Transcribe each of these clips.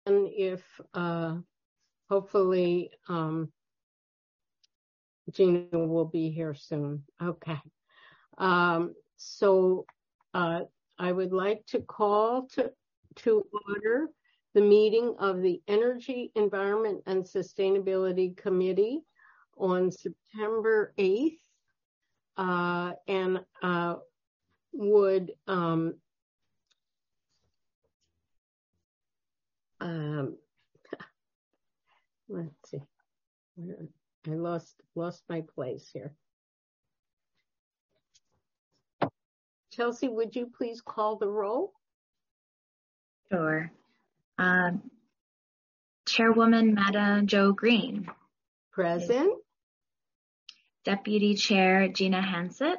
if hopefully Gina will be here soon. Okay. So I would like to call to order the meeting of the Energy, Environment, and Sustainability Committee on September 8th. And would let's see, I lost my place here. Chelsea, would you please call the roll? Sure. Chairwoman Madam Jo Green. Present. Deputy Chair Gina Hansett.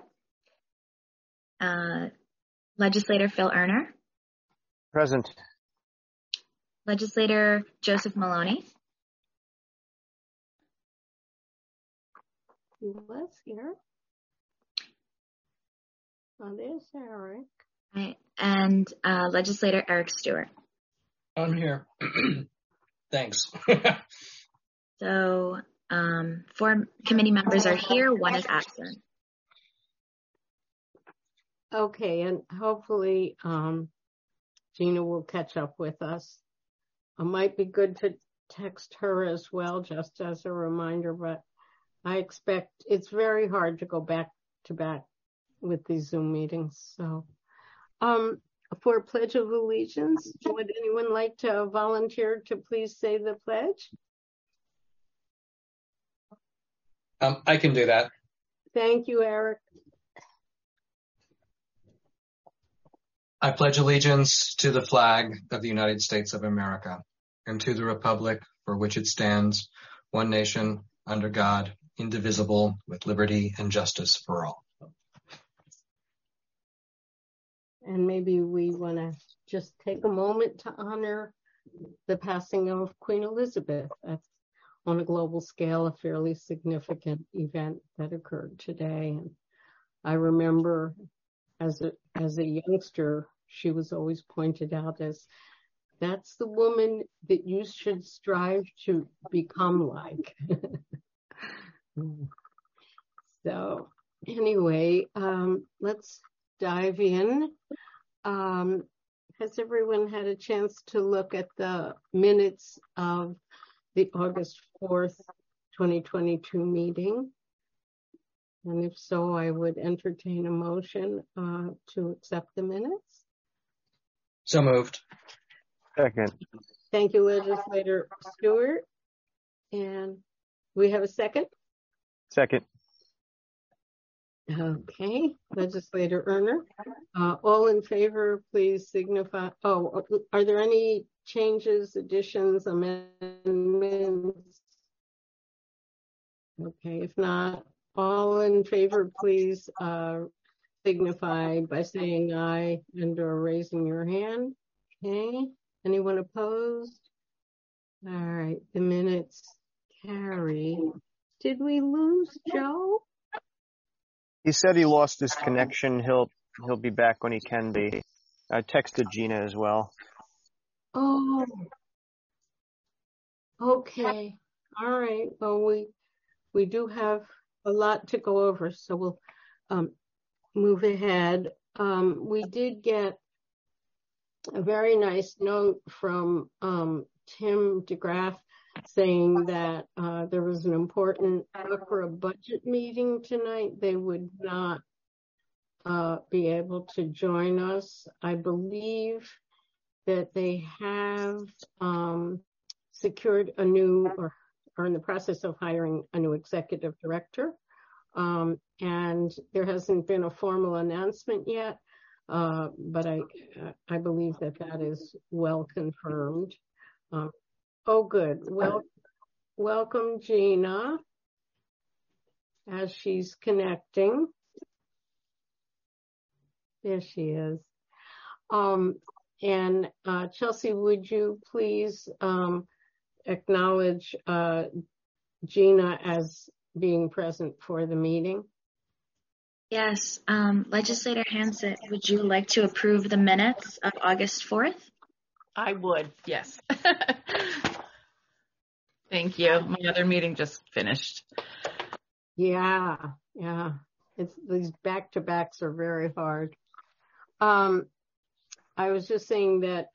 Legislator Phil Erner. Present. Legislator Joseph Maloney. He was here. Oh, there's Eric. Right. And Legislator Eric Stewart. I'm here. Thanks. So 4 committee members are here, 1 is absent. Okay, and hopefully Gina will catch up with us. It might be good to text her as well, just as a reminder, but I expect it's very hard to go back to back with these Zoom meetings. So for Pledge of Allegiance, would anyone like to volunteer to please say the pledge? I can do that. Thank you, Eric. I pledge allegiance to the flag of the United States of America and to the republic for which it stands, one nation, under God, indivisible, with liberty and justice for all. And maybe we want to just take a moment to honor the passing of Queen Elizabeth. That's on a global scale, a fairly significant event that occurred today. And I remember as a youngster, she was always pointed out as, that's the woman that you should strive to become like. So anyway, let's dive in. Has everyone had a chance to look at the minutes of the August 4th, 2022 meeting? And if so, I would entertain a motion to accept the minutes. So moved. Second. Thank you, Legislator Stewart. And we have a second? Second. Okay, Legislator Erner. All in favor, please signify. Oh, are there any changes, additions, amendments? Okay, if not, all in favor, please signify by saying aye and or raising your hand. Okay, anyone opposed? All right, the minutes carry. Did we lose Joe? He said he lost his connection. He'll be back when he can be. I texted Gina as well. Oh, okay. All right. Well, we do have a lot to go over, so we'll move ahead. We did get a very nice note from Tim DeGraff saying that there was an important ACRA budget meeting tonight. They would not be able to join us. I believe that they have secured a new or are in the process of hiring a new executive director. And there hasn't been a formal announcement yet, but I believe that is well confirmed. Oh, good. Well, welcome, Gina, as she's connecting. There she is. And Chelsea, would you please acknowledge Gina as being present for the meeting? Yes. Legislator Hansett, would you like to approve the minutes of August 4th? I would, yes. Thank you. My other meeting just finished. Yeah. These back-to-backs are very hard. I was just saying that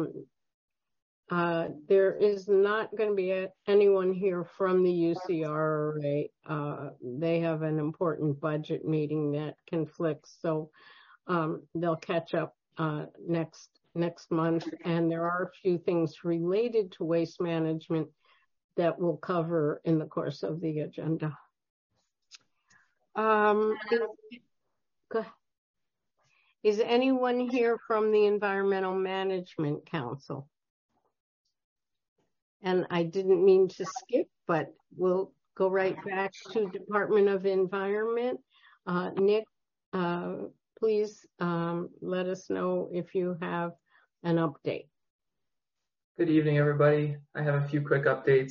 there is not going to be anyone here from the UCRA. They have an important budget meeting that conflicts, so they'll catch up next month. And there are a few things related to waste management that we'll cover in the course of the agenda. Is anyone here from the Environmental Management Council? And I didn't mean to skip, but we'll go right back to Department of Environment. Nick, please let us know if you have an update. Good evening, everybody. I have a few quick updates.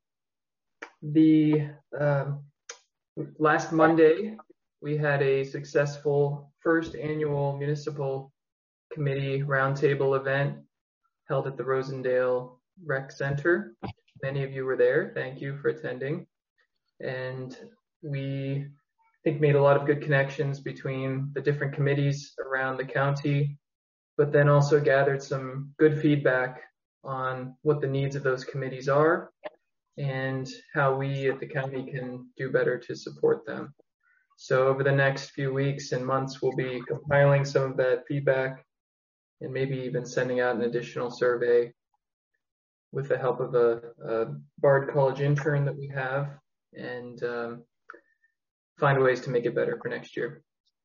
The last Monday, we had a successful first annual municipal committee roundtable event held at the Rosendale Rec Center. Many of you were there. Thank you for attending. And we, I think, made a lot of good connections between the different committees around the county, but then also gathered some good feedback on what the needs of those committees are and how we at the county can do better to support them. So over the next few weeks and months, we'll be compiling some of that feedback and maybe even sending out an additional survey with the help of a Bard College intern that we have, and find ways to make it better for next year.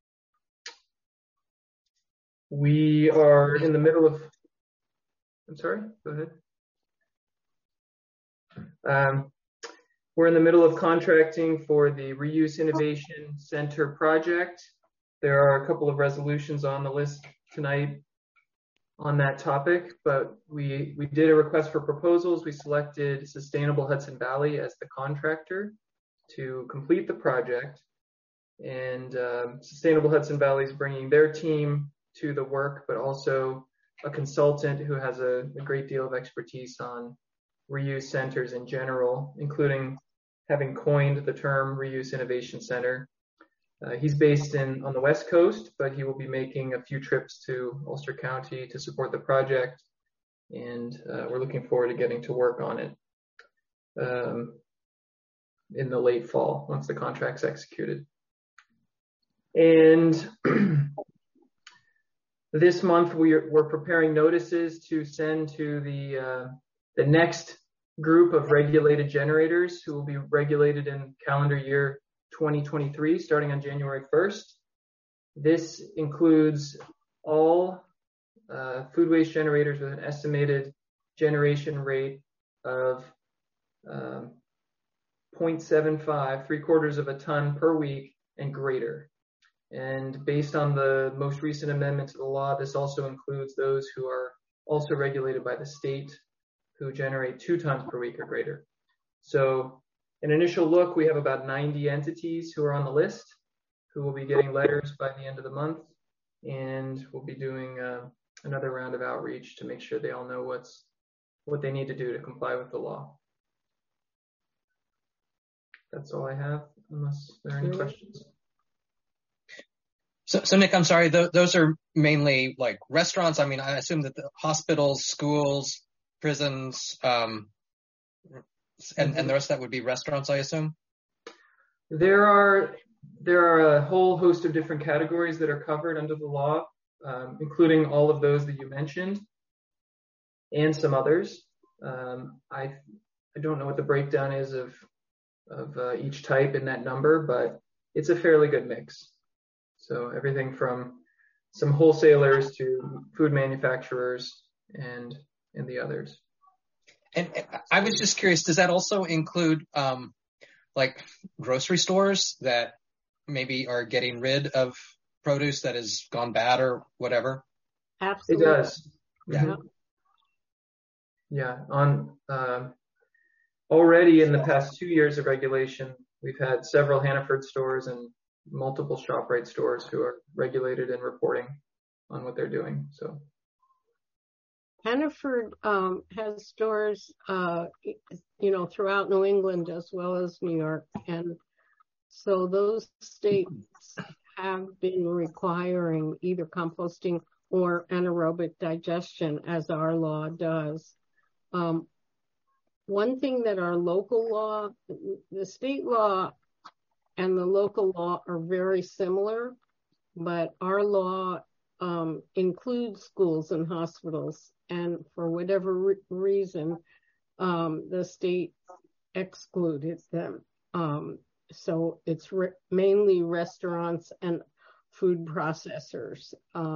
We are in the middle of, I'm sorry, go ahead. We're in the middle of contracting for the Reuse Innovation Center project. There are a couple of resolutions on the list tonight on that topic, but we did a request for proposals. We selected Sustainable Hudson Valley as the contractor to complete the project. And Sustainable Hudson Valley is bringing their team to the work, but also a consultant who has a great deal of expertise on reuse centers in general, including having coined the term Reuse Innovation Center. He's based on the West Coast, but he will be making a few trips to Ulster County to support the project, and we're looking forward to getting to work on it in the late fall once the contract's executed. And this month we're preparing notices to send to the next group of regulated generators who will be regulated in calendar year 2023, starting on January 1st. This includes all food waste generators with an estimated generation rate of 0.75, 3/4 of a ton per week and greater. And based on the most recent amendment to the law, this also includes those who are also regulated by the state who generate 2 tons per week or greater. So an initial look, we have about 90 entities who are on the list who will be getting letters by the end of the month, and we'll be doing another round of outreach to make sure they all know what they need to do to comply with the law. That's all I have, unless there are any questions. So Nick, I'm sorry, those are mainly like restaurants. I mean, I assume that the hospitals, schools, prisons, and the rest of that would be restaurants, I assume? There are a whole host of different categories that are covered under the law, including all of those that you mentioned and some others. I don't know what the breakdown is of each type in that number, but it's a fairly good mix. So everything from some wholesalers to food manufacturers and the others. And I was just curious, does that also include like grocery stores that maybe are getting rid of produce that has gone bad or whatever? Absolutely. It does. Yeah. Yeah. On already in the past 2 years of regulation, we've had several Hannaford stores and multiple ShopRite stores who are regulated and reporting on what they're doing. So Hannaford has stores, throughout New England as well as New York. And so those states have been requiring either composting or anaerobic digestion, as our law does. One thing that our local law, the state law and the local law are very similar, but our law includes schools and hospitals. And for whatever reason, the state excluded them. So it's mainly restaurants and food processors,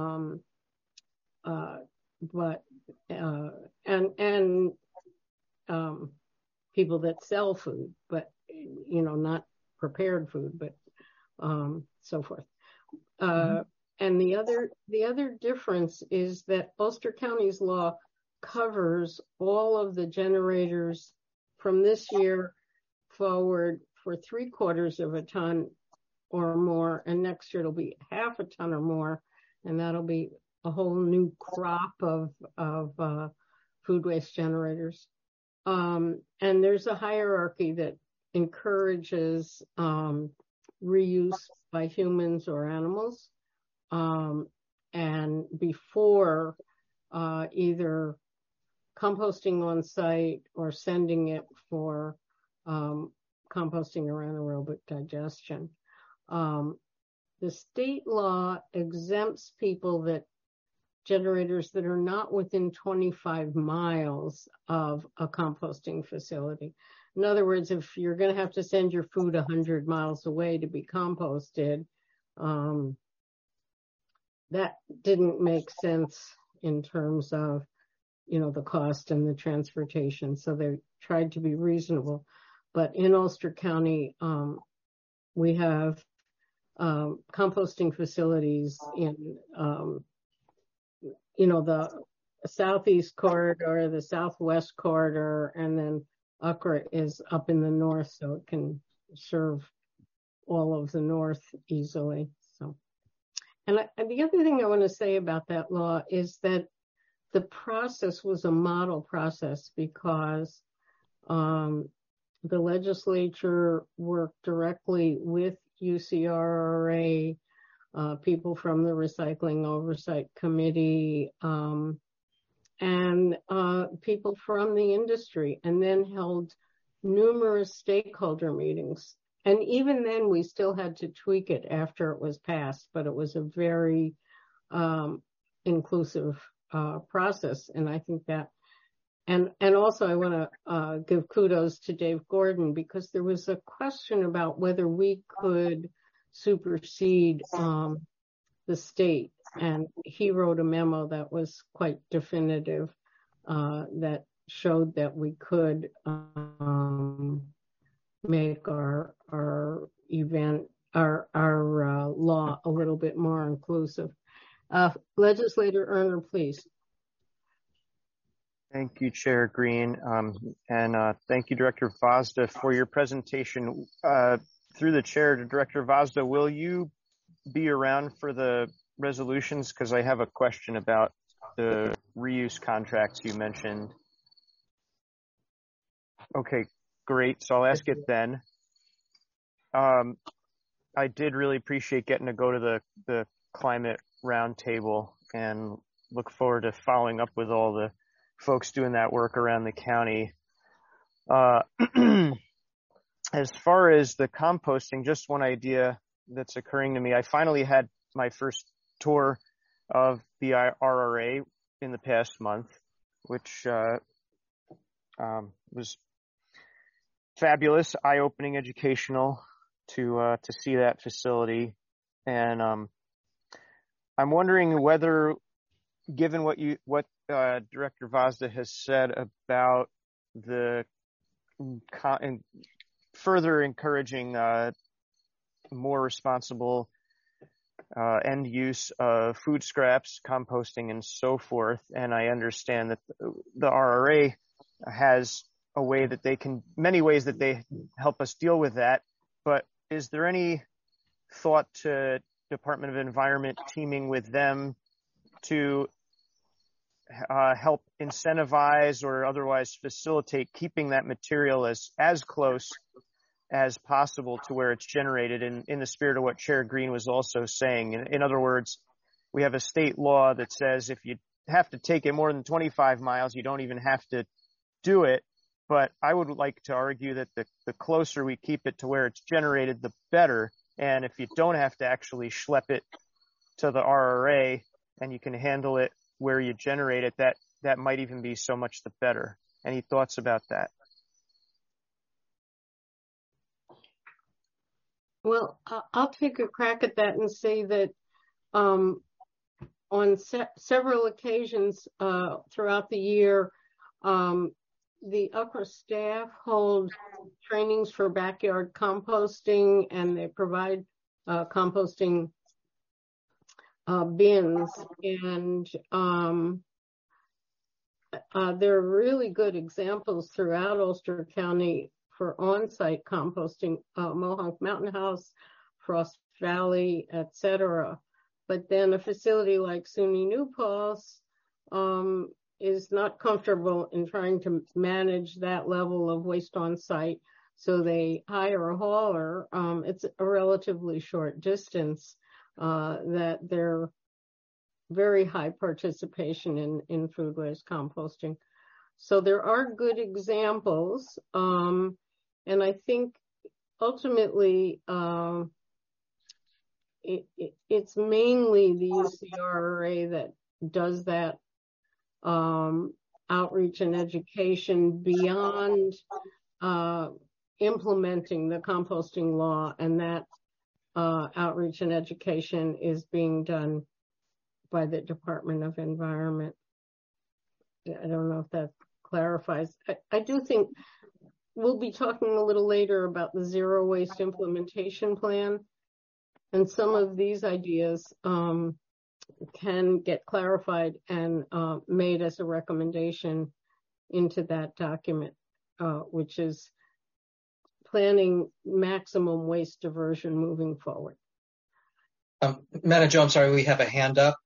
people that sell food, but not prepared food, but so forth. And the other difference is that Ulster County's law covers all of the generators from this year forward for 3/4 of a ton or more, and next year it'll be 1/2 a ton or more, and that'll be a whole new crop of food waste generators. And there's a hierarchy that encourages reuse by humans or animals, and before either composting on site or sending it for composting or anaerobic digestion. The state law exempts generators that are not within 25 miles of a composting facility. In other words, if you're going to have to send your food 100 miles away to be composted, that didn't make sense in terms of, the cost and the transportation. So they tried to be reasonable. But in Ulster County, we have composting facilities in, the southeast corridor, the southwest corridor, and then Ukra is up in the north, so it can serve all of the north easily. So, and the other thing I want to say about that law is that the process was a model process because the legislature worked directly with UCRRA, people from the Recycling Oversight Committee, and people from the industry, and then held numerous stakeholder meetings. And even then, we still had to tweak it after it was passed, but it was a very inclusive process. And I think that, and also I want to give kudos to Dave Gordon, because there was a question about whether we could supersede the state. And he wrote a memo that was quite definitive, that showed that we could make our law a little bit more inclusive. Legislator Erner, please. Thank you, Chair Green, and thank you, Director Vazda, for your presentation. Through the chair to Director Vazda, will you be around for the resolutions? Because I have a question about the reuse contracts you mentioned. Okay, great. So I'll ask it then. I did really appreciate getting to go to the climate roundtable, and look forward to following up with all the folks doing that work around the county. As far as the composting, just one idea that's occurring to me. I finally had my first tour of the RRA in the past month, which was fabulous, eye-opening, educational to see that facility. And I'm wondering whether, given what Director Vazda has said about the further encouraging more responsible end use of food scraps, composting, and so forth. And I understand that the RRA has many ways that they help us deal with that. But is there any thought to Department of Environment teaming with them to help incentivize or otherwise facilitate keeping that material as close as possible to where it's generated in the spirit of what Chair Green was also saying. In other words, we have a state law that says if you have to take it more than 25 miles, you don't even have to do it. But I would like to argue that the closer we keep it to where it's generated, the better. And if you don't have to actually schlep it to the RRA and you can handle it where you generate it, that might even be so much the better. Any thoughts about that? Well, I'll take a crack at that and say that on several occasions throughout the year, the UCRA staff hold trainings for backyard composting, and they provide composting bins. And there are really good examples throughout Ulster County for on-site composting, Mohonk Mountain House, Frost Valley, etc. But then a facility like SUNY New Paltz is not comfortable in trying to manage that level of waste on site. So they hire a hauler. It's a relatively short distance that they're very high participation in food waste composting. So there are good examples. And I think ultimately it's mainly the UCRRA that does that outreach and education beyond implementing the composting law, and that outreach and education is being done by the Department of Environment. I don't know if that clarifies. I do think we'll be talking a little later about the zero waste implementation plan, and some of these ideas can get clarified and made as a recommendation into that document, which is planning maximum waste diversion moving forward. Manager, I'm sorry, we have a hand up.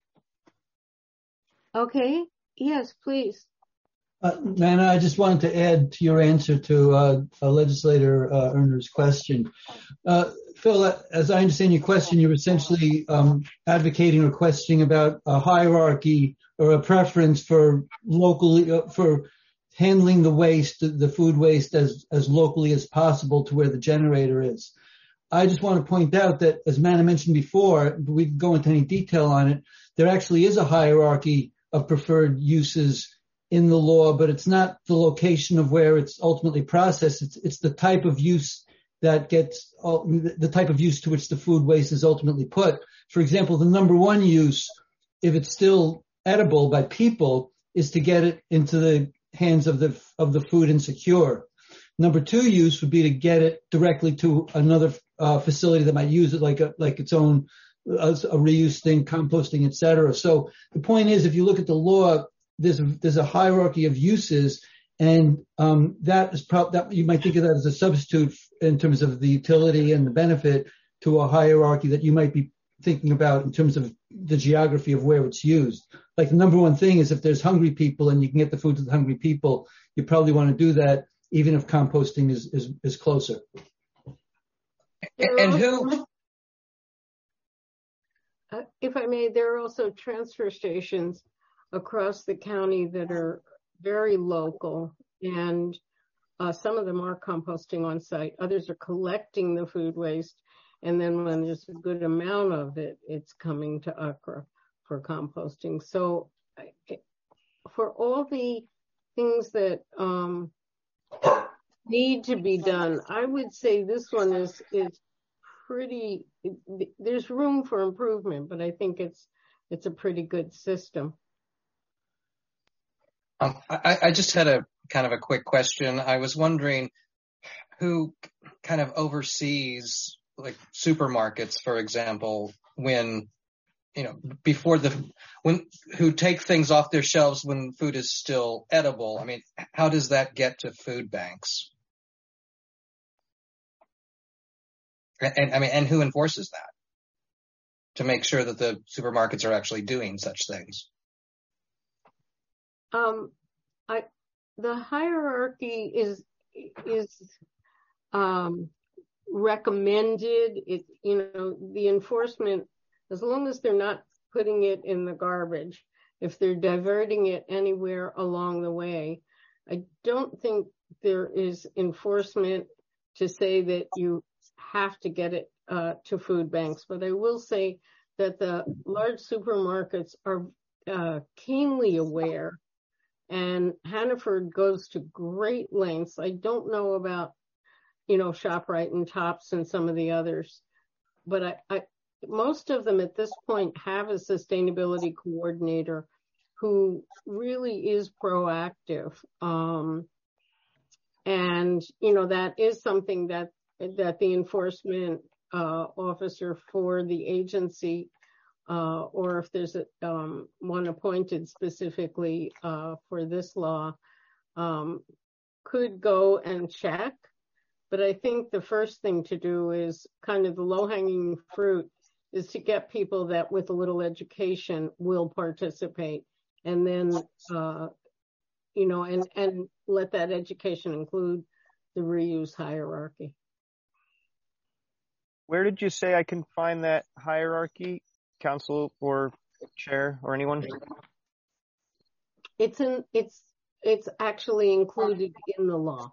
Okay, yes, please. Nana, I just wanted to add to your answer to legislator Erner's question. Phil, as I understand your question, you're essentially advocating or questioning about a hierarchy or a preference for locally for handling the waste, the food waste, as locally as possible to where the generator is. I just want to point out that, as Mana mentioned before, we can go into any detail on it, there actually is a hierarchy of preferred uses in the law, but it's not the location of where it's ultimately processed. It's the type of use that gets the type of use to which the food waste is ultimately put. For example, the number one use, if it's still edible by people, is to get it into the hands of the food insecure. Number two use would be to get it directly to another facility that might use it like its own a reuse thing, composting, etc. So the point is, if you look at the law, there's a hierarchy of uses, and that is that you might think of that as a substitute in terms of the utility and the benefit to a hierarchy that you might be thinking about in terms of the geography of where it's used. Like the number one thing is, if there's hungry people and you can get the food to the hungry people, you probably want to do that, even if composting is closer. And who? If I may, there are also transfer stations across the county that are very local, and some of them are composting on site. Others are collecting the food waste, and then when there's a good amount of it, it's coming to UCRA for composting. So for all the things that need to be done, I would say this one is pretty, there's room for improvement, but I think it's a pretty good system. I just had a kind of a quick question. I was wondering who kind of oversees, like, supermarkets, for example, when, who take things off their shelves when food is still edible. I mean, how does that get to food banks? And who enforces that to make sure that the supermarkets are actually doing such things? The hierarchy is recommended. The enforcement, as long as they're not putting it in the garbage, if they're diverting it anywhere along the way, I don't think there is enforcement to say that you have to get it to food banks. But I will say that the large supermarkets are keenly aware, and Hannaford goes to great lengths. I don't know about, ShopRite and Tops and some of the others, but most of them at this point have a sustainability coordinator who really is proactive. And, that is something that the enforcement officer for the agency, or if there's one appointed specifically for this law, could go and check. But I think the first thing to do is kind of the low-hanging fruit is to get people that with a little education will participate, and then, and let that education include the reuse hierarchy. Where did you say I can find that hierarchy, council or chair or anyone? It's actually included in the law.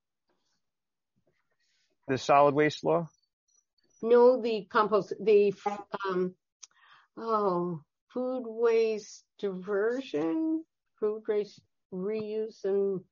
The solid waste law? No, the compost, food waste diversion, food waste reuse, and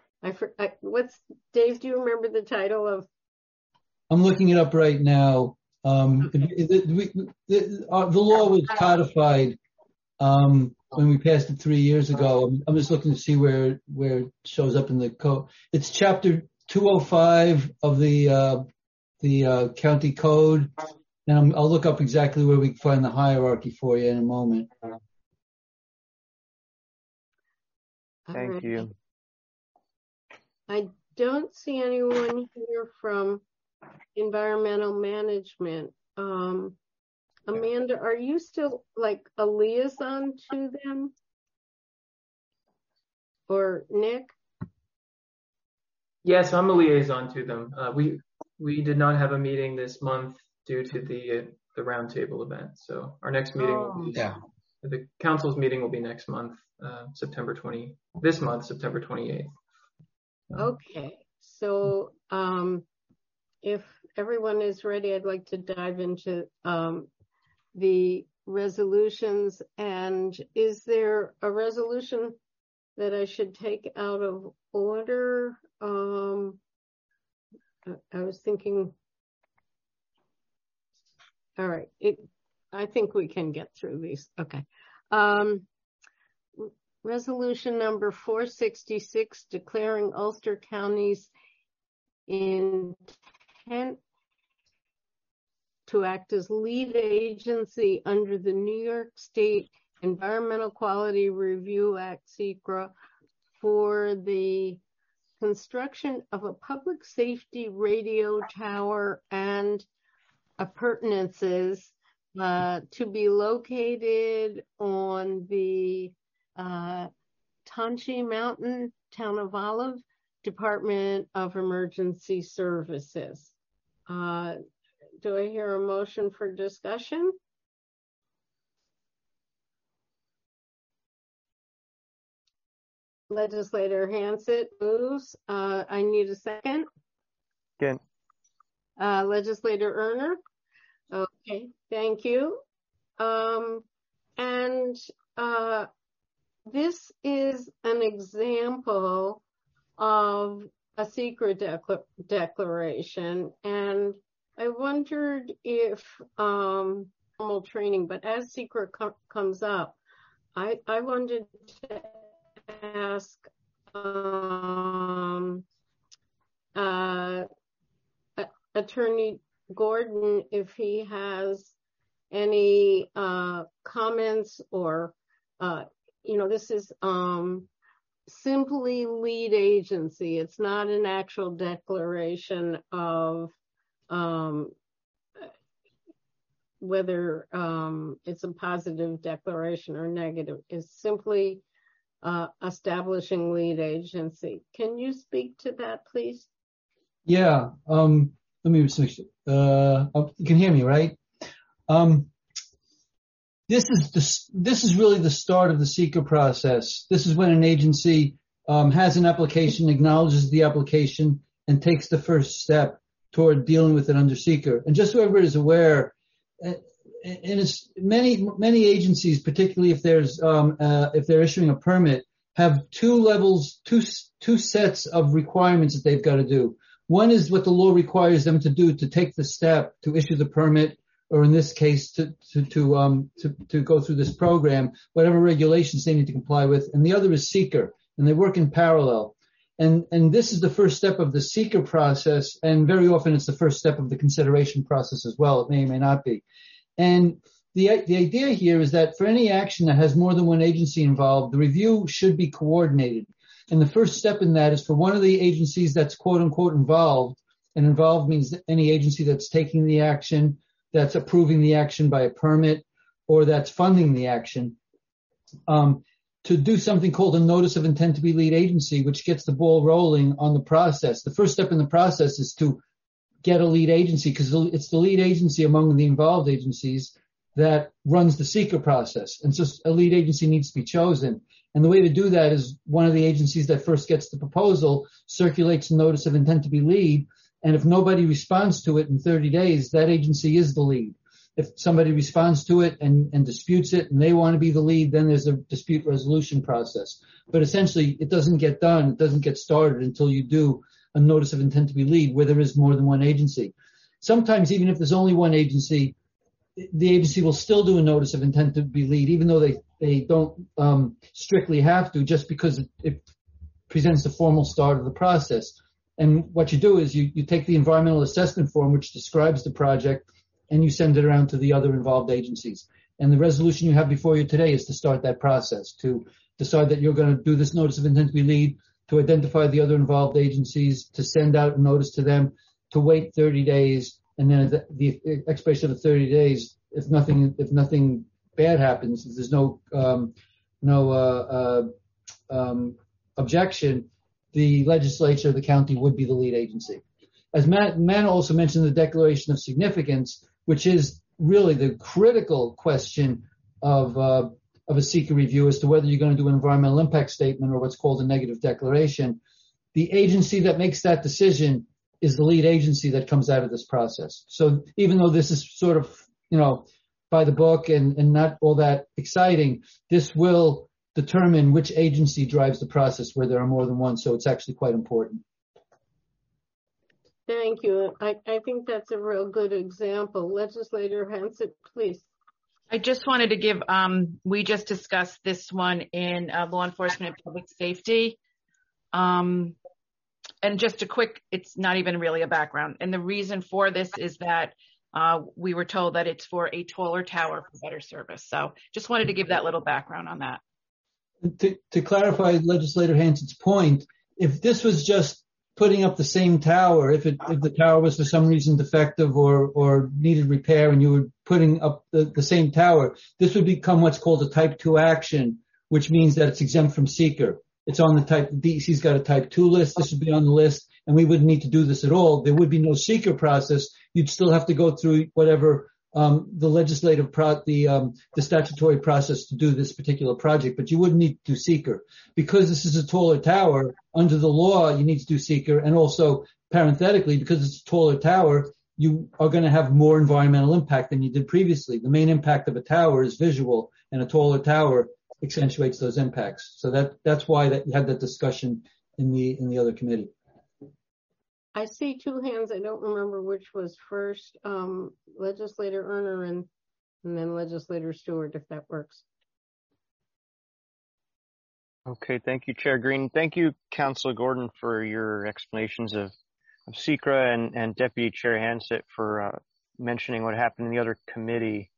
Dave, do you remember the title of? I'm looking it up right now. The law was codified when we passed it 3 years ago. I'm just looking to see where it shows up in the code. It's chapter 205 of the county code, and I'll look up exactly where we can find the hierarchy for you in a moment. Thank you. I don't see anyone here from environmental management. Amanda, are you still like a liaison to them? Or Nick? Yes, I'm a liaison to them. We did not have a meeting this month due to the roundtable event. So our next meeting will be, the council's meeting will be next month, September 28th. Okay, so if everyone is ready, I'd like to dive into the resolutions. And is there a resolution that I should take out of order? I was thinking, all right, I think we can get through these. Okay. Resolution number 466, declaring Ulster County's intent to act as lead agency under the New York State Environmental Quality Review Act, SECRA, for the construction of a public safety radio tower and appurtenances to be located on the Tonchi Mountain, Town of Olive, Department of Emergency Services. Do I hear a motion for discussion? Legislator Hansen moves. I need a second. Again. Legislator Erner. Okay, thank you. This is an example of a secret declaration, and I wondered if formal training, but as secret comes up, I wanted to ask Attorney Gordon if he has any comments or, this is simply lead agency. It's not an actual declaration of whether it's a positive declaration or negative. It's simply establishing lead agency. Can you speak to that, please? Yeah. Let me switch. You can hear me, right? This is really the start of the seeker process. This is when an agency has an application, acknowledges the application, and takes the first step toward dealing with it under seeker. And just so everybody is aware, and it's many agencies, particularly if they're issuing a permit, have two sets of requirements that they've got to do. One is what the law requires them to do to take the step to issue the permit, or in this case, to go through this program, whatever regulations they need to comply with. And the other is seeker, and they work in parallel. And this is the first step of the seeker process, and very often it's the first step of the consideration process as well. It may or may not be. And the idea here is that for any action that has more than one agency involved, the review should be coordinated. And the first step in that is for one of the agencies that's quote unquote involved, and involved means any agency that's taking the action, that's approving the action by a permit, or that's funding the action, to do something called a notice of intent to be lead agency, which gets the ball rolling on the process. The first step in the process is to get a lead agency, because it's the lead agency among the involved agencies that runs the seeker process. And so a lead agency needs to be chosen. And the way to do that is one of the agencies that first gets the proposal circulates a notice of intent to be lead. And if nobody responds to it in 30 days, that agency is the lead. If somebody responds to it and disputes it and they want to be the lead, then there's a dispute resolution process. But essentially, it doesn't get done, it doesn't get started until you do a notice of intent to be lead where there is more than one agency. Sometimes, even if there's only one agency, the agency will still do a notice of intent to be lead, even though they don't strictly have to, just because it presents the formal start of the process. And what you do is you take the environmental assessment form, which describes the project, and you send it around to the other involved agencies. And the resolution you have before you today is to start that process, to decide that you're going to do this notice of intent to be lead, to identify the other involved agencies, to send out a notice to them, to wait 30 days, and then at the expiration of the 30 days, if nothing bad happens, if there's no objection, the legislature of the county would be the lead agency. As Matt also mentioned, the declaration of significance, which is really the critical question of a seeker review as to whether you're going to do an environmental impact statement or what's called a negative declaration. The agency that makes that decision is the lead agency that comes out of this process. So even though this is sort of, by the book and not all that exciting, this will determine which agency drives the process where there are more than one. So it's actually quite important. Thank you. I think that's a real good example. Legislator Hansen, please. I just wanted to give, we just discussed this one in law enforcement and public safety. And just a quick, it's not even really a background. And the reason for this is that we were told that it's for a taller tower for better service. So just wanted to give that little background on that. To clarify Legislator Hansen's point, if this was just putting up the same tower, if the tower was for some reason defective or needed repair and you were putting up the same tower, this would become what's called a type 2 action, which means that it's exempt from seeker. It's on the DEC's got a type 2 list. This would be on the list, and we wouldn't need to do this at all. There would be no seeker process. You'd still have to go through whatever the legislative the statutory process to do this particular project, but you wouldn't need to do seeker. Because this is a taller tower, under the law, you need to do seeker, and also parenthetically, because it's a taller tower, you are going to have more environmental impact than you did previously. The main impact of a tower is visual, and a taller tower accentuates those impacts. So that's why you had that discussion in the other committee. I see two hands. I don't remember which was first, Legislator Erner and then Legislator Stewart, if that works. Okay, thank you, Chair Green. Thank you, Councilor Gordon, for your explanations of SECRA and Deputy Chair Hansett for mentioning what happened in the other committee.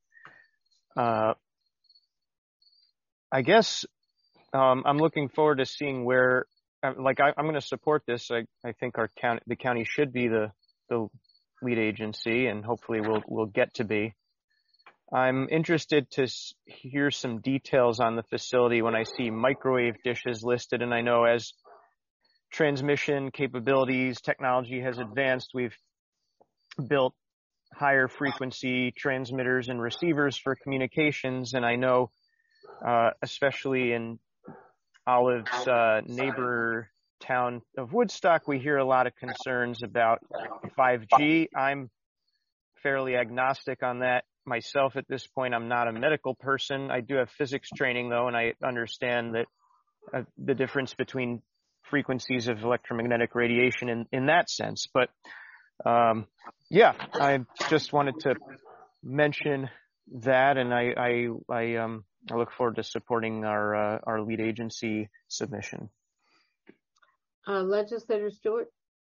I guess I'm looking forward to seeing where, I'm going to support this. I think the county should be the lead agency, and hopefully we'll get to be. I'm interested to hear some details on the facility when I see microwave dishes listed, and I know as transmission capabilities, technology has advanced, we've built higher frequency transmitters and receivers for communications, and I know especially in Olive's neighbor town of Woodstock, we hear a lot of concerns about 5G. I'm fairly agnostic on that myself at this point. I'm not a medical person. I do have physics training though, and I understand that the difference between frequencies of electromagnetic radiation in that sense. But yeah, I just wanted to mention that, and I look forward to supporting our lead agency submission. Legislator Stewart?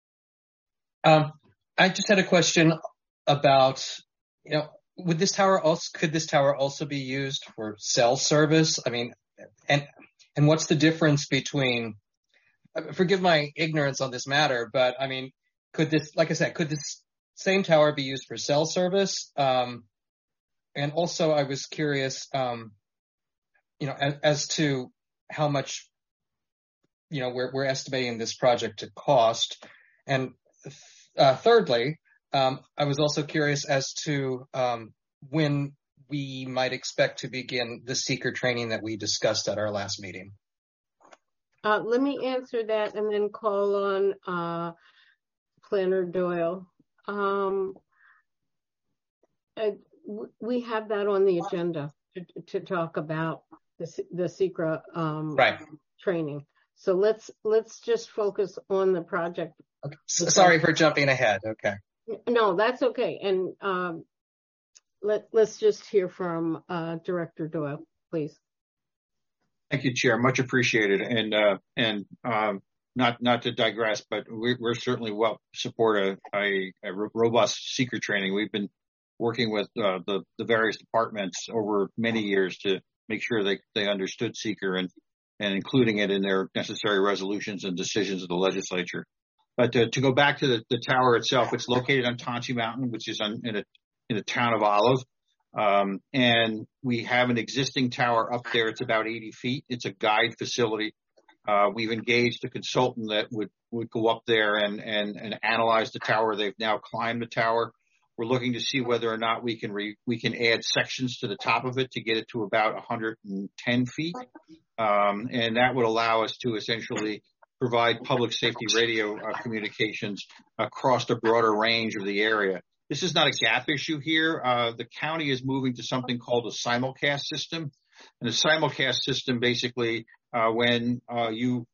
I just had a question about, could this tower also be used for cell service? I mean, and what's the difference between, forgive my ignorance on this matter, but I mean, could this same tower be used for cell service? And also I was curious, as to how much, we're estimating this project to cost. And thirdly, I was also curious as to when we might expect to begin the seeker training that we discussed at our last meeting. Let me answer that and then call on Planner Doyle. We have that on the agenda to talk about the SECRA right. training. So let's just focus on the project. Okay. Sorry for jumping ahead. Okay. No, that's okay. And let's just hear from Director Doyle, please. Thank you, Chair. Much appreciated. And not to digress, but we're certainly support a robust seeker training. We've been working with the various departments over many years to make sure they understood seeker and including it in their necessary resolutions and decisions of the legislature. But to go back to the tower itself, it's located on Tonchi Mountain, which is in the town of Olive. And we have an existing tower up there. It's about 80 feet. It's a guide facility. We've engaged a consultant that would go up there and analyze the tower. They've now climbed the tower. We're looking to see whether or not we can add sections to the top of it to get it to about 110 feet. And that would allow us to essentially provide public safety radio communications across a broader range of the area. This is not a gap issue here. The county is moving to something called a simulcast system. And a simulcast system basically, when you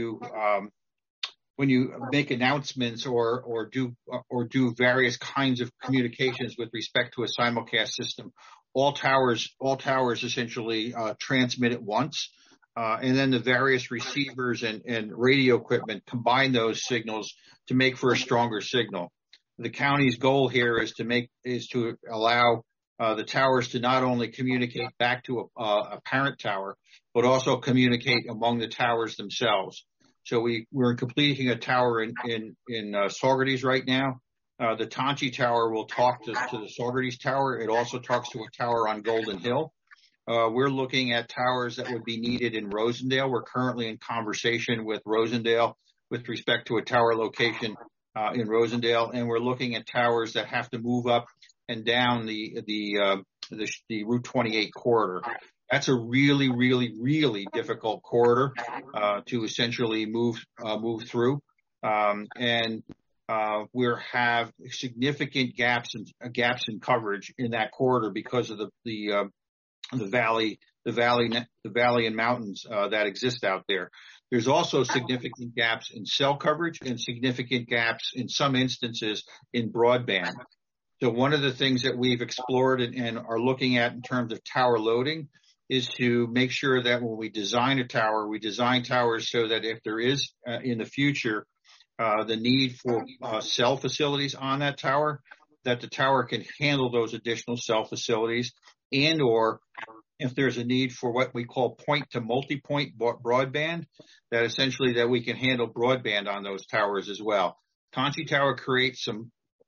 make announcements or do various kinds of communications with respect to a simulcast system, all towers essentially transmit at once. And then the various receivers and radio equipment combine those signals to make for a stronger signal. The county's goal here is to allow the towers to not only communicate back to a parent tower, but also communicate among the towers themselves. So we're completing a tower in Saugerties right now. The Tonchi Tower will talk to the Saugerties Tower. It also talks to a tower on Golden Hill. We're looking at towers that would be needed in Rosendale. We're currently in conversation with Rosendale with respect to a tower location in Rosendale, and we're looking at towers that have to move up and down the Route 28 corridor. That's a really, really, really difficult corridor to essentially move through, and we have significant gaps in coverage in that corridor because of the valley and mountains that exist out there. There's also significant gaps in cell coverage and significant gaps in some instances in broadband. So one of the things that we've explored and are looking at in terms of tower loading is to make sure that when we design a tower, we design towers so that if there is in the future the need for cell facilities on that tower, that the tower can handle those additional cell facilities, and or if there's a need for what we call point to multi-point broadband, that essentially that we can handle broadband on those towers as well. Tonchi Tower creates some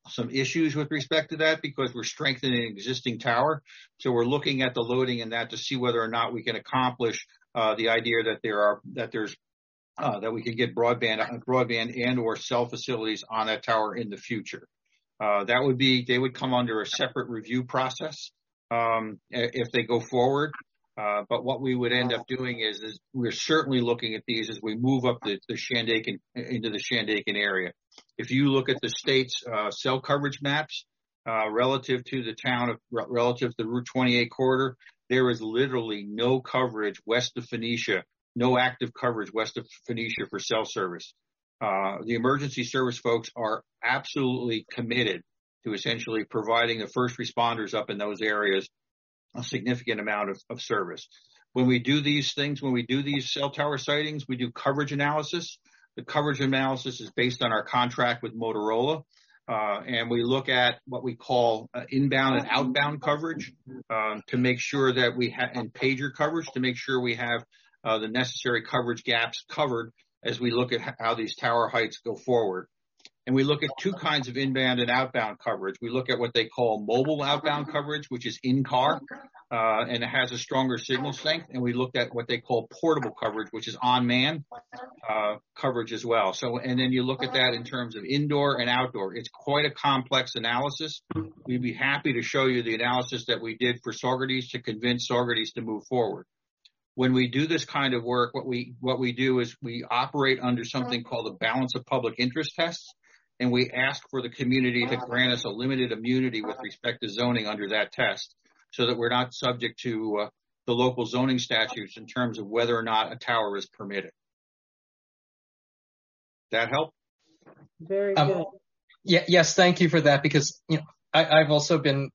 some issues with respect to that because we're strengthening an existing tower. So we're looking at the loading in that to see whether or not we can accomplish the idea that we can get broadband and or cell facilities on that tower in the future. They would come under a separate review process if they go forward. But what we would end up doing is we're certainly looking at these as we move up the Shandaken into the Shandaken area. If you look at the state's cell coverage maps relative to the Route 28 corridor, there is literally no coverage west of Phoenicia, no active coverage west of Phoenicia for cell service. The emergency service folks are absolutely committed to essentially providing the first responders up in those areas a significant amount of service. When we do these things, when we do these cell tower sightings, we do coverage analysis. The coverage analysis is based on our contract with Motorola, and we look at what we call inbound and outbound coverage to make sure that we have, and pager coverage to make sure we have the necessary coverage gaps covered as we look at how these tower heights go forward. And we look at two kinds of inbound and outbound coverage. We look at what they call mobile outbound coverage, which is in-car, and it has a stronger signal strength. And we looked at what they call portable coverage, which is on-man coverage as well. So, and then you look at that in terms of indoor and outdoor. It's quite a complex analysis. We'd be happy to show you the analysis that we did for Saugerties to convince Saugerties to move forward. When we do this kind of work, what we do is we operate under something called the balance of public interest tests. And we ask for the community to grant us a limited immunity with respect to zoning under that test so that we're not subject to the local zoning statutes in terms of whether or not a tower is permitted. That help? Very good. Yes, thank you for that because I've also been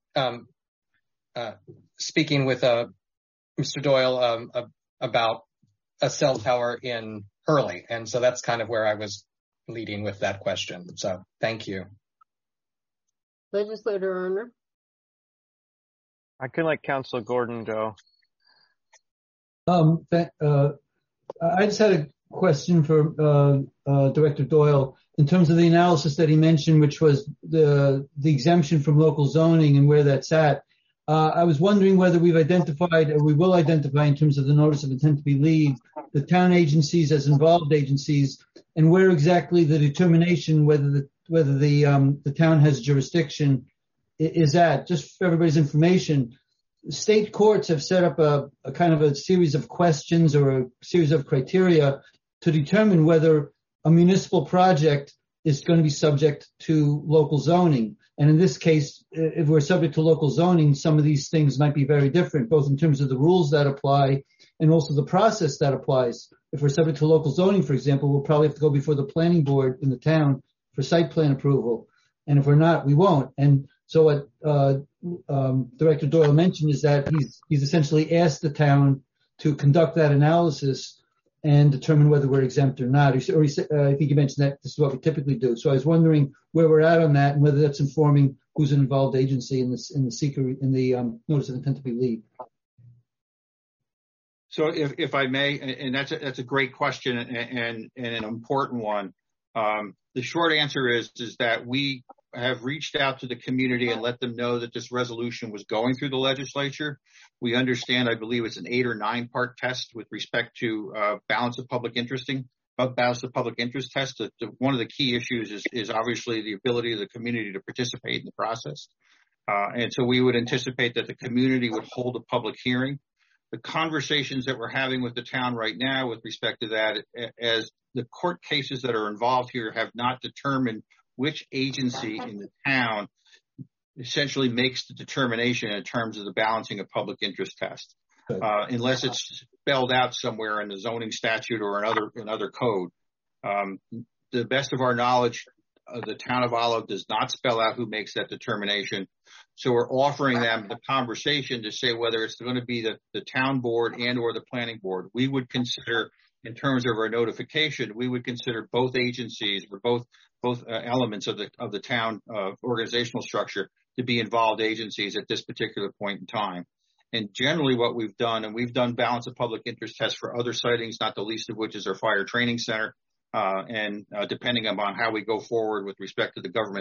speaking with Mr. Doyle about a cell tower in Hurley, and so that's kind of where I was leading with that question. So thank you. Legislator Erner. I can let Councilor Gordon go. I just had a question for Director Doyle in terms of the analysis that he mentioned, which was the exemption from local zoning and where that's at. I was wondering whether we've identified or we will identify in terms of the notice of intent to be leave the town agencies as involved agencies and where exactly the determination whether the town has jurisdiction is at. Just for everybody's information, state courts have set up a kind of a series of questions or a series of criteria to determine whether a municipal project is going to be subject to local zoning. And in this case, if we're subject to local zoning, some of these things might be very different, both in terms of the rules that apply and also the process that applies. If we're subject to local zoning, for example, we'll probably have to go before the planning board in the town for site plan approval. And if we're not, we won't. And so what Director Doyle mentioned is that he's essentially asked the town to conduct that analysis and determine whether we're exempt or not. I think you mentioned that this is what we typically do. So I was wondering where we're at on that and whether that's informing who's an involved agency in the notice of intent to be leave. So if I may, and that's a great question and an important one. The short answer is that we have reached out to the community and let them know that this resolution was going through the legislature. We understand, I believe it's an 8 or 9 part test with respect to balance of public interest test. One of the key issues is obviously the ability of the community to participate in the process. And so we would anticipate that the community would hold a public hearing. The conversations that we're having with the town right now with respect to that, as the court cases that are involved here have not determined which agency in the town essentially makes the determination in terms of the balancing of public interest test, unless it's spelled out somewhere in the zoning statute or another code. The best of our knowledge, the town of Olive does not spell out who makes that determination. So we're offering them the conversation to say whether it's going to be the town board and or the planning board. We would consider, in terms of our notification, we would consider both agencies or both elements of the town organizational structure to be involved agencies at this particular point in time. And generally what we've done, and we've done balance of public interest tests for other sightings, not the least of which is our fire training center. And depending upon how we go forward with respect to the government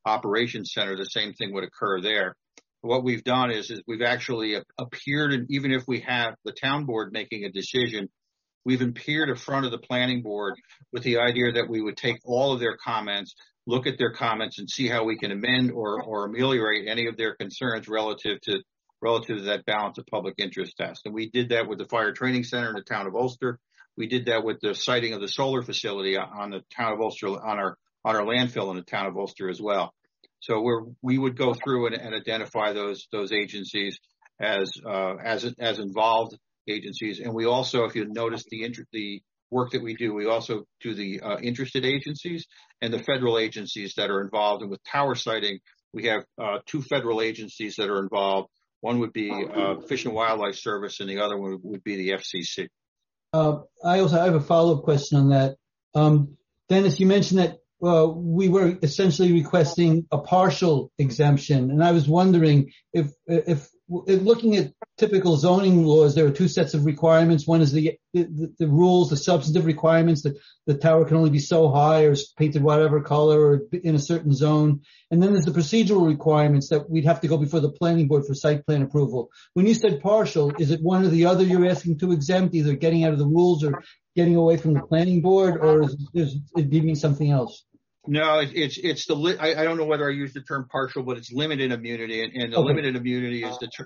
operations center, the same thing would occur there. What we've done is we've actually appeared, and even if we have the town board making a decision, we've appeared in front of the planning board with the idea that we would take all of their comments, look at their comments, and see how we can amend or ameliorate any of their concerns relative to that balance of public interest test. And we did that with the fire training center in the town of Ulster. We did that with the siting of the solar facility on the town of Ulster, on our landfill in the town of Ulster as well. So we would go through and identify those agencies as involved agencies. And we also, if you notice the work that we do, we also do the interested agencies and the federal agencies that are involved. And with tower siting, we have 2 federal agencies that are involved. One would be Fish and Wildlife Service, and the other one would be the FCC. I have a follow-up question on that. Dennis, you mentioned that we were essentially requesting a partial exemption, and I was wondering if looking at typical zoning laws, there are 2 sets of requirements. One is the rules, the substantive requirements that the tower can only be so high or painted whatever color or in a certain zone. And then there's the procedural requirements that we'd have to go before the planning board for site plan approval. When you said partial, is it one or the other you're asking to exempt, either getting out of the rules or getting away from the planning board, or is it mean something else? No, it's I don't know whether I use the term partial, but it's limited immunity, and the limited immunity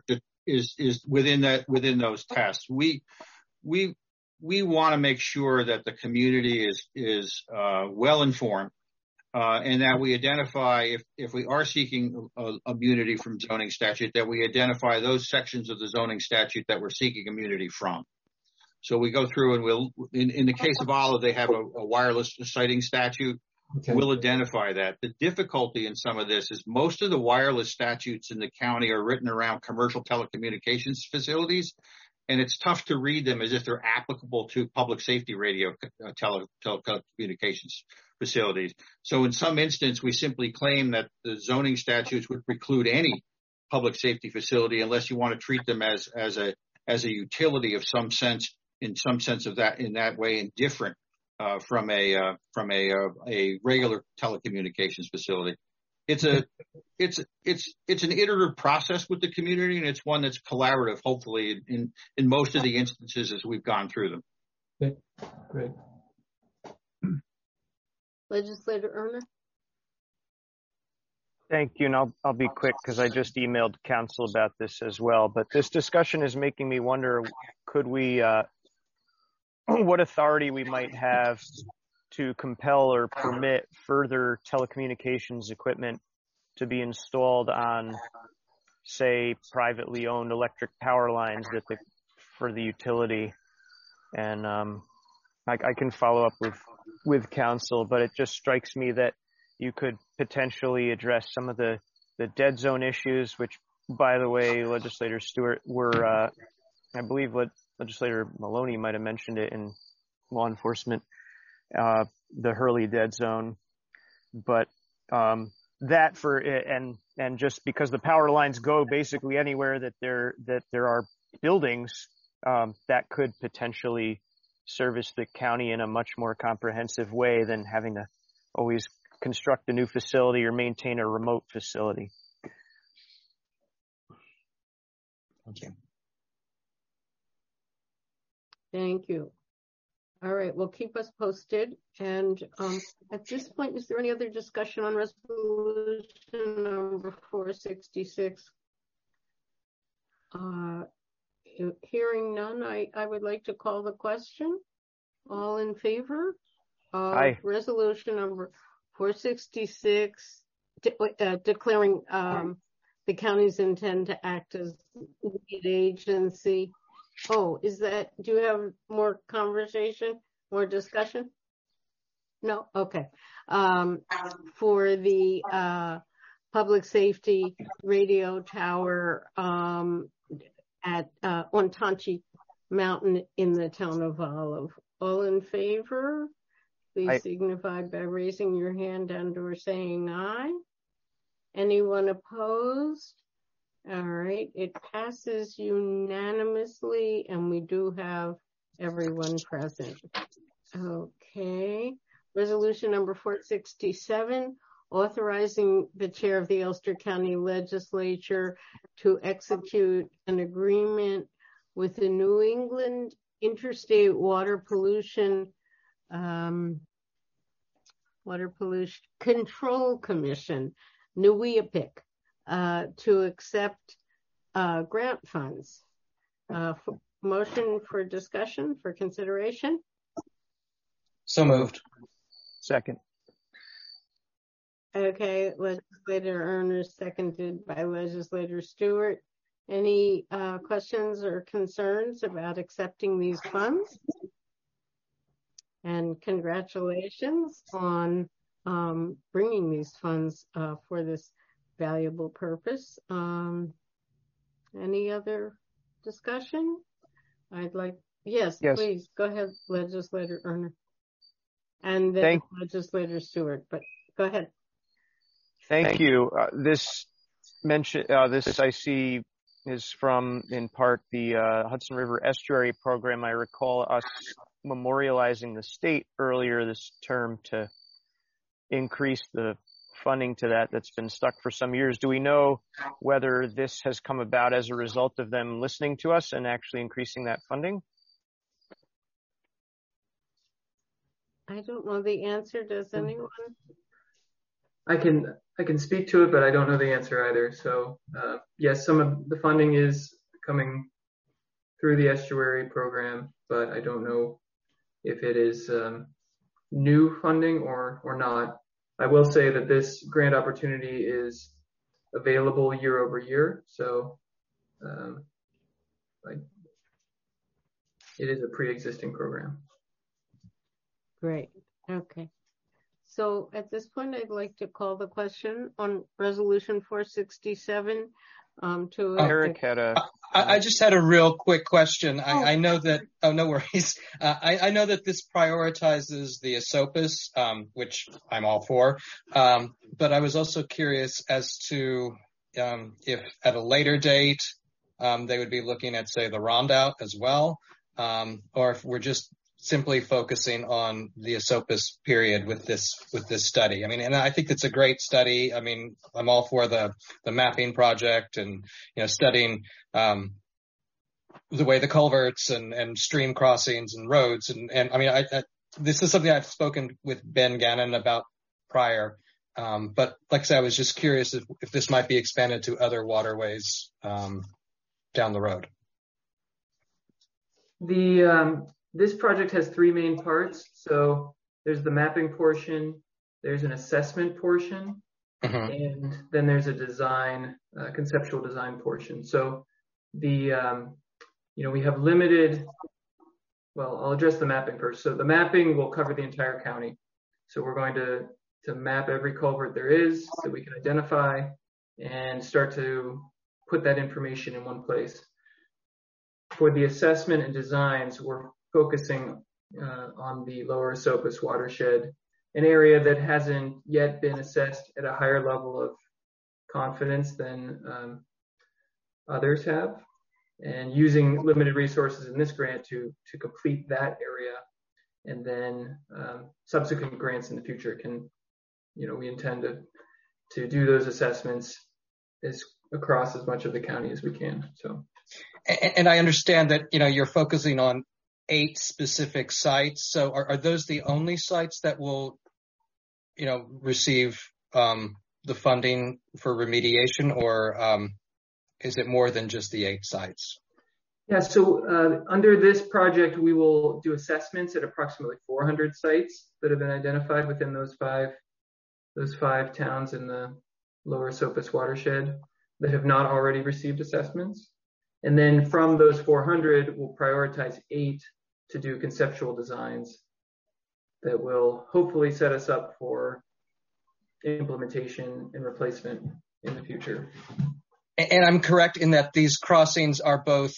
is within those tests. We want to make sure that the community is well informed, and that we identify if we are seeking immunity from zoning statute, that we identify those sections of the zoning statute that we're seeking immunity from. So we go through and we'll, in the case of Olive, they have a wireless siting statute. Okay. We'll identify that. The difficulty in some of this is most of the wireless statutes in the county are written around commercial telecommunications facilities, and it's tough to read them as if they're applicable to public safety radio telecommunications facilities. So in some instance, we simply claim that the zoning statutes would preclude any public safety facility unless you want to treat them as a utility of some sense, in some sense of that, in that way, and different from a regular telecommunications facility. It's an iterative process with the community, and it's one that's collaborative, hopefully, in most of the instances as we've gone through them. Okay, great. Legislator Erner. Thank you, and I'll be quick because I just emailed council about this as well. But this discussion is making me wonder: could we, what authority we might have to compel or permit further telecommunications equipment to be installed on, say, privately owned electric power lines for the utility. And I can follow up with council, but it just strikes me that you could potentially address some of the dead zone issues, which, by the way, Legislator Stewart, were, I believe Legislator Maloney might have mentioned it in law enforcement, the Hurley dead zone. But that and just because the power lines go basically anywhere that there are buildings, that could potentially service the county in a much more comprehensive way than having to always construct a new facility or maintain a remote facility. Thank you. Thank you. All right, well, keep us posted. And at this point, is there any other discussion on resolution number 466? Hearing none, I would like to call the question. All in favor of resolution number 466, declaring the county's intent to act as lead agency. Oh, do you have more conversation, more discussion? No? Okay. For the public safety radio tower on Tonchi Mountain in the town of Olive. All in favor? Please signify by raising your hand and/or saying aye. Anyone opposed? All right, it passes unanimously, and we do have everyone present. Okay, resolution number 467, authorizing the chair of the Ulster County Legislature to execute an agreement with the New England Interstate Water Pollution Control Commission, NUIAPIC, to accept grant funds. Motion for discussion, for consideration? So moved. Second. Okay, Legislator Erners, seconded by Legislator Stewart. Any questions or concerns about accepting these funds? And congratulations on bringing these funds for this valuable purpose. Any other discussion? Yes, please, go ahead, Legislator Erners. And then Legislator Stewart, but go ahead. Thank you. This I see is from, in part, the Hudson River Estuary Program. I recall us memorializing the state earlier this term to increase the funding to that's been stuck for some years. Do we know whether this has come about as a result of them listening to us and actually increasing that funding? I don't know the answer. Does anyone? I can speak to it, but I don't know the answer either. So yes, some of the funding is coming through the estuary program, but I don't know if it is new funding or not. I will say that this grant opportunity is available year over year, so it is a pre-existing program. Great. Okay. So at this point, I'd like to call the question on Resolution 467. Eric had I just had a real quick question. I know that, no worries. I know that this prioritizes the ESOPAS, which I'm all for. But I was also curious as to if at a later date, they would be looking at, say, the Rondout as well, or if we're just simply focusing on the ESOPAS period with this study. I mean, and I think it's a great study. I mean, I'm all for the mapping project and, studying, the way the culverts and stream crossings and roads. And I mean, this is something I've spoken with Ben Gannon about prior. But like I said, I was just curious if this might be expanded to other waterways, down the road. This project has three main parts. So there's the mapping portion, there's an assessment portion, and then there's a design, conceptual design portion. So we have limited, I'll address the mapping first. So the mapping will cover the entire county. So we're going to map every culvert there is that we can identify and start to put that information in one place. For the assessment and designs, we're focusing on the lower ESOPAS watershed, an area that hasn't yet been assessed at a higher level of confidence than others have, and using limited resources in this grant to complete that area, and then subsequent grants in the future can, we intend to do those assessments across as much of the county as we can. So, and I understand that you're focusing on 8 specific sites. So are those the only sites that will, receive the funding for remediation, or is it more than just the 8 sites? Yeah, so under this project, we will do assessments at approximately 400 sites that have been identified within those five towns in the lower ESOPAS watershed that have not already received assessments. And then from those 400, we'll prioritize 8 to do conceptual designs that will hopefully set us up for implementation and replacement in the future. And I'm correct in that these crossings are both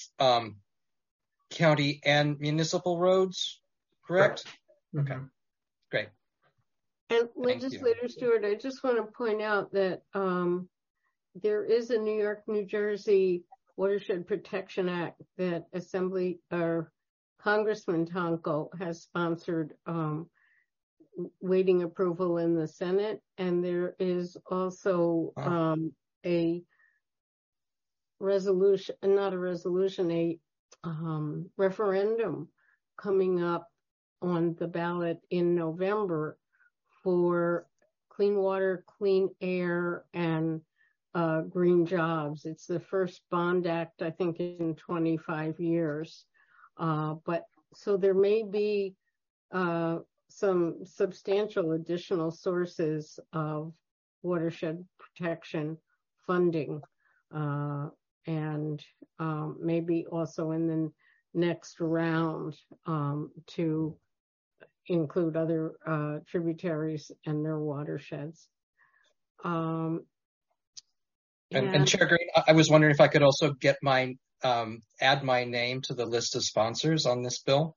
county and municipal roads, correct? Okay, great. And Legislator Stewart, I just want to point out that there is a New York, New Jersey Watershed Protection Act that Congressman Tonko has sponsored waiting approval in the Senate, and there is also a resolution, not a resolution, a referendum coming up on the ballot in November for clean water, clean air, and green jobs. It's the first bond act, I think, in 25 years. But so there may be some substantial additional sources of watershed protection funding, and maybe also in the next round to include other tributaries and their watersheds. And Chair Green, I was wondering if I could also get add my name to the list of sponsors on this bill.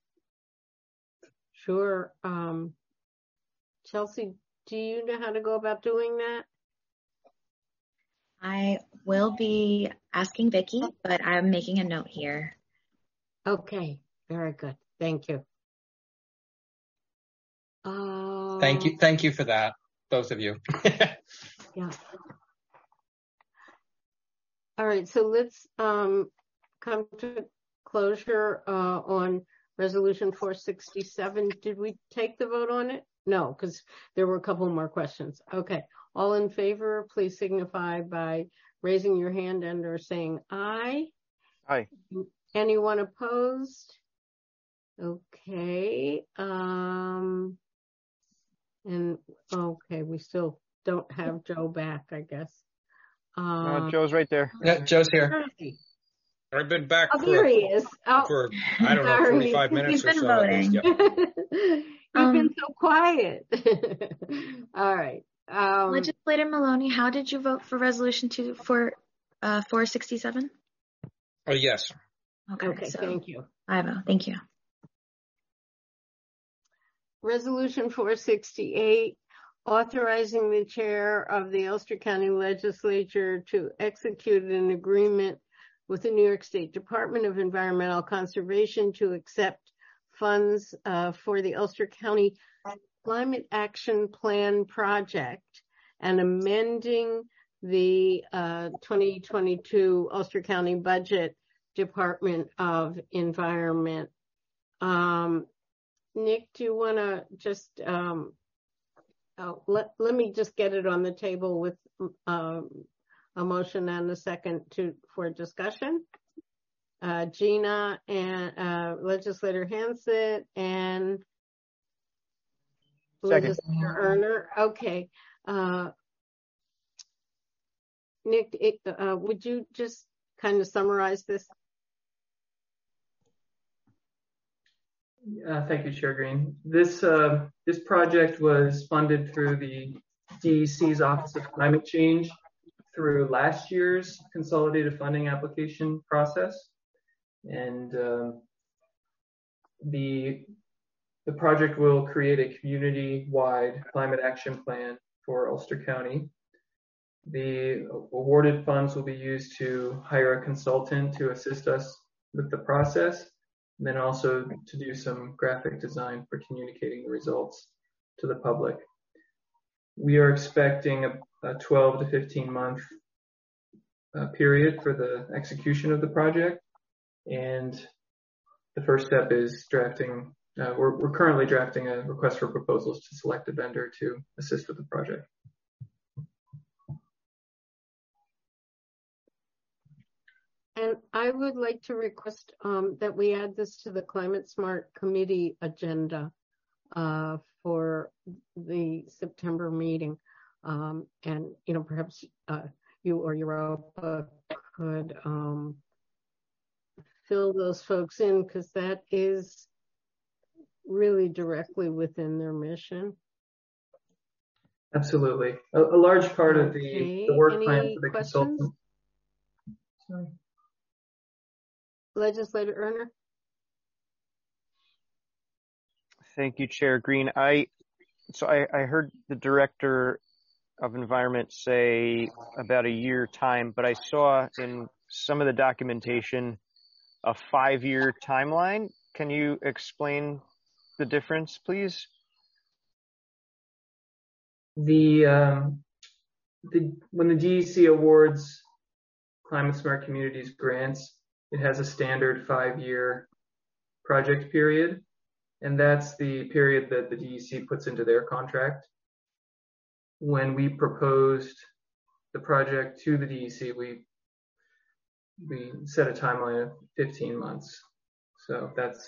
Sure. Chelsea, do you know how to go about doing that? I will be asking Vicki, but I'm making a note here. Okay, very good. Thank you. Thank you for that, both of you. Yeah. All right, so let's come to closure on Resolution 467. Did we take the vote on it? No, because there were a couple more questions. Okay, all in favor, please signify by raising your hand and or saying aye. Aye. Anyone opposed? Okay. And okay, we still don't have Joe back, I guess. Joe's right there. Yeah, Joe's here. I've been back there he is. for I don't know, 45 minutes He's or been so. voting. Yeah. You've been so quiet. All right. Legislator Maloney, how did you vote for Resolution 467? Oh, yes. Okay, so thank you. I vote. Thank you. Resolution 468, authorizing the chair of the Ulster County Legislature to execute an agreement with the New York State Department of Environmental Conservation to accept funds for the Ulster County Climate Action Plan project and amending the 2022 Ulster County Budget Department of Environment. Nick, do you want to just let me just get it on the table with a motion and a second for discussion. Gina and Legislator Hansen and Legislator Erner. Okay. Nick, would you just kind of summarize this? Thank you, Chair Green. This project was funded through the DEC's Office of Climate Change through last year's consolidated funding application process. And the project will create a community-wide climate action plan for Ulster County. The awarded funds will be used to hire a consultant to assist us with the process, and then also to do some graphic design for communicating the results to the public. We are expecting a 12 to 15 month period for the execution of the project. And the first step is drafting, we're currently drafting a request for proposals to select a vendor to assist with the project. And I would like to request that we add this to the Climate Smart Committee agenda for the September meeting. And, perhaps you or Europa could fill those folks in, because that is really directly within their mission. Absolutely. A large part of the work plan for the questions? consultant. Sorry. Legislator Erner. Thank you, Chair Green. I heard the Director of Environment say about a year time, but I saw in some of the documentation a 5-year timeline. Can you explain the difference, please? When the DEC awards Climate Smart Communities grants, it has a standard 5-year project period, and that's the period that the DEC puts into their contract. When we proposed the project to the DEC, we set a timeline of 15 months. So that's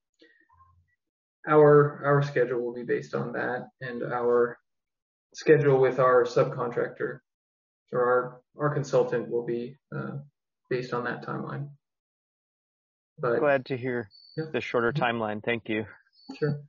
our schedule will be based on that, and our schedule with our subcontractor or our consultant will be based on that timeline. But glad to hear the shorter timeline. Thank you. Sure.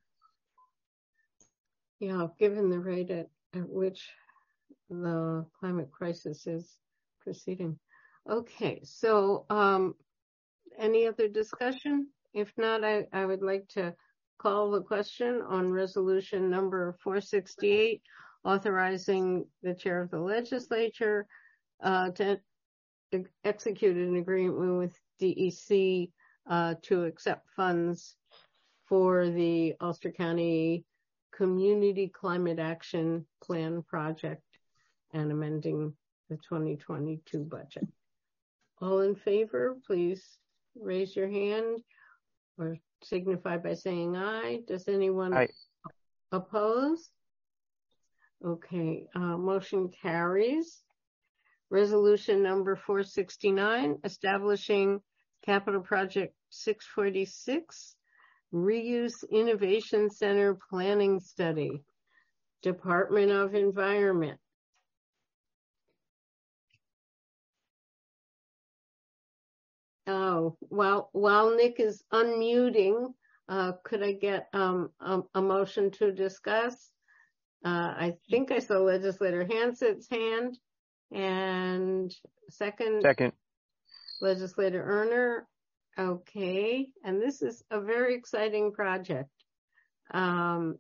Yeah, given the rate at which the climate crisis is proceeding. Okay, so any other discussion? If not, I would like to call the question on resolution number 468, authorizing the chair of the legislature to execute an agreement with DEC to accept funds for the Ulster County Community Climate Action Plan project and amending the 2022 budget. All in favor, please raise your hand or signify by saying aye. Does anyone oppose? Okay, motion carries. Resolution number 469, establishing Capital Project 646, Reuse Innovation Center Planning Study, Department of Environment. Oh, while Nick is unmuting, could I get a motion to discuss? I think I saw Legislator Hansett's hand, and second, Legislator Erner. Okay, and this is a very exciting project. And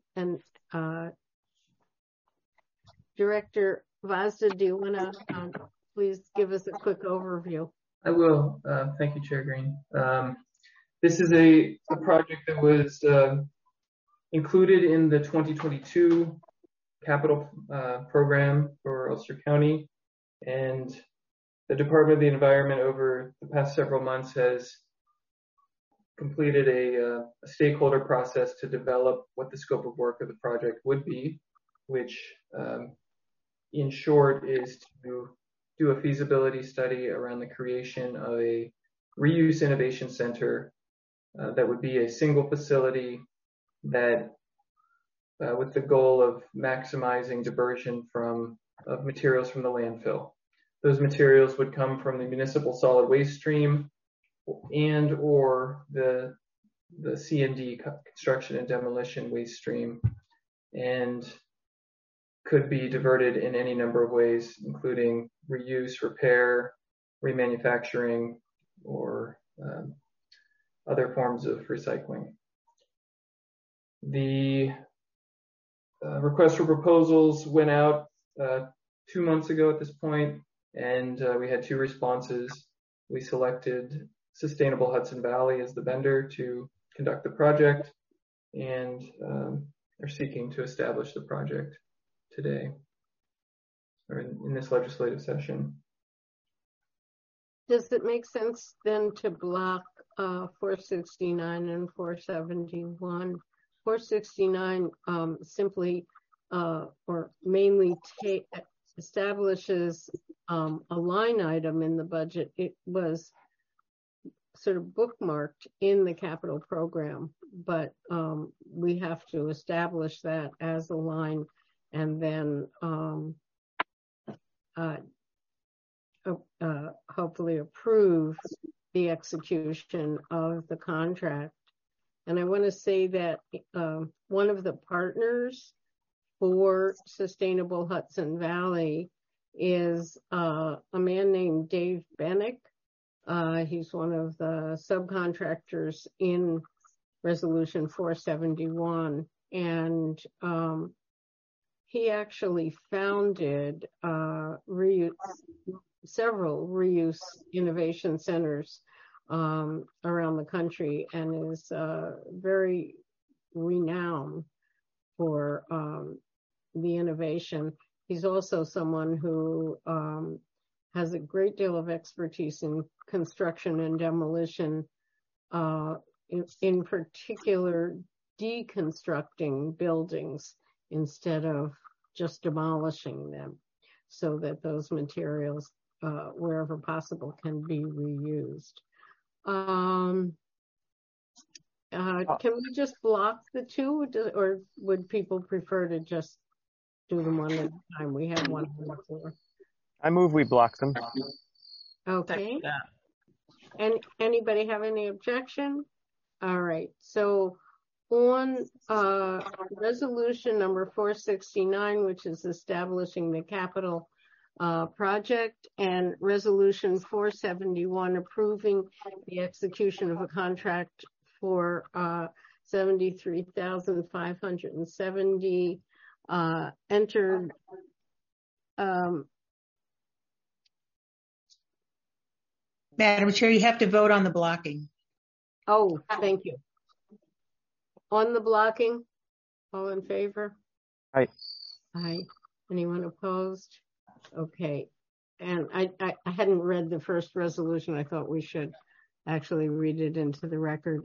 Director Vazda, do you want to please give us a quick overview? I will. Thank you, Chair Green. This is a project that was included in the 2022 capital program for Ulster County, and the Department of the Environment over the past several months has completed a stakeholder process to develop what the scope of work of the project would be, which in short is to do a feasibility study around the creation of a reuse innovation center that would be a single facility that with the goal of maximizing diversion of materials from the landfill. Those materials would come from the municipal solid waste stream and or the C&D, construction and demolition waste stream, and could be diverted in any number of ways, including reuse, repair, remanufacturing, or other forms of recycling. The request for proposals went out 2 months ago at this point, and we had 2 responses. We selected Sustainable Hudson Valley as the vendor to conduct the project, and are seeking to establish the project today, or in this legislative session. Does it make sense then to block 469 and 471? 469 simply or mainly establishes a line item in the budget. It was sort of bookmarked in the capital program, but we have to establish that as a line and then hopefully approve the execution of the contract. And I want to say that one of the partners for Sustainable Hudson Valley is a man named Dave Bennick. He's one of the subcontractors in Resolution 471, and he actually founded several reuse innovation centers around the country, and is very renowned for the the innovation. He's also someone who has a great deal of expertise in construction and demolition, in particular deconstructing buildings instead of just demolishing them, so that those materials, wherever possible, can be reused. Can we just block the two, or would people prefer to just do them one at a time? We have one on the floor. I move we block them. Okay. And anybody have any objection? All right. So on resolution number 469, which is establishing the capital project, and resolution 471 approving the execution of a contract for $73,570 entered. Madam Chair, you have to vote on the blocking. Oh, thank you. On the blocking, all in favor? Aye. Aye. Anyone opposed? Okay. And I hadn't read the first resolution. I thought we should actually read it into the record.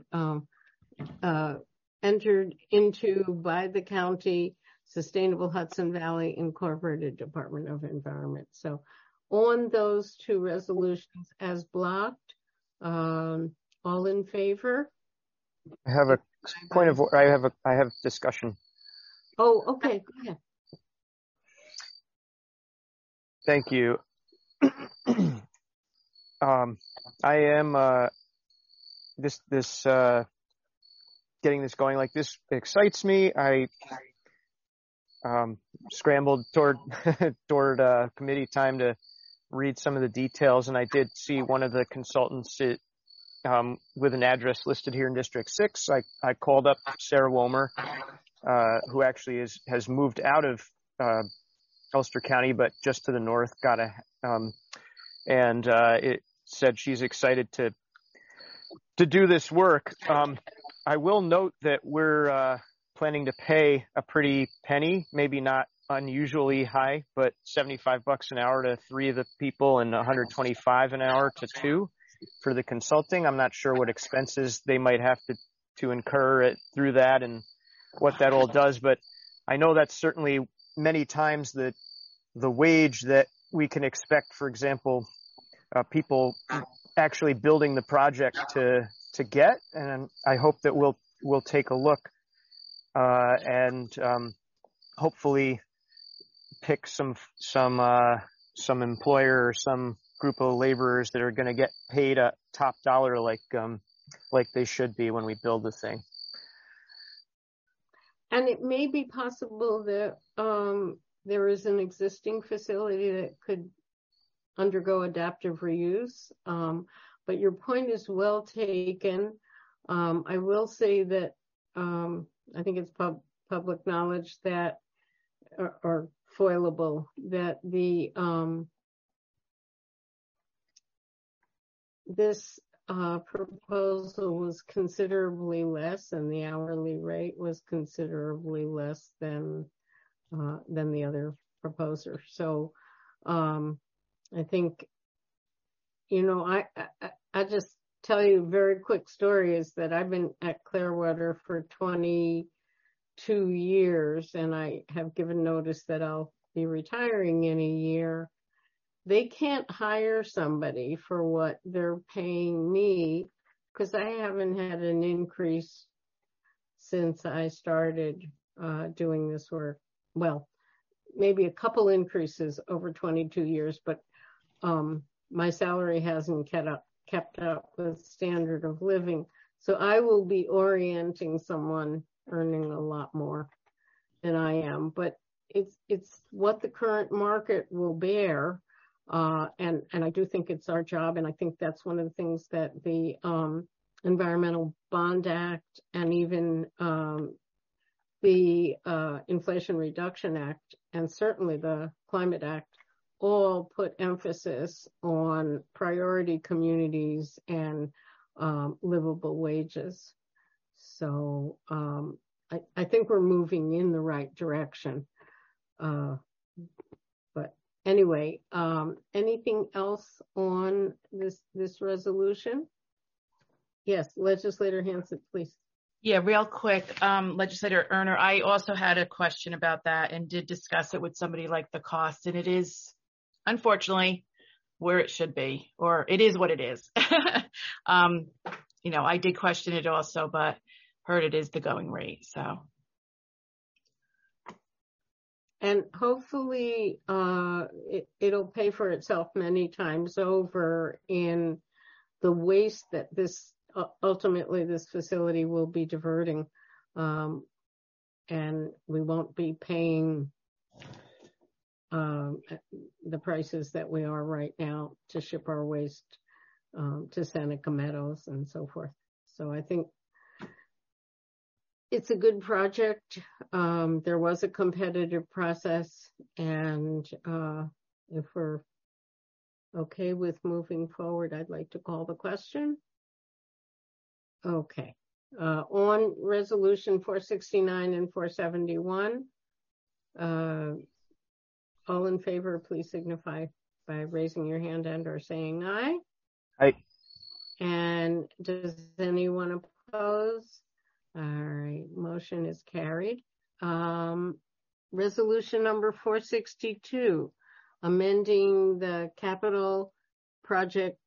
Entered into by the county, Sustainable Hudson Valley Incorporated Department of Environment. So on those two resolutions as blocked, all in favor? I have a point of, I have discussion. Oh, okay, go ahead. Thank you. I am getting this going like this excites me. I scrambled toward committee time to read some of the details, and I did see one of the consultants with an address listed here in District 6. I called up Sarah Womer, who actually has moved out of Ulster County, but just to the north, and it said she's excited to do this work. I will note that we're planning to pay a pretty penny, maybe not unusually high, but $75 an hour to 3 of the people and $125 an hour to 2 for the consulting. I'm not sure what expenses they might have to incur through that and what that all does, but I know that's certainly many times the wage that we can expect, for example, people actually building the project to get, and I hope that we'll take a look and hopefully pick some employer or some group of laborers that are going to get paid a top dollar like they should be when we build the thing. And it may be possible that there is an existing facility that could undergo adaptive reuse. But your point is well taken. I will say that I think it's public knowledge that, or foilable, that this proposal was considerably less, and the hourly rate was considerably less than the other proposer. So I think, I just tell you a very quick story is that I've been at Clearwater for 22 years, and I have given notice that I'll be retiring in a year. They can't hire somebody for what they're paying me because I haven't had an increase since I started doing this work. Well, maybe a couple increases over 22 years, but my salary hasn't kept up with standard of living. So I will be orienting someone earning a lot more than I am, but it's what the current market will bear. And I do think it's our job, and I think that's one of the things that the Environmental Bond Act and even the Inflation Reduction Act and certainly the Climate Act all put emphasis on priority communities and livable wages. So I think we're moving in the right direction. But anyway, anything else on this resolution? Yes, Legislator Hansen, please. Yeah, real quick, Legislator Erner, I also had a question about that and did discuss it with somebody like the cost, and it is unfortunately where it should be, or it is what it is. I did question it also, but heard it is the going rate. So. And hopefully it'll pay for itself many times over in the waste that ultimately this facility will be diverting. And we won't be paying the prices that we are right now to ship our waste to Seneca Meadows and so forth. So I think it's a good project. There was a competitive process, and if we're okay with moving forward, I'd like to call the question. Okay. On resolution 469 and 471, all in favor, please signify by raising your hand and or saying aye. Aye. And does anyone oppose? All right, motion is carried. Resolution number 462, amending the capital project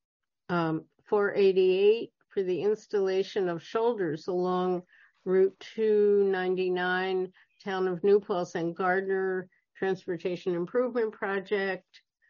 488 for the installation of shoulders along Route 299, Town of New Paltz and Gardner Transportation Improvement Project.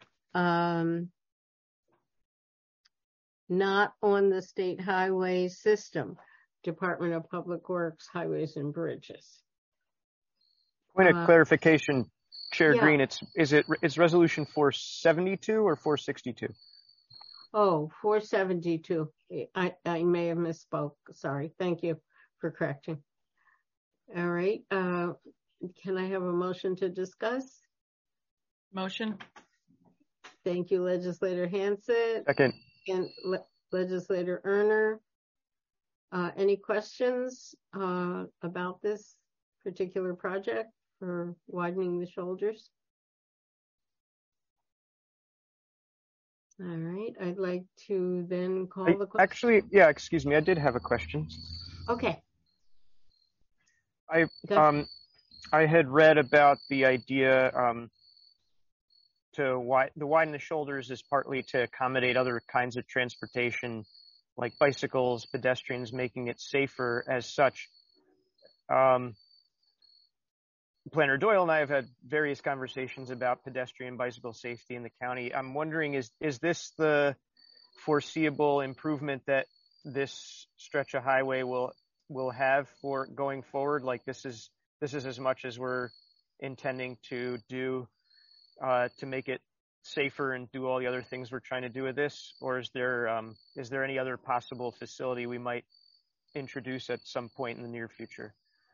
Not on the state highway system. Department of Public Works, Highways and Bridges. Point of clarification, Chair yeah. Green, it's resolution 472 or 462? Oh, 472. I may have misspoke. Sorry. Thank you for correcting. All right. Can I have a motion to discuss? Motion. Thank you, Legislator Hansen. Second. And Legislator Erner. Any questions about this particular project for widening the shoulders? All right, I'd like to then call the question. Actually, yeah, excuse me, I did have a question. Okay. I had read about the idea to widen the shoulders is partly to accommodate other kinds of transportation, like bicycles, pedestrians, making it safer as such. Planner Doyle and I have had various conversations about pedestrian bicycle safety in the county. I'm wondering, is this the foreseeable improvement that this stretch of highway will have for going forward? Like this is as much as we're intending to do to make it safer and do all the other things we're trying to do with this, or is there any other possible facility we might introduce at some point in the near future?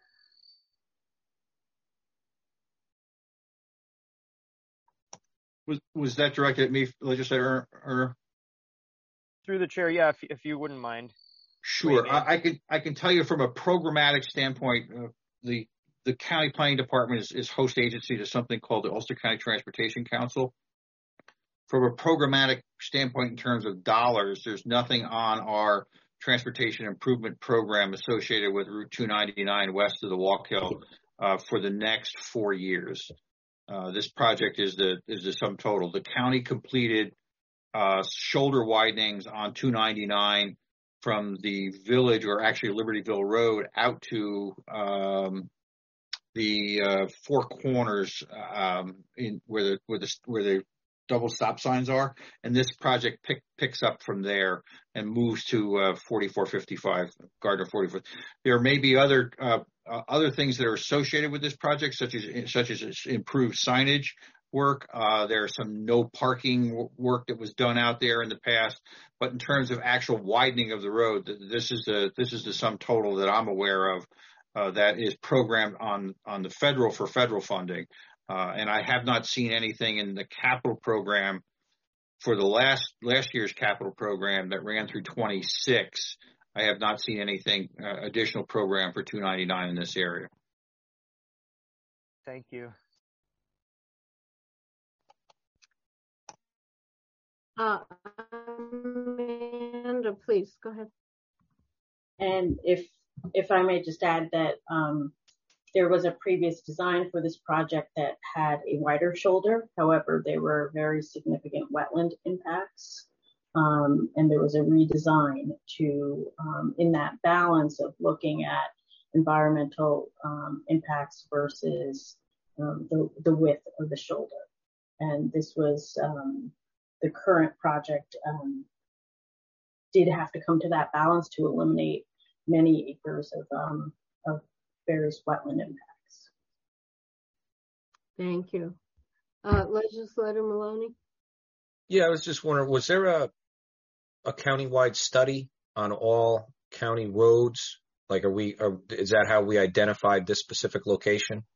Was that directed at me, Legislator Erner? Through the chair, yeah, if you wouldn't mind. Sure, I can tell you from a programmatic standpoint, the county planning department is host agency to something called the Ulster County Transportation Council. From a programmatic standpoint, in terms of dollars, there's nothing on our transportation improvement program associated with Route 299 west of the Wallkill for the next 4 years. This project is the sum total. The county completed shoulder widenings on 299 from the village, or actually Libertyville Road, out to the Four Corners in where the double stop signs are, and this project picks up from there and moves to 4455 Gardner 44. There may be other things that are associated with this project, such as improved signage work. There's some no parking work that was done out there in the past, but in terms of actual widening of the road, this is the sum total that I'm aware of that is programmed on the federal funding. And I have not seen anything in the capital program for the last year's capital program that ran through 26. I have not seen anything additional program for 299 in this area. Thank you. Amanda, please go ahead. And if I may just add that there was a previous design for this project that had a wider shoulder. However, there were very significant wetland impacts. And there was a redesign to, in that balance of looking at environmental impacts versus the width of the shoulder. And this was the current project did have to come to that balance to eliminate many acres of various wetland impacts. Thank you. Legislator Maloney? Yeah, I was just wondering, was there a countywide study on all county roads? Like, is that how we identified this specific location?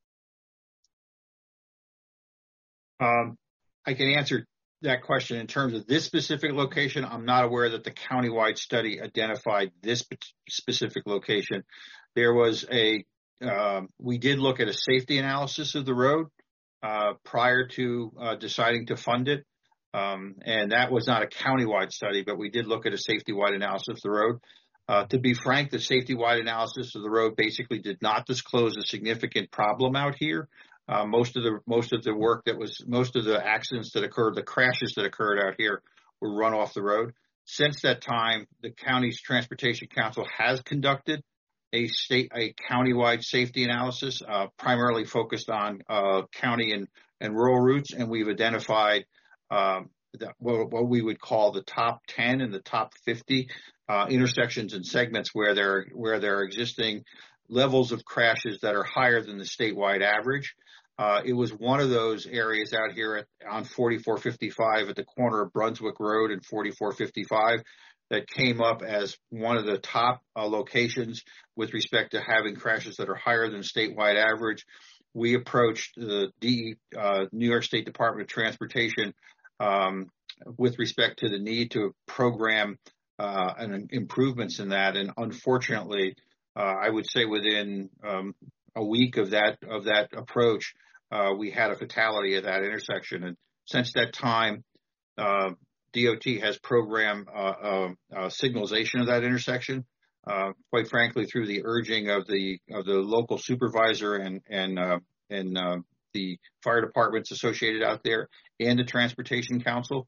I can answer that question in terms of this specific location. I'm not aware that the countywide study identified this specific location. There was we did look at a safety analysis of the road prior to deciding to fund it. And that was not a countywide study, but we did look at a safety-wide analysis of the road. To be frank, the safety-wide analysis of the road basically did not disclose a significant problem out here. Most of the accidents that occurred, the crashes that occurred out here were run off the road. Since that time, the county's Transportation Council has conducted a countywide safety analysis, primarily focused on county and rural routes, and we've identified what we would call the top 10 and the top 50 intersections and segments where there are existing levels of crashes that are higher than the statewide average. It was one of those areas out here on 4455 at the corner of Brunswick Road and 4455 that came up as one of the top locations with respect to having crashes that are higher than statewide average. We approached the New York State Department of Transportation with respect to the need to program and improvements in that. And unfortunately, I would say within a week of that approach, we had a fatality at that intersection. And since that time, DOT has programmed signalization of that intersection. Quite frankly, through the urging of the local supervisor and the fire departments associated out there and the Transportation Council.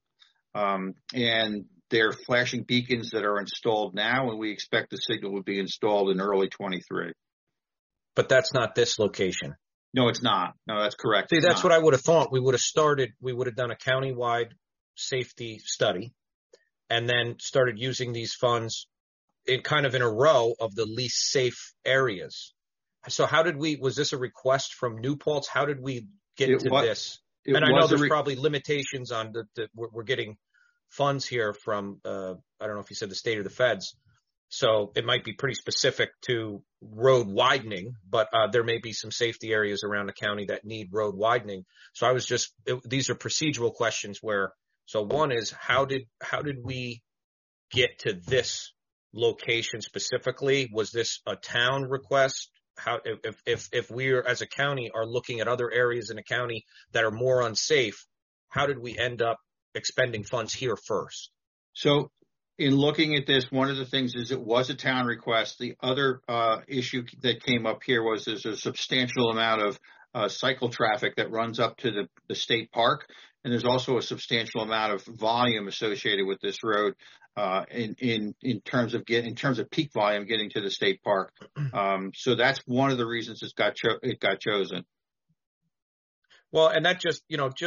And they're flashing beacons that are installed now, and we expect the signal would be installed in early 23. But that's not this location. No, it's not. No, that's correct. See, that's what I would have thought. We would have done a countywide safety study and then started using these funds in a row of the least safe areas. So was this a request from New Paltz? How did we get to this? And I know there's probably limitations on we're getting funds here from, I don't know if you said the state or the feds. So it might be pretty specific to road widening, but there may be some safety areas around the county that need road widening. So these are procedural questions so one is how did we get to this location specifically? Was this a town request? How, if we as a county are looking at other areas in the county that are more unsafe, how did we end up expending funds here first? So in looking at this, one of the things is it was a town request. The other issue that came up here was there's a substantial amount of cycle traffic that runs up to the state park. And there's also a substantial amount of volume associated with this road in terms of peak volume getting to the state park. So that's one of the reasons it got chosen. Well, and that just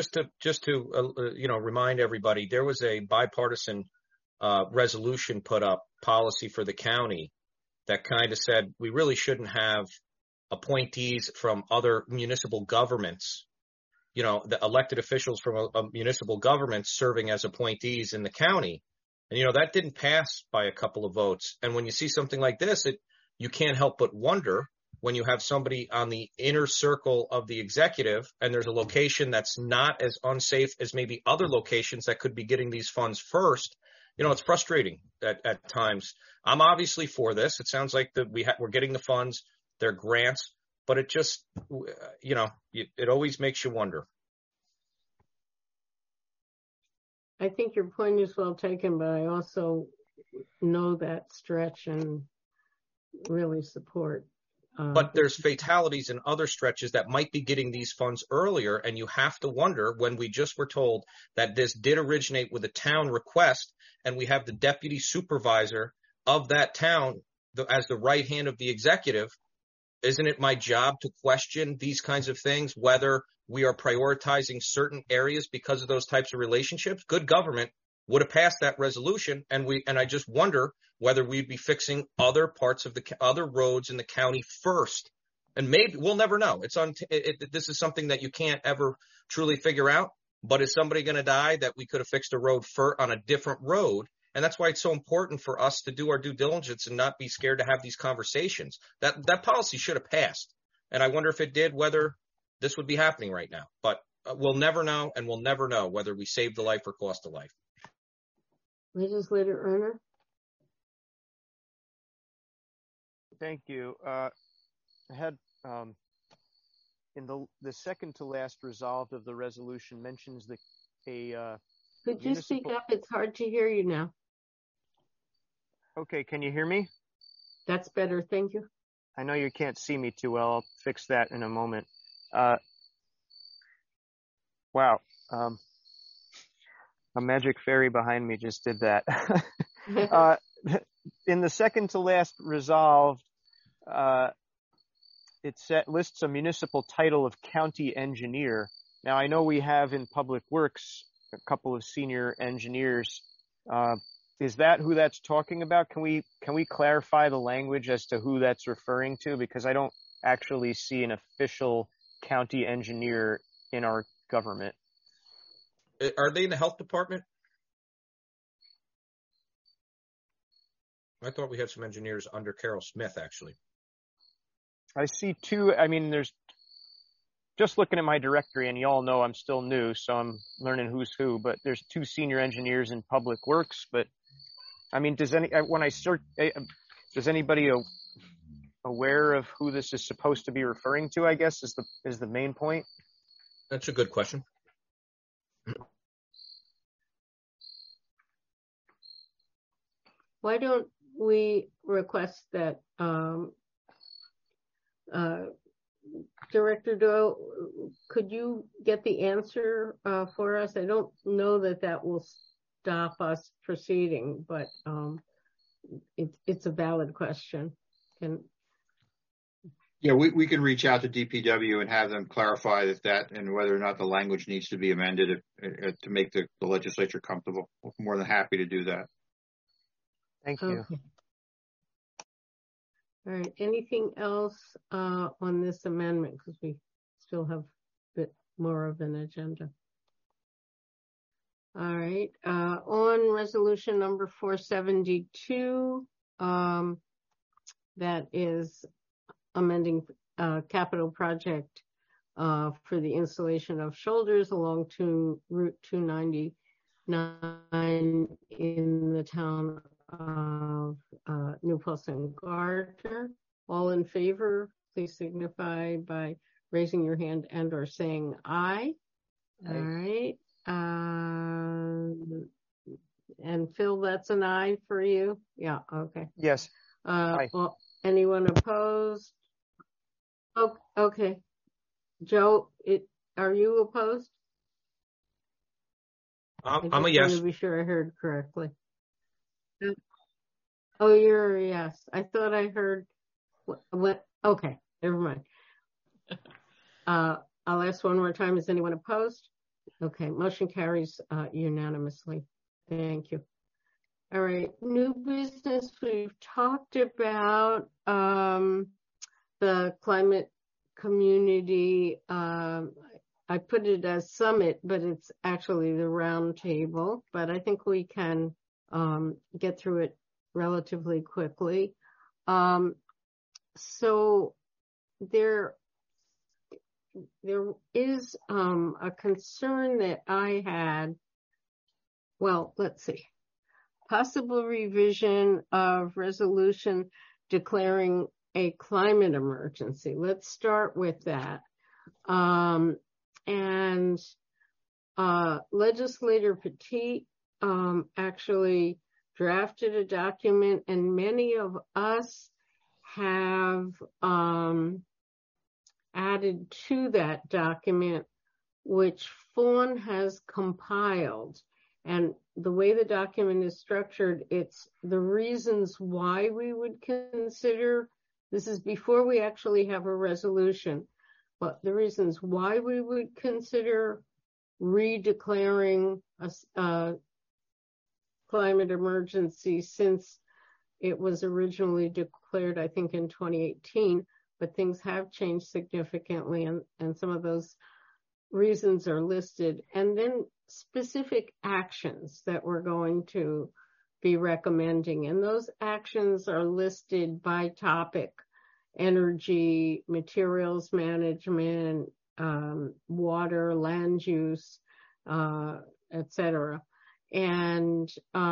to remind everybody, there was a bipartisan resolution put up, policy for the county, that kind of said we really shouldn't have appointees from other municipal governments, the elected officials from a municipal government serving as appointees in the county. And, that didn't pass by a couple of votes. And when you see something like this, you can't help but wonder when you have somebody on the inner circle of the executive and there's a location that's not as unsafe as maybe other locations that could be getting these funds first. It's frustrating at times. I'm obviously for this. It sounds like that we're getting the funds, they're grants, but it just, it always makes you wonder. I think your point is well taken, but I also know that stretch and really support. But there's fatalities in other stretches that might be getting these funds earlier, and you have to wonder, when we just were told that this did originate with a town request, and we have the deputy supervisor of that town as the right hand of the executive, isn't it my job to question these kinds of things, whether we are prioritizing certain areas because of those types of relationships? Good government would have passed that resolution, and I just wonder whether we'd be fixing other parts of other roads in the county first. And maybe we'll never know. This is something that you can't ever truly figure out. But is somebody going to die that we could have fixed a road on a different road? And that's why it's so important for us to do our due diligence and not be scared to have these conversations. That policy should have passed. And I wonder if it did, whether this would be happening right now. But we'll never know, and we'll never know whether we saved a life or cost a life. Legislator Erner? Thank you. I had in the second to last resolved of the resolution mentions Could you speak up? It's hard to hear you now. Okay, can you hear me? That's better, thank you. I know you can't see me too well. I'll fix that in a moment. Wow. A magic fairy behind me just did that. In the second to last resolved, it lists a municipal title of county engineer. Now, I know we have in Public Works a couple of senior engineers. Is that who that's talking about? Can we clarify the language as to who that's referring to? Because I don't actually see an official county engineer in our government. Are they in the health department? I thought we had some engineers under Carol Smith, actually. I see two. I mean, there's just looking at my directory, and you all know I'm still new, so I'm learning who's who, but there's two senior engineers in Public Works. But I mean, does anybody aware of who this is supposed to be referring to, I guess, is the main point? That's a good question. Why don't we request that Director Doyle, could you get the answer for us? I don't know that will stop us proceeding, but it's a valid question. Yeah, we can reach out to DPW and have them clarify that and whether or not the language needs to be amended to make the legislature comfortable. We're more than happy to do that. Thank you. Okay. All right. Anything else on this amendment? Because we still have a bit more of an agenda. All right. On resolution number 472, that is amending capital project for the installation of shoulders along to Route 299 in the town of New Paltz and Gardner. All in favor, please signify by raising your hand and or saying aye. All right. And Phil, that's an aye for you? Yeah, okay. Yes. Well, anyone opposed? Oh, okay. Joe, are you opposed? I'm a yes. I want to be sure I heard correctly. Oh, you're a yes. I thought I heard what? Okay, never mind. I'll ask one more time. Is anyone opposed? Okay, motion carries unanimously. Thank you. All right, new business. We've talked about the climate community. I put it as summit, but it's actually the round table. But I think we can get through it relatively quickly. So there is a concern that I had. Well, let's see. Possible revision of resolution declaring a climate emergency. Let's start with that. And Legislator Petit actually drafted a document, and many of us have added to that document, which Fawn has compiled. And the way the document is structured, it's the reasons why we would consider, this is before we actually have a resolution, but the reasons why we would consider redeclaring a climate emergency, since it was originally declared, I think, in 2018, but things have changed significantly, and some of those reasons are listed, and then specific actions that we're going to be recommending. And those actions are listed by topic: energy, materials management, water, land use, etc. And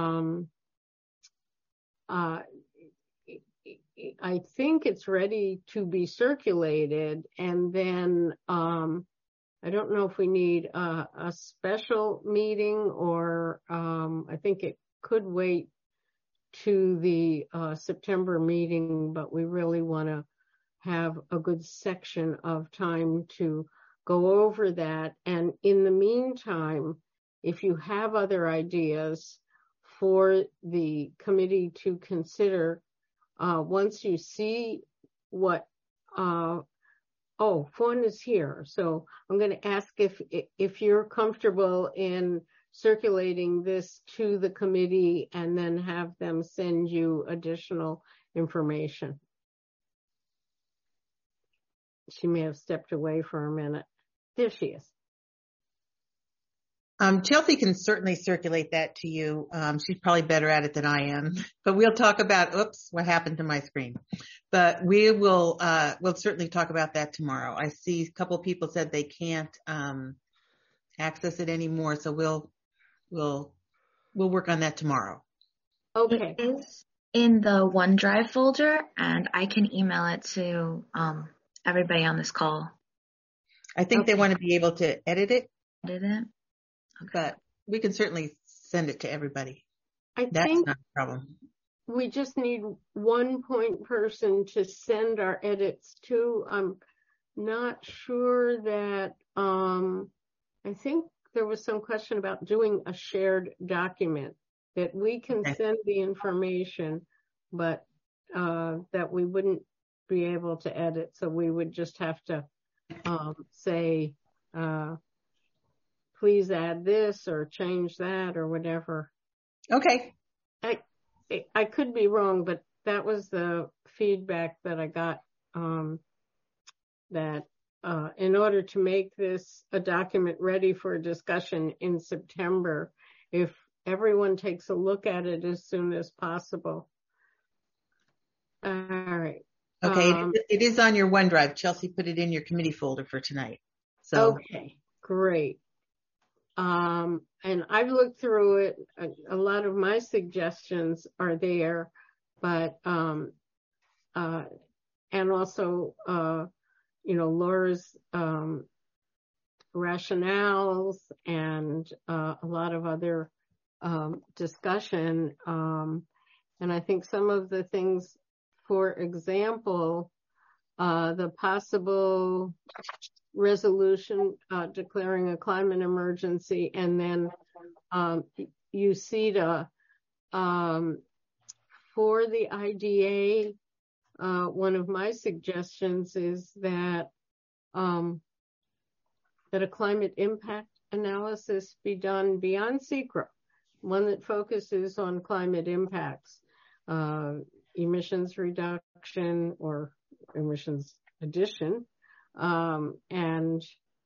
I think it's ready to be circulated, and then I don't know if we need a special meeting, or I think it could wait to the September meeting, but we really want to have a good section of time to go over that. And in the meantime, if you have other ideas for the committee to consider, once you see what, Fawn is here. So I'm going to ask if you're comfortable in circulating this to the committee and then have them send you additional information. She may have stepped away for a minute. There she is. Chelsea can certainly circulate that to you. She's probably better at it than I am, but we'll talk about, oops, what happened to my screen. But we'll certainly talk about that tomorrow. I see a couple of people said they can't, access it anymore. So we'll work on that tomorrow. Okay. It is in the OneDrive folder, and I can email it to, everybody on this call. I think they want to be able to edit it. Edit it? But we can certainly send it to everybody. That's not a problem. We just need one point person to send our edits to. I'm not sure that, I think there was some question about doing a shared document that we can send the information, but that we wouldn't be able to edit. So we would just have to say, please add this or change that or whatever. Okay. I could be wrong, but that was the feedback that I got, that in order to make this a document ready for discussion in September, if everyone takes a look at it as soon as possible. All right. Okay. It is on your OneDrive. Chelsea put it in your committee folder for tonight. So. Okay, great. And I've looked through it. A lot of my suggestions are there, but, and also, Laura's, rationales and, a lot of other, discussion. And I think some of the things, for example, the possible resolution declaring a climate emergency, and then UCEDA for the IDA. One of my suggestions is that that a climate impact analysis be done beyond SECRA, one that focuses on climate impacts, emissions reduction or emissions addition, and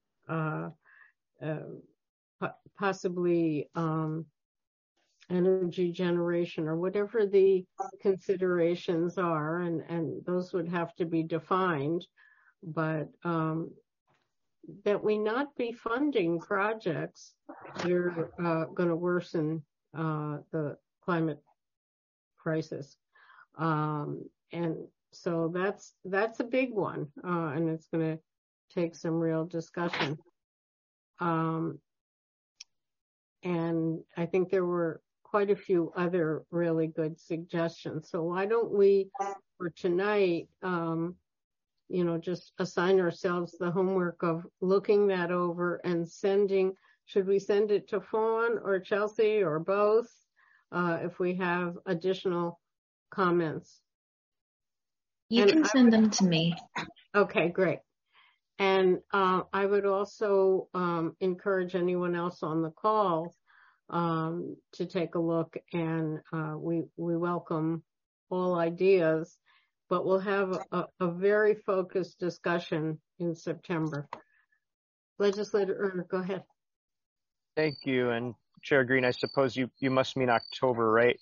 possibly energy generation or whatever the considerations are, and those would have to be defined, but that we not be funding projects that are going to worsen the climate crisis. And so that's a big one, and it's going to take some real discussion. and I think there were quite a few other really good suggestions. So why don't we, for tonight, just assign ourselves the homework of looking that over and should we send it to Fawn or Chelsea or both, if we have additional comments? You can send them to me. Okay, great. And I would also encourage anyone else on the call to take a look, and we welcome all ideas, but we'll have a very focused discussion in September. Legislator Erner, go ahead. Thank you. And Chair Green, I suppose you must mean October, right?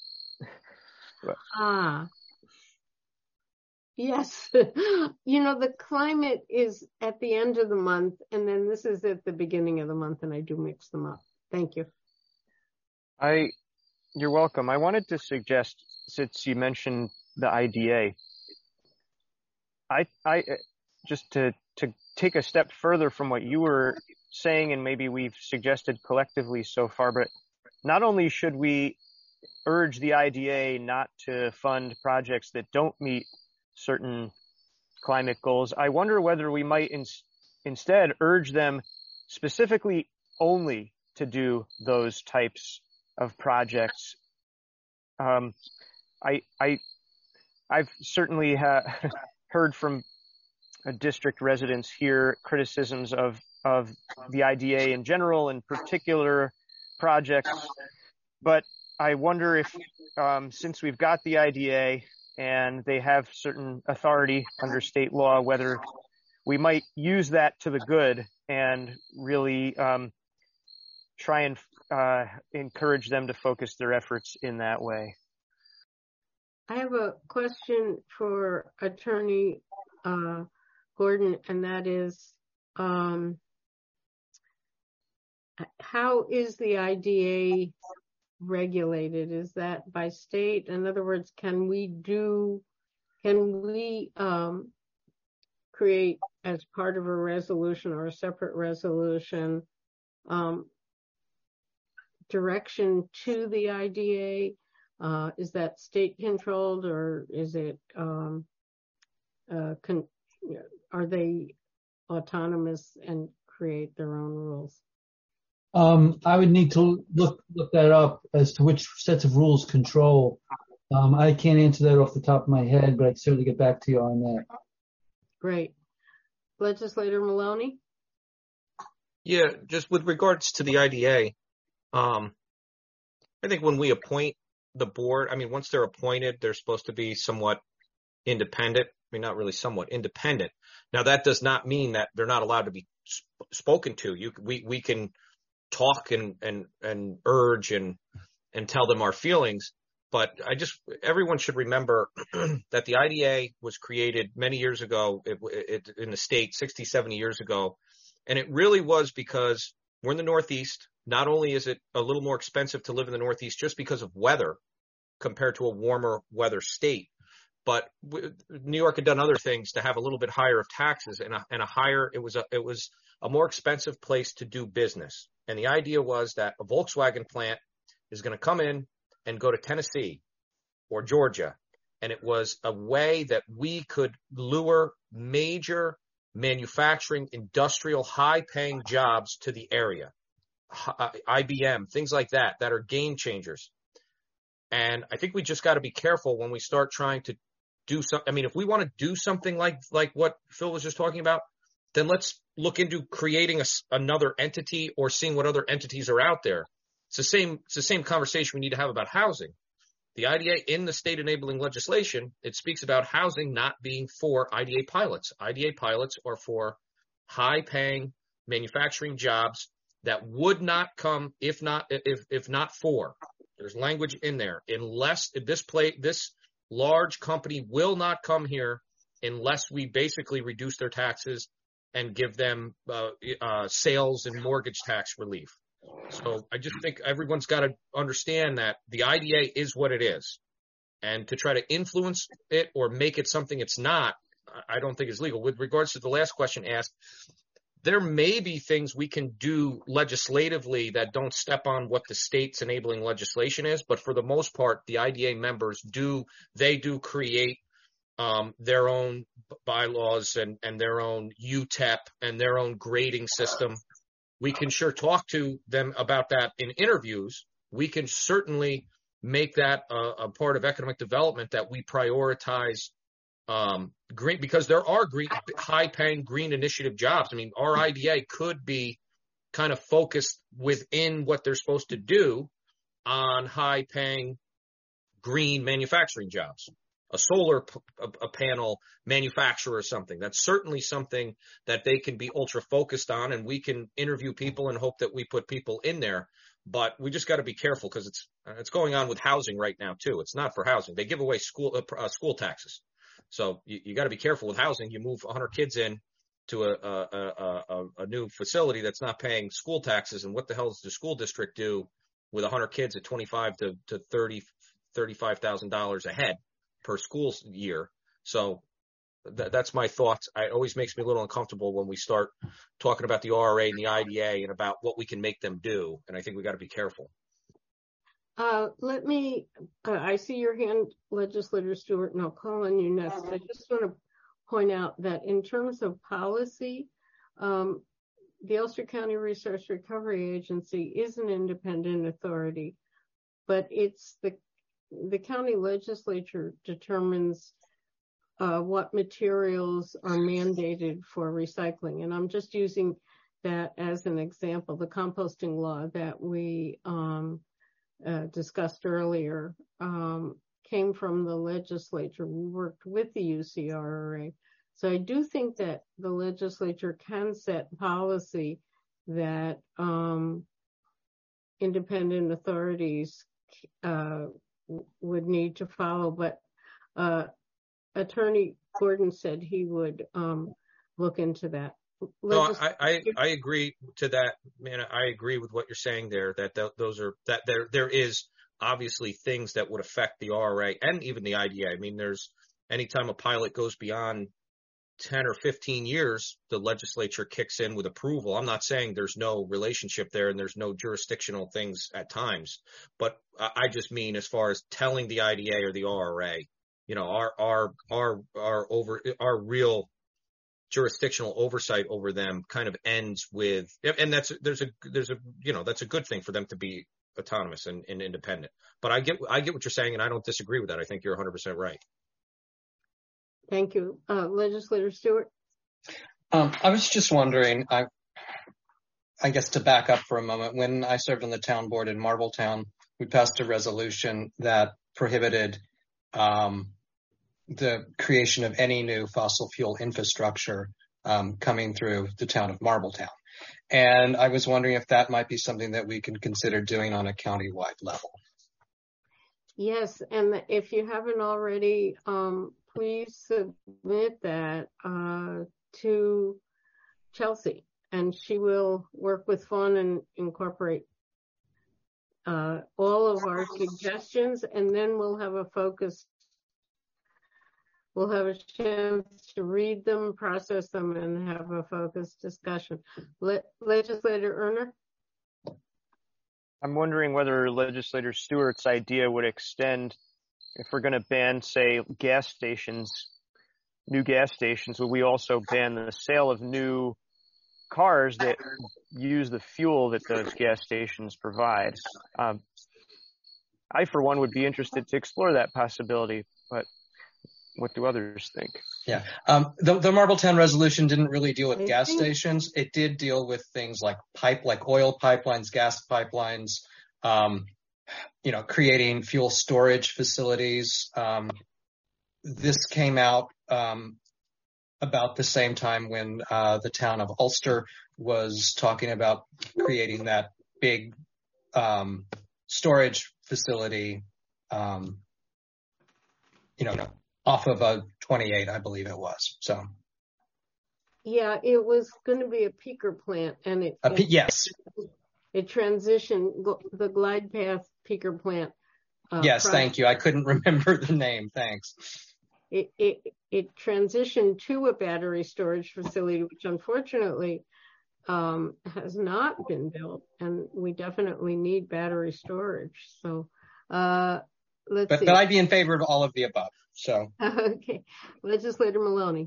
Yes. The climate is at the end of the month, and then this is at the beginning of the month, and I do mix them up. Thank you. You're welcome. I wanted to suggest, since you mentioned the IDA, I just to take a step further from what you were saying, and maybe we've suggested collectively so far, but not only should we urge the IDA not to fund projects that don't meet certain climate goals, I wonder whether we might instead urge them specifically only to do those types of projects. I've certainly heard from district residents here criticisms of the IDA in general and particular projects, but I wonder if since we've got the IDA and they have certain authority under state law, whether we might use that to the good and really try and encourage them to focus their efforts in that way. I have a question for Attorney Gordon, and that is, how is the IDA regulated? Is that by state? In other words, can we create as part of a resolution or a separate resolution direction to the IDA? Is that state controlled, or is it are they autonomous and create their own rules? I would need to look that up as to which sets of rules control. I can't answer that off the top of my head, but I'd certainly get back to you on that. Great. Legislator Maloney? Yeah, just with regards to the IDA, I think when we appoint the board, once they're appointed, they're supposed to be somewhat independent. Not really somewhat independent. Now, that does not mean that they're not allowed to be spoken to. We can talk and urge and tell them our feelings, but everyone should remember that the IDA was created many years ago in the state, 60, 70 years ago. And it really was because we're in the Northeast. Not only is it a little more expensive to live in the Northeast just because of weather compared to a warmer weather state, but New York had done other things to have a little bit higher of taxes and it was a more expensive place to do business. And the idea was that a Volkswagen plant is going to come in and go to Tennessee or Georgia. And it was a way that we could lure major manufacturing, industrial, high-paying jobs to the area. IBM, things like that are game changers. And I think we just got to be careful when we start trying to do something. If we want to do something like what Phil was just talking about, then let's look into creating another entity or seeing what other entities are out there. It's the same conversation we need to have about housing. The IDA in the state enabling legislation, it speaks about housing not being for IDA pilots. IDA pilots are for high-paying manufacturing jobs that would not come if not for. There's language in there. Unless this large company will not come here unless we basically reduce their taxes and give them sales and mortgage tax relief. So I just think everyone's got to understand that the IDA is what it is. And to try to influence it or make it something it's not, I don't think is legal. With regards to the last question asked, there may be things we can do legislatively that don't step on what the state's enabling legislation is, but for the most part, the IDA members do create their own bylaws and their own UTEP and their own grading system. We can sure talk to them about that in interviews. We can certainly make that a part of economic development, that we prioritize green, because there are high-paying green initiative jobs. I mean, our IDA could be kind of focused within what they're supposed to do on high-paying green manufacturing jobs. A solar panel manufacturer or something. That's certainly something that they can be ultra focused on, and we can interview people and hope that we put people in there. But we just got to be careful, because it's going on with housing right now too. It's not for housing. They give away school taxes. So you got to be careful with housing. You move 100 kids in to a new facility that's not paying school taxes, and what the hell does the school district do with 100 kids at $25,000 to $35,000 a head per school year? So that's my thoughts. It always makes me a little uncomfortable when we start talking about the RRA and the IDA and about what we can make them do. And I think we got to be careful. I see your hand, Legislator Stewart, and I'll call on you next. I just want to point out that in terms of policy, the Ulster County Resource Recovery Agency is an independent authority, but it's the county legislature determines what materials are mandated for recycling. And I'm just using that as an example. The composting law that we discussed earlier came from the legislature. We worked with the UCRRA. So I do think that the legislature can set policy that independent authorities would need to follow, but Attorney Gordon said he would look into that. No, I agree to that, man. I agree with what you're saying there, that there is obviously things that would affect the RRA and even the IDA. I mean, anytime a pilot goes beyond 10 or 15 years, the legislature kicks in with approval. I'm not saying there's no relationship there and there's no jurisdictional things at times, but I just mean as far as telling the IDA or the RRA, our real jurisdictional oversight over them kind of ends with, and that's a good thing for them to be autonomous and independent. But I get what you're saying, and I don't disagree with that. I think you're 100% right. Thank you. Legislator Stewart? I was just wondering, I guess to back up for a moment, when I served on the town board in Marbletown, we passed a resolution that prohibited the creation of any new fossil fuel infrastructure coming through the town of Marbletown. And I was wondering if that might be something that we can consider doing on a countywide level. Yes, and if you haven't already, please submit that to Chelsea, and she will work with Fawn and incorporate all of our suggestions, and then we'll have a focus. We'll have a chance to read them, process them, and have a focused discussion. Legislator Erner? I'm wondering whether Legislator Stewart's idea would extend, if we're going to ban, say, gas stations, new gas stations, would we also ban the sale of new cars that use the fuel that those gas stations provide? I, for one, would be interested to explore that possibility, but what do others think? Yeah. The Marbletown resolution didn't really deal with gas stations. It did deal with things like oil pipelines, gas pipelines, creating fuel storage facilities. This came out about the same time when the town of Ulster was talking about creating that big storage facility, off of a 28, I believe it was. So, yeah, it was going to be a peaker plant, and yes, it transitioned the glide path peaker plant. Yes, thank you. I couldn't remember the name. Thanks. It transitioned to a battery storage facility, which unfortunately has not been built, and we definitely need battery storage. So let's see. But I'd be in favor of all of the above. So okay, Legislator Maloney.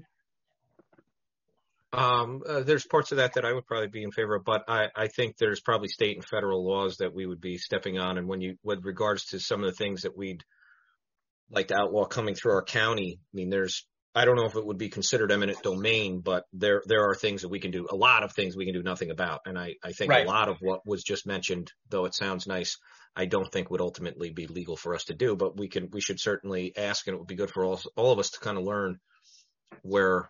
There's parts of that I would probably be in favor of, but I think there's probably state and federal laws that we would be stepping on. And with regards to some of the things that we'd like to outlaw coming through our county, I mean, I don't know if it would be considered eminent domain, but there are things that we can do, a lot of things we can do nothing about. And I think right. A lot of what was just mentioned, though it sounds nice, I don't think would ultimately be legal for us to do, but we should certainly ask, and it would be good for all of us to kind of learn where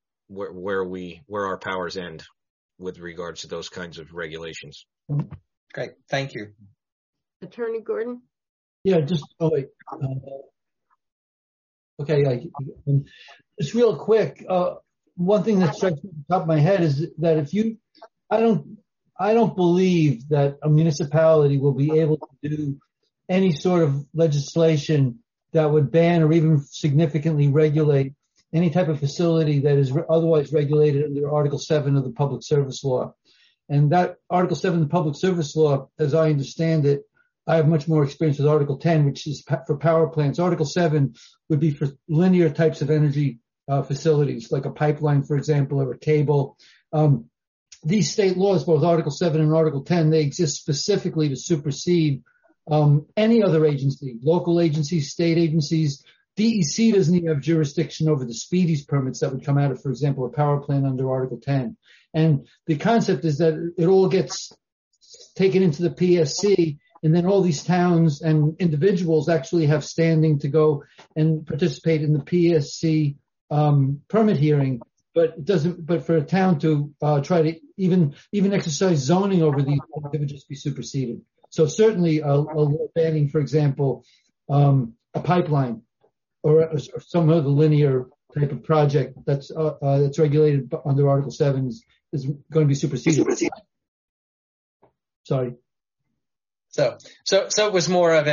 our powers end with regards to those kinds of regulations. Great. Thank you. Attorney Gordon? Yeah, just just real quick. One thing that strikes me at the top of my head is that I don't believe that a municipality will be able to do any sort of legislation that would ban or even significantly regulate any type of facility that is otherwise regulated under Article 7 of the Public Service Law. And that Article 7 of the Public Service Law, as I understand it, I have much more experience with Article 10, which is for power plants. Article 7 would be for linear types of energy facilities, like a pipeline, for example, or a cable. These state laws, both Article 7 and Article 10, they exist specifically to supersede any other agency, local agencies, state agencies. DEC doesn't even have jurisdiction over the speedies permits that would come out of, for example, a power plant under Article 10. And the concept is that it all gets taken into the PSC, and then all these towns and individuals actually have standing to go and participate in the PSC permit hearing. But for a town to try to even exercise zoning over these, it would just be superseded. So certainly a law banning, for example, a pipeline or some other linear type of project that's regulated under Article 7 is going to be superseded. Sorry. So it was more of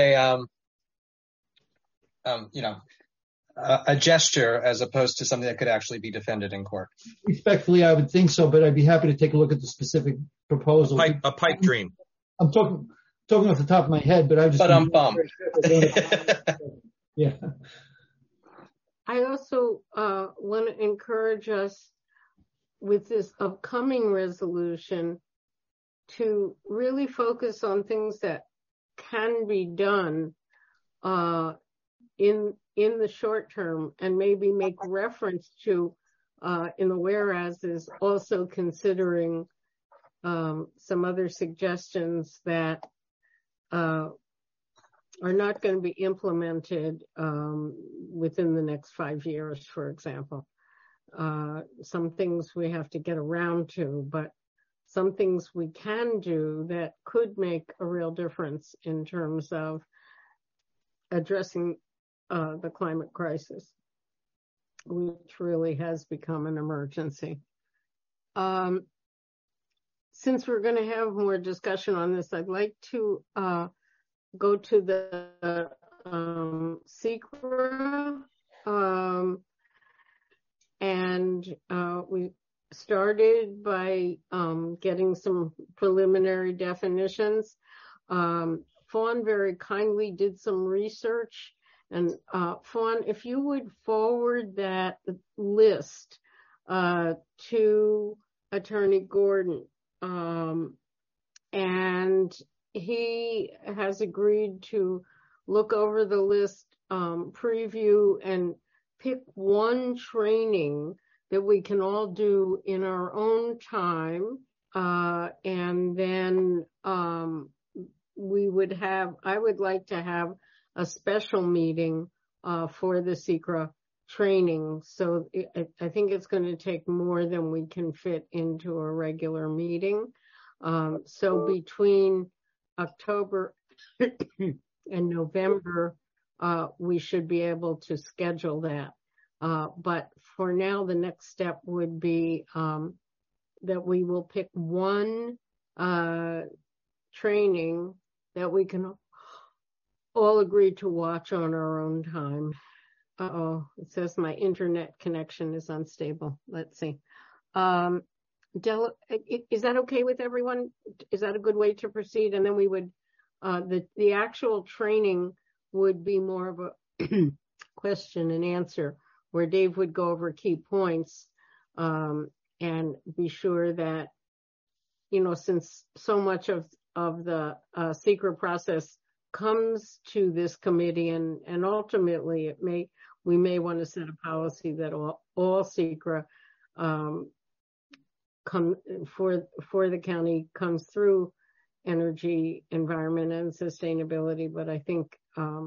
a gesture as opposed to something that could actually be defended in court. Respectfully, I would think so, but I'd be happy to take a look at the specific proposal. A pipe dream. I'm talking off the top of my head, but I just. But I'm bummed. Yeah. I also want to encourage us with this upcoming resolution to really focus on things that can be done in the short term, and maybe make reference to in the whereases also considering some other suggestions that are not going to be implemented within the next 5 years, for example. Some things we have to get around to, but some things we can do that could make a real difference in terms of addressing the climate crisis, which really has become an emergency. Since we're going to have more discussion on this, I'd like to go to the SECRA, and we started by getting some preliminary definitions. Fawn very kindly did some research, and Fawn, if you would forward that list to Attorney Gordon, and he has agreed to look over the list, preview, and pick one training that we can all do in our own time, and then I would like to have a special meeting for the SECRA training. So I think it's going to take more than we can fit into a regular meeting. So between October and November, we should be able to schedule that. But for now, the next step would be that we will pick one training that we can all agree to watch on our own time. It says my internet connection is unstable. Let's see. is that okay with everyone? Is that a good way to proceed? And then we would, the actual training would be more of a question and answer, where Dave would go over key points and be sure that, since so much of the SECRA process comes to this committee, and ultimately we may want to set a policy that all SECRA come for the county comes through energy, environment, and sustainability. But I think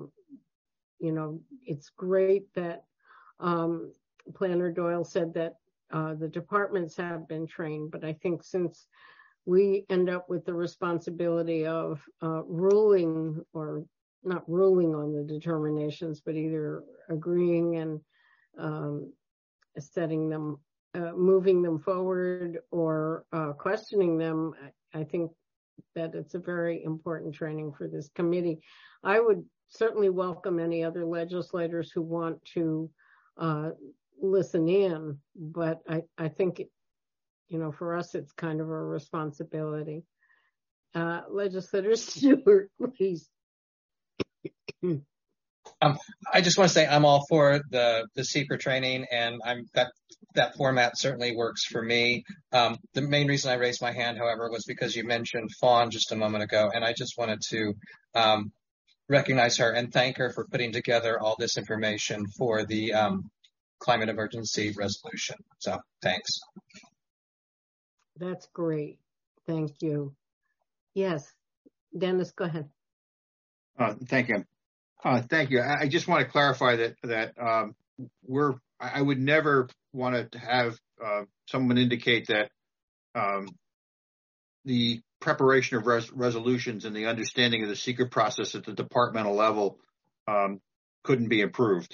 it's great that Planner Doyle said that the departments have been trained, but I think since we end up with the responsibility of ruling, or not ruling on the determinations, but either agreeing and setting them, moving them forward, or questioning them, I think that it's a very important training for this committee. I would certainly welcome any other legislators who want to listen in, but I think, for us, it's kind of a responsibility. Legislator Stewart, please. I just want to say I'm all for the SECRA training, and that format certainly works for me. The main reason I raised my hand, however, was because you mentioned Fawn just a moment ago, and I just wanted to recognize her and thank her for putting together all this information for the climate emergency resolution. So thanks. That's great. Thank you. Yes, Dennis, go ahead. Thank you. Thank you. I just want to clarify that I would never want to have someone indicate that the preparation of resolutions and the understanding of the SECRA process at the departmental level couldn't be improved.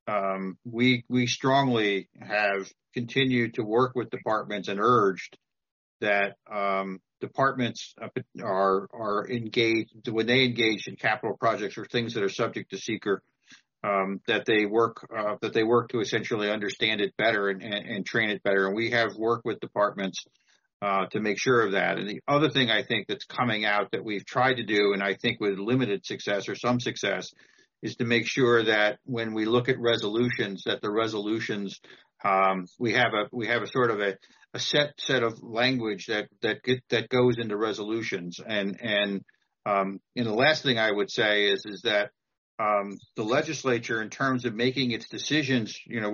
We strongly have continued to work with departments and urged that departments are engaged, when they engage in capital projects or things that are subject to SECRA, that they work to essentially understand it better and train it better. And we have worked with departments to make sure of that. And the other thing I think that's coming out that we've tried to do, and I think with limited success or some success, is to make sure that when we look at resolutions, that the resolutions we have a sort of a set of language that goes into resolutions. And the last thing I would say is that the legislature, in terms of making its decisions,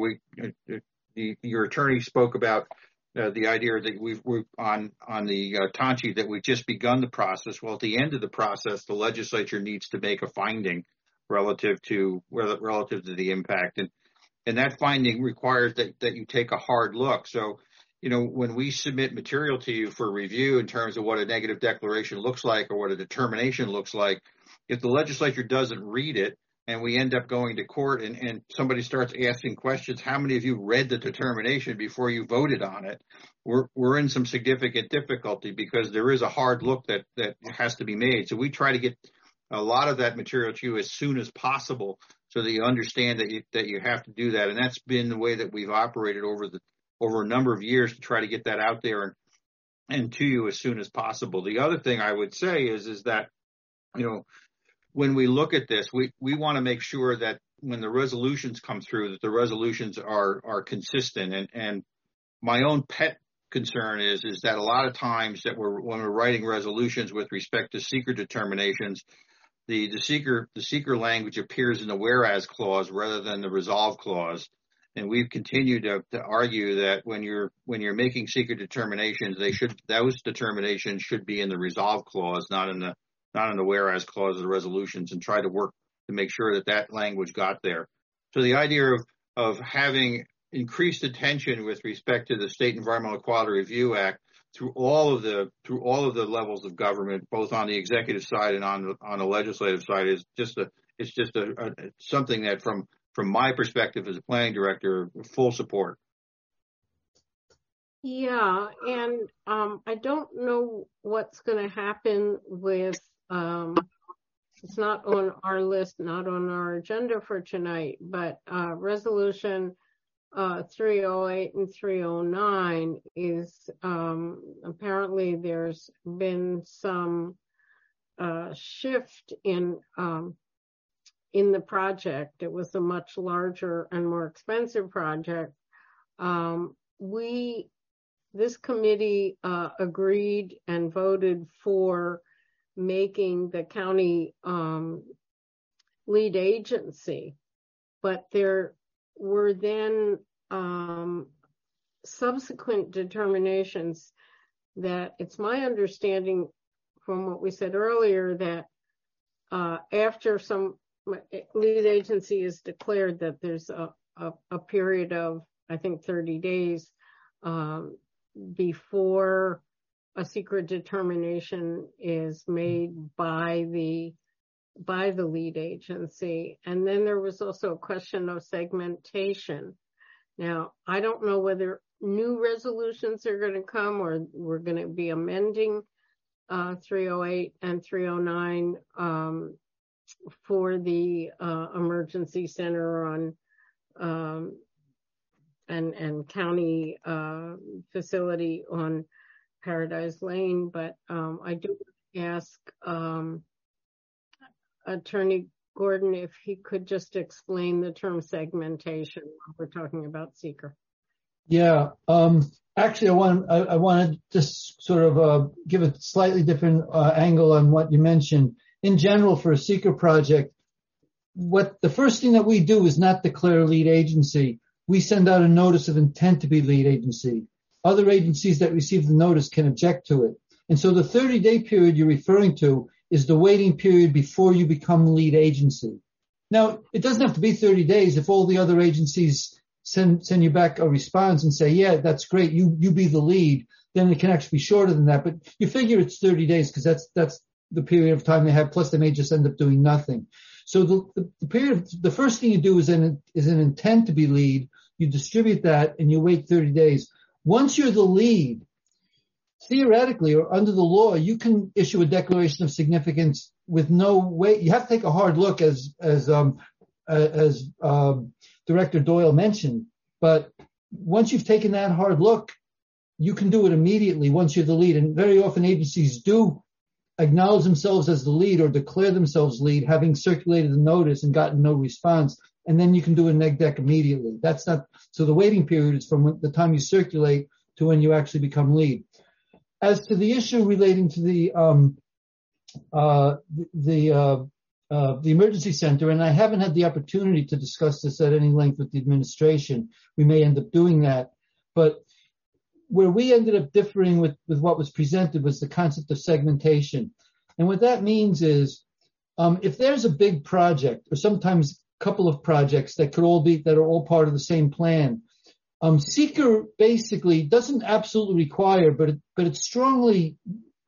your attorney spoke about the idea that we've on the Tanchi that we've just begun the process. Well, at the end of the process, the legislature needs to make a finding relative to the impact, and that finding requires that you take a hard look. So, when we submit material to you for review in terms of what a negative declaration looks like or what a determination looks like, if the legislature doesn't read it and we end up going to court and somebody starts asking questions, how many of you read the determination before you voted on it? We're in some significant difficulty because there is a hard look that has to be made. So we try to get a lot of that material to you as soon as possible so that you understand that you have to do that. And that's been the way that we've operated over a number of years to try to get that out there and to you as soon as possible. The other thing I would say is that, when we look at this, we want to make sure that when the resolutions come through, that the resolutions are consistent. And my own pet concern is that a lot of times that when we're writing resolutions with respect to SECRA determinations, the SECRA language appears in the whereas clause rather than the resolve clause. And we've continued to argue that when you're making SECRA determinations, those determinations should be in the resolve clause, not in the whereas clause of the resolutions, and try to work to make sure that language got there. So the idea of having increased attention with respect to the State Environmental Quality Review Act through all of the levels of government, both on the executive side and on the legislative side, is just something that from my perspective as a planning director, full support. Yeah, and I don't know what's going to happen with, it's not on our list, not on our agenda for tonight, but resolution 308 and 309 is apparently there's been some shift in the project. It was a much larger and more expensive project. This committee agreed and voted for making the county lead agency, but there were then subsequent determinations that it's my understanding from what we said earlier that after some lead agency is declared, that there's a period of, I think, 30 days before a secret determination is made by the lead agency. And then there was also a question of segmentation. Now, I don't know whether new resolutions are going to come or we're going to be amending 308 and 309 for the emergency center on and county facility on Paradise Lane. But I do ask Attorney Gordon if he could just explain the term segmentation while we're talking about seeker. Yeah, actually, I want to just sort of give a slightly different angle on what you mentioned. In general, for a seeker project, the first thing that we do is not declare lead agency. We send out a notice of intent to be lead agency. Other agencies that receive the notice can object to it. And so the 30-day period you're referring to is the waiting period before you become lead agency. Now, it doesn't have to be 30 days. If all the other agencies send you back a response and say, yeah, that's great, you be the lead, then it can actually be shorter than that. But you figure it's 30 days because that's the period of time they have, plus they may just end up doing nothing. So the period, the first thing you do is an intent to be lead. You distribute that and you wait 30 days. Once you're the lead, theoretically or under the law, you can issue a declaration of significance with no wait. You have to take a hard look, as Director Doyle mentioned. But once you've taken that hard look, you can do it immediately once you're the lead. And very often agencies do acknowledge themselves as the lead or declare themselves lead, having circulated the notice and gotten no response. And then you can do a neg deck immediately. So the waiting period is from the time you circulate to when you actually become lead. As to the issue relating to the emergency center, and I haven't had the opportunity to discuss this at any length with the administration. We may end up doing that, but where we ended up differing with what was presented was the concept of segmentation. And what that means is, if there's a big project, or sometimes a couple of projects that are all part of the same plan, seeker basically doesn't absolutely require, but it strongly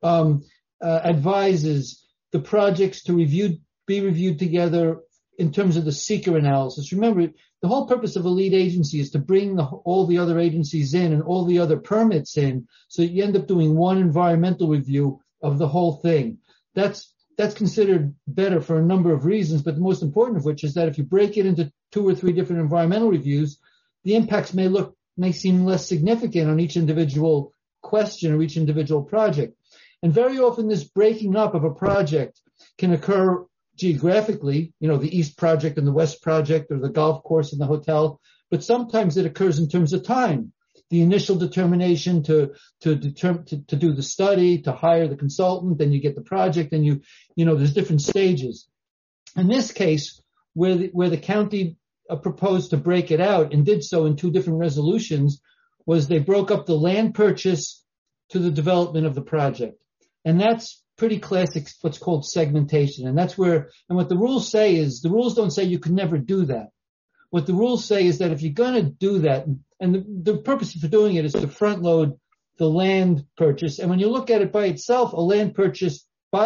advises the projects to be reviewed together in terms of the seeker analysis. Remember, the whole purpose of a lead agency is to bring all the other agencies in and all the other permits in, so that you end up doing one environmental review of the whole thing. That's considered better for a number of reasons, but the most important of which is that if you break it into 2 or 3 different environmental reviews, the impacts may seem less significant on each individual question or each individual project. And very often this breaking up of a project can occur geographically, the East Project and the West Project, or the golf course and the hotel, but sometimes it occurs in terms of time. The initial determination to do the study, to hire the consultant, then you get the project, and there's different stages. In this case, where the county proposed to break it out and did so in 2 different resolutions, was they broke up the land purchase to the development of the project. And that's pretty classic, what's called segmentation. And what the rules say is, the rules don't say you can never do that. What the rules say is that if you're going to do that, and the purpose for doing it is to front load the land purchase. And when you look at it by itself, a land purchase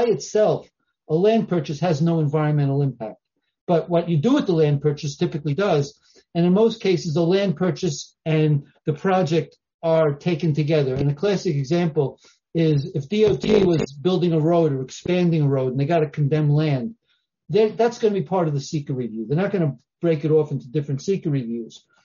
has no environmental impact. But what you do with the land purchase typically does. And in most cases, the land purchase and the project are taken together. And a classic example is if DOT was building a road or expanding a road and they got to condemn land, that's going to be part of the seeker review. They're not going to break it off into different seeker reviews.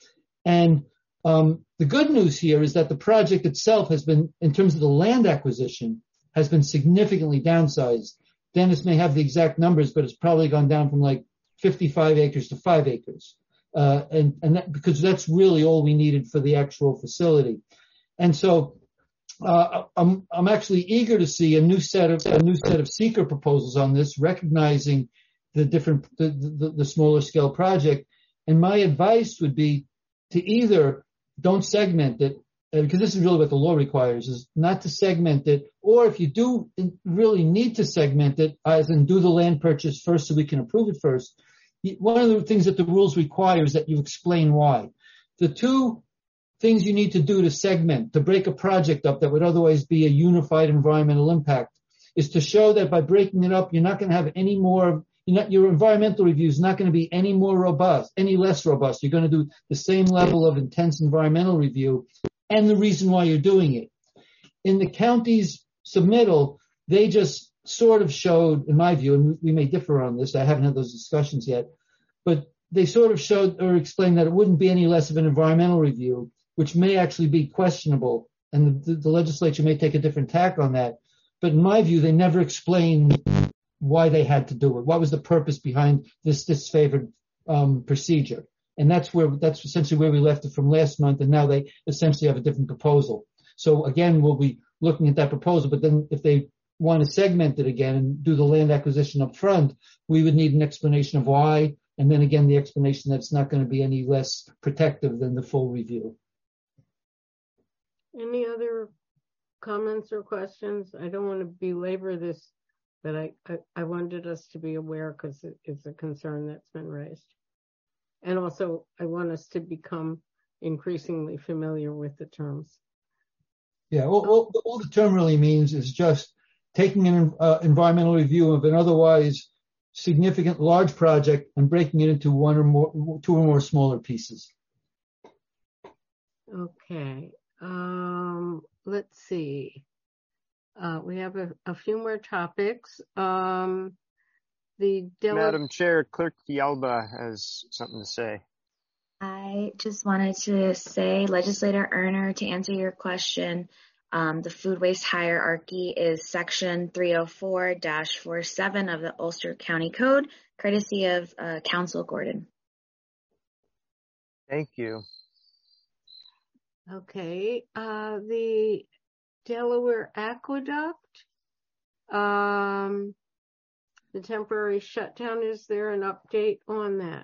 And the good news here is that the project itself has been, in terms of the land acquisition, has been significantly downsized. Dennis may have the exact numbers, but it's probably gone down from like 55 acres to 5 acres. And that, because that's really all we needed for the actual facility. And so I'm actually eager to see a new set of seeker proposals on this, recognizing the smaller scale project. And my advice would be to either don't segment it, because this is really what the law requires, is not to segment it, or if you do really need to segment it, as in do the land purchase first so we can approve it first. One of the things that the rules require is that you explain why. The two things you need to do to segment, to break a project up that would otherwise be a unified environmental impact, is to show that by breaking it up, you're not going to have any more, your environmental review is not going to be any more robust, any less robust. You're going to do the same level of intense environmental review and the reason why you're doing it. In the county's submittal, they just sort of showed, in my view, and we may differ on this, I haven't had those discussions yet, but they sort of showed or explained that it wouldn't be any less of an environmental review, which may actually be questionable, and the legislature may take a different tack on that. But in my view, they never explained why they had to do it. What was the purpose behind this disfavored procedure? And that's essentially where we left it from last month, and now they essentially have a different proposal. So again, we'll be looking at that proposal, but then if they want to segment it again and do the land acquisition up front, we would need an explanation of why, and then again the explanation that it's not going to be any less protective than the full review. Any other comments or questions? I don't want to belabor this, but I wanted us to be aware because it's a concern that's been raised. And also, I want us to become increasingly familiar with the terms. Yeah, all the term really means is just taking an environmental review of an otherwise significant large project and breaking it into two or more smaller pieces. Okay. Let's see. We have a few more topics. Madam Chair, Clerk Yalba has something to say. I just wanted to say, Legislator Erner, to answer your question, the food waste hierarchy is section 304-47 of the Ulster County Code, courtesy of Council Gordon. Thank you. Okay, the Delaware Aqueduct, the temporary shutdown, is there an update on that?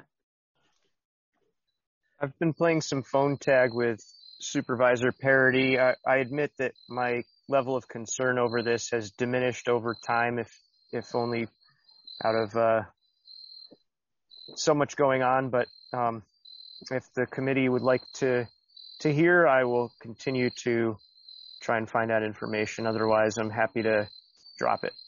I've been playing some phone tag with Supervisor Parity. I admit that my level of concern over this has diminished over time, if only out of so much going on. But if the committee would like to hear, I will continue to try and find out information. Otherwise, I'm happy to drop it.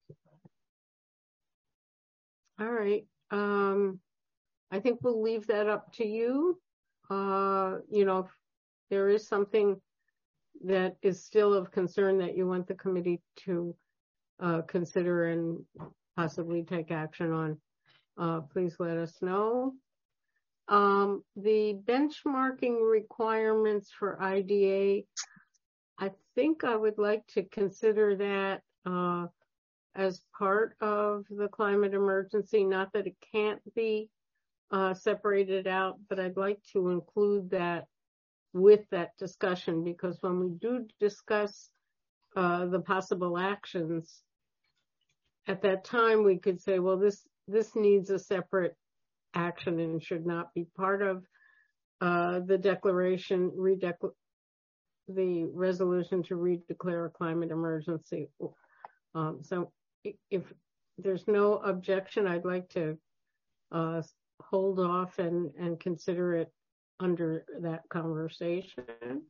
All right. I think we'll leave that up to you. If there is something that is still of concern that you want the committee to consider and possibly take action on, please let us know. The benchmarking requirements for IDA, I think I would like to consider that as part of the climate emergency, not that it can't be separated out, but I'd like to include that with that discussion, because when we do discuss the possible actions, at that time we could say, well, this needs a separate action and should not be part of the declaration, the resolution to redeclare a climate emergency. So if there's no objection, I'd like to hold off and consider it under that conversation.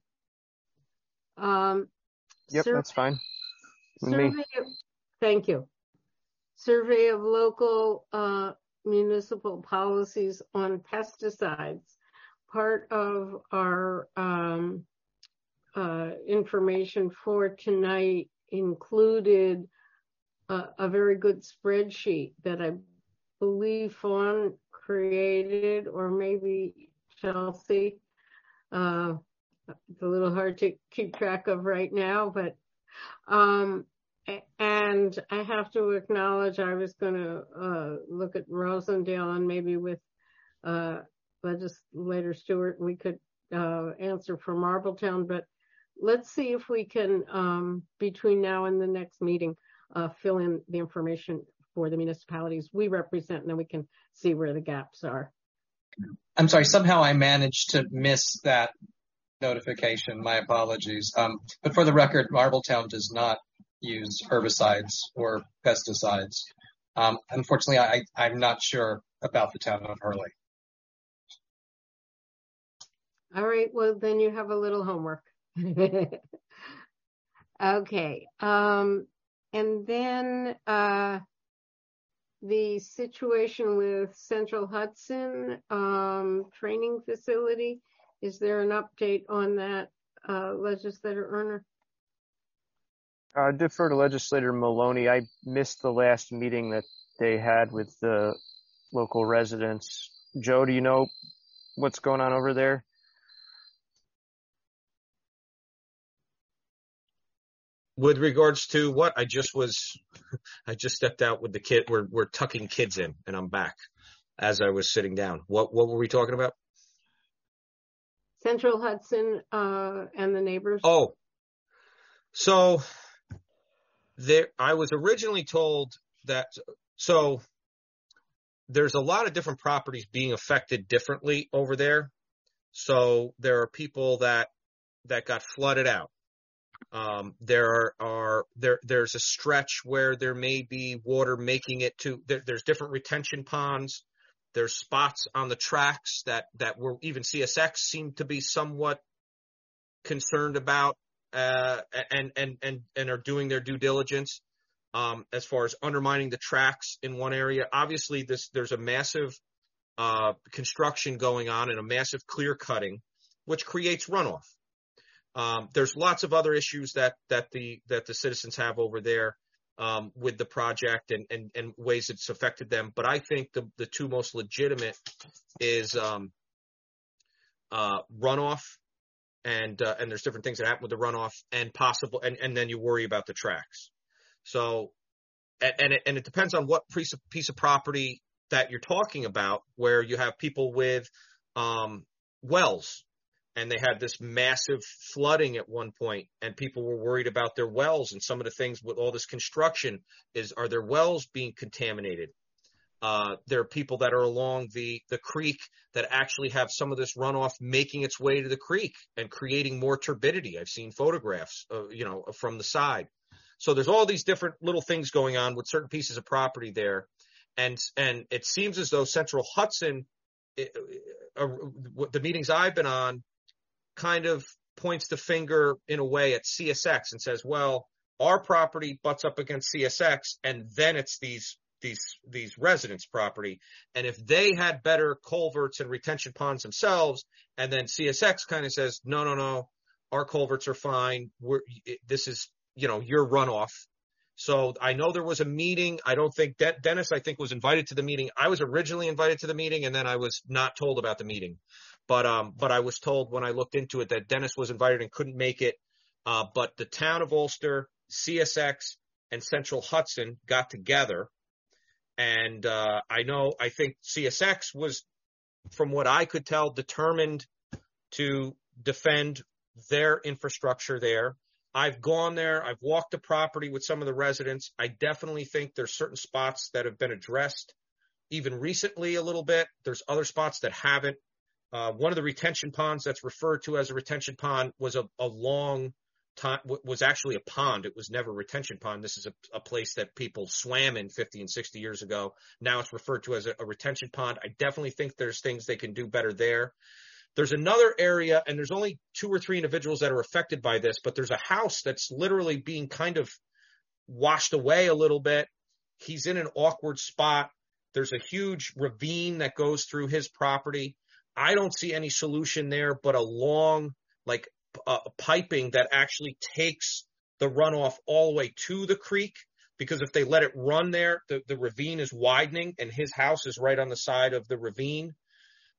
Yep, that's fine. Thank you. Survey of local municipal policies on pesticides. Part of our information for tonight included a very good spreadsheet that I believe Fawn created, or maybe Chelsea, It's a little hard to keep track of right now, but and I have to acknowledge I was going to look at Rosendale, and maybe with Legislator Stewart we could answer for Marbletown, but let's see if we can, between now and the next meeting, fill in the information for the municipalities we represent, and then we can see where the gaps are. I'm sorry, somehow I managed to miss that notification. My apologies. But for the record, Marbletown does not use herbicides or pesticides. Unfortunately, I'm not sure about the town of Hurley. All right, well, then you have a little homework. Okay. And then the situation with Central Hudson training facility, is there an update on that, Legislator Erner? Defer to Legislator Maloney. I missed the last meeting that they had with the local residents. Joe, do you know what's going on over there? With regards to what? I just stepped out with the kid. We're tucking kids in, and I'm back as I was sitting down. What were we talking about? Central Hudson and the neighbors. Oh, so there. I was originally told that. So there's a lot of different properties being affected differently over there. So there are people that got flooded out. There's a stretch where there may be water making it to, there's different retention ponds. There's spots on the tracks that were, even CSX seemed to be somewhat concerned about, and are doing their due diligence, as far as undermining the tracks in one area. Obviously there's a massive, construction going on and a massive clear cutting, which creates runoff. There's lots of other issues that the citizens have over there, with the project and ways it's affected them. But I think the two most legitimate is, runoff, and there's different things that happen with the runoff and possible, and then you worry about the tracks. So, and it depends on what piece of property that you're talking about, where you have people with, wells. And they had this massive flooding at one point, and people were worried about their wells. And some of the things with all this construction are their wells being contaminated? There are people that are along the creek that actually have some of this runoff making its way to the creek and creating more turbidity. I've seen photographs, from the side. So there's all these different little things going on with certain pieces of property there. And it seems as though Central Hudson, the meetings I've been on, kind of points the finger in a way at CSX and says, well, our property butts up against CSX, and then it's these residents' property. And if they had better culverts and retention ponds themselves, and then CSX kind of says, no, our culverts are fine. This is, your runoff. So I know there was a meeting. I don't think Dennis, was invited to the meeting. I was originally invited to the meeting, and then I was not told about the meeting. But I was told when I looked into it that Dennis was invited and couldn't make it. But the town of Ulster, CSX, and Central Hudson got together. And I think CSX was, from what I could tell, determined to defend their infrastructure there. I've gone there. I've walked the property with some of the residents. I definitely think there's certain spots that have been addressed even recently a little bit. There's other spots that haven't. One of the retention ponds that's referred to as a retention pond was a long time, was actually a pond. It was never a retention pond. This is a place that people swam in 50 and 60 years ago. Now it's referred to as a retention pond. I definitely think there's things they can do better there. There's another area, and there's only 2 or 3 individuals that are affected by this, but there's a house that's literally being kind of washed away a little bit. He's in an awkward spot. There's a huge ravine that goes through his property. I don't see any solution there, but a long, piping that actually takes the runoff all the way to the creek, because if they let it run there, the ravine is widening and his house is right on the side of the ravine.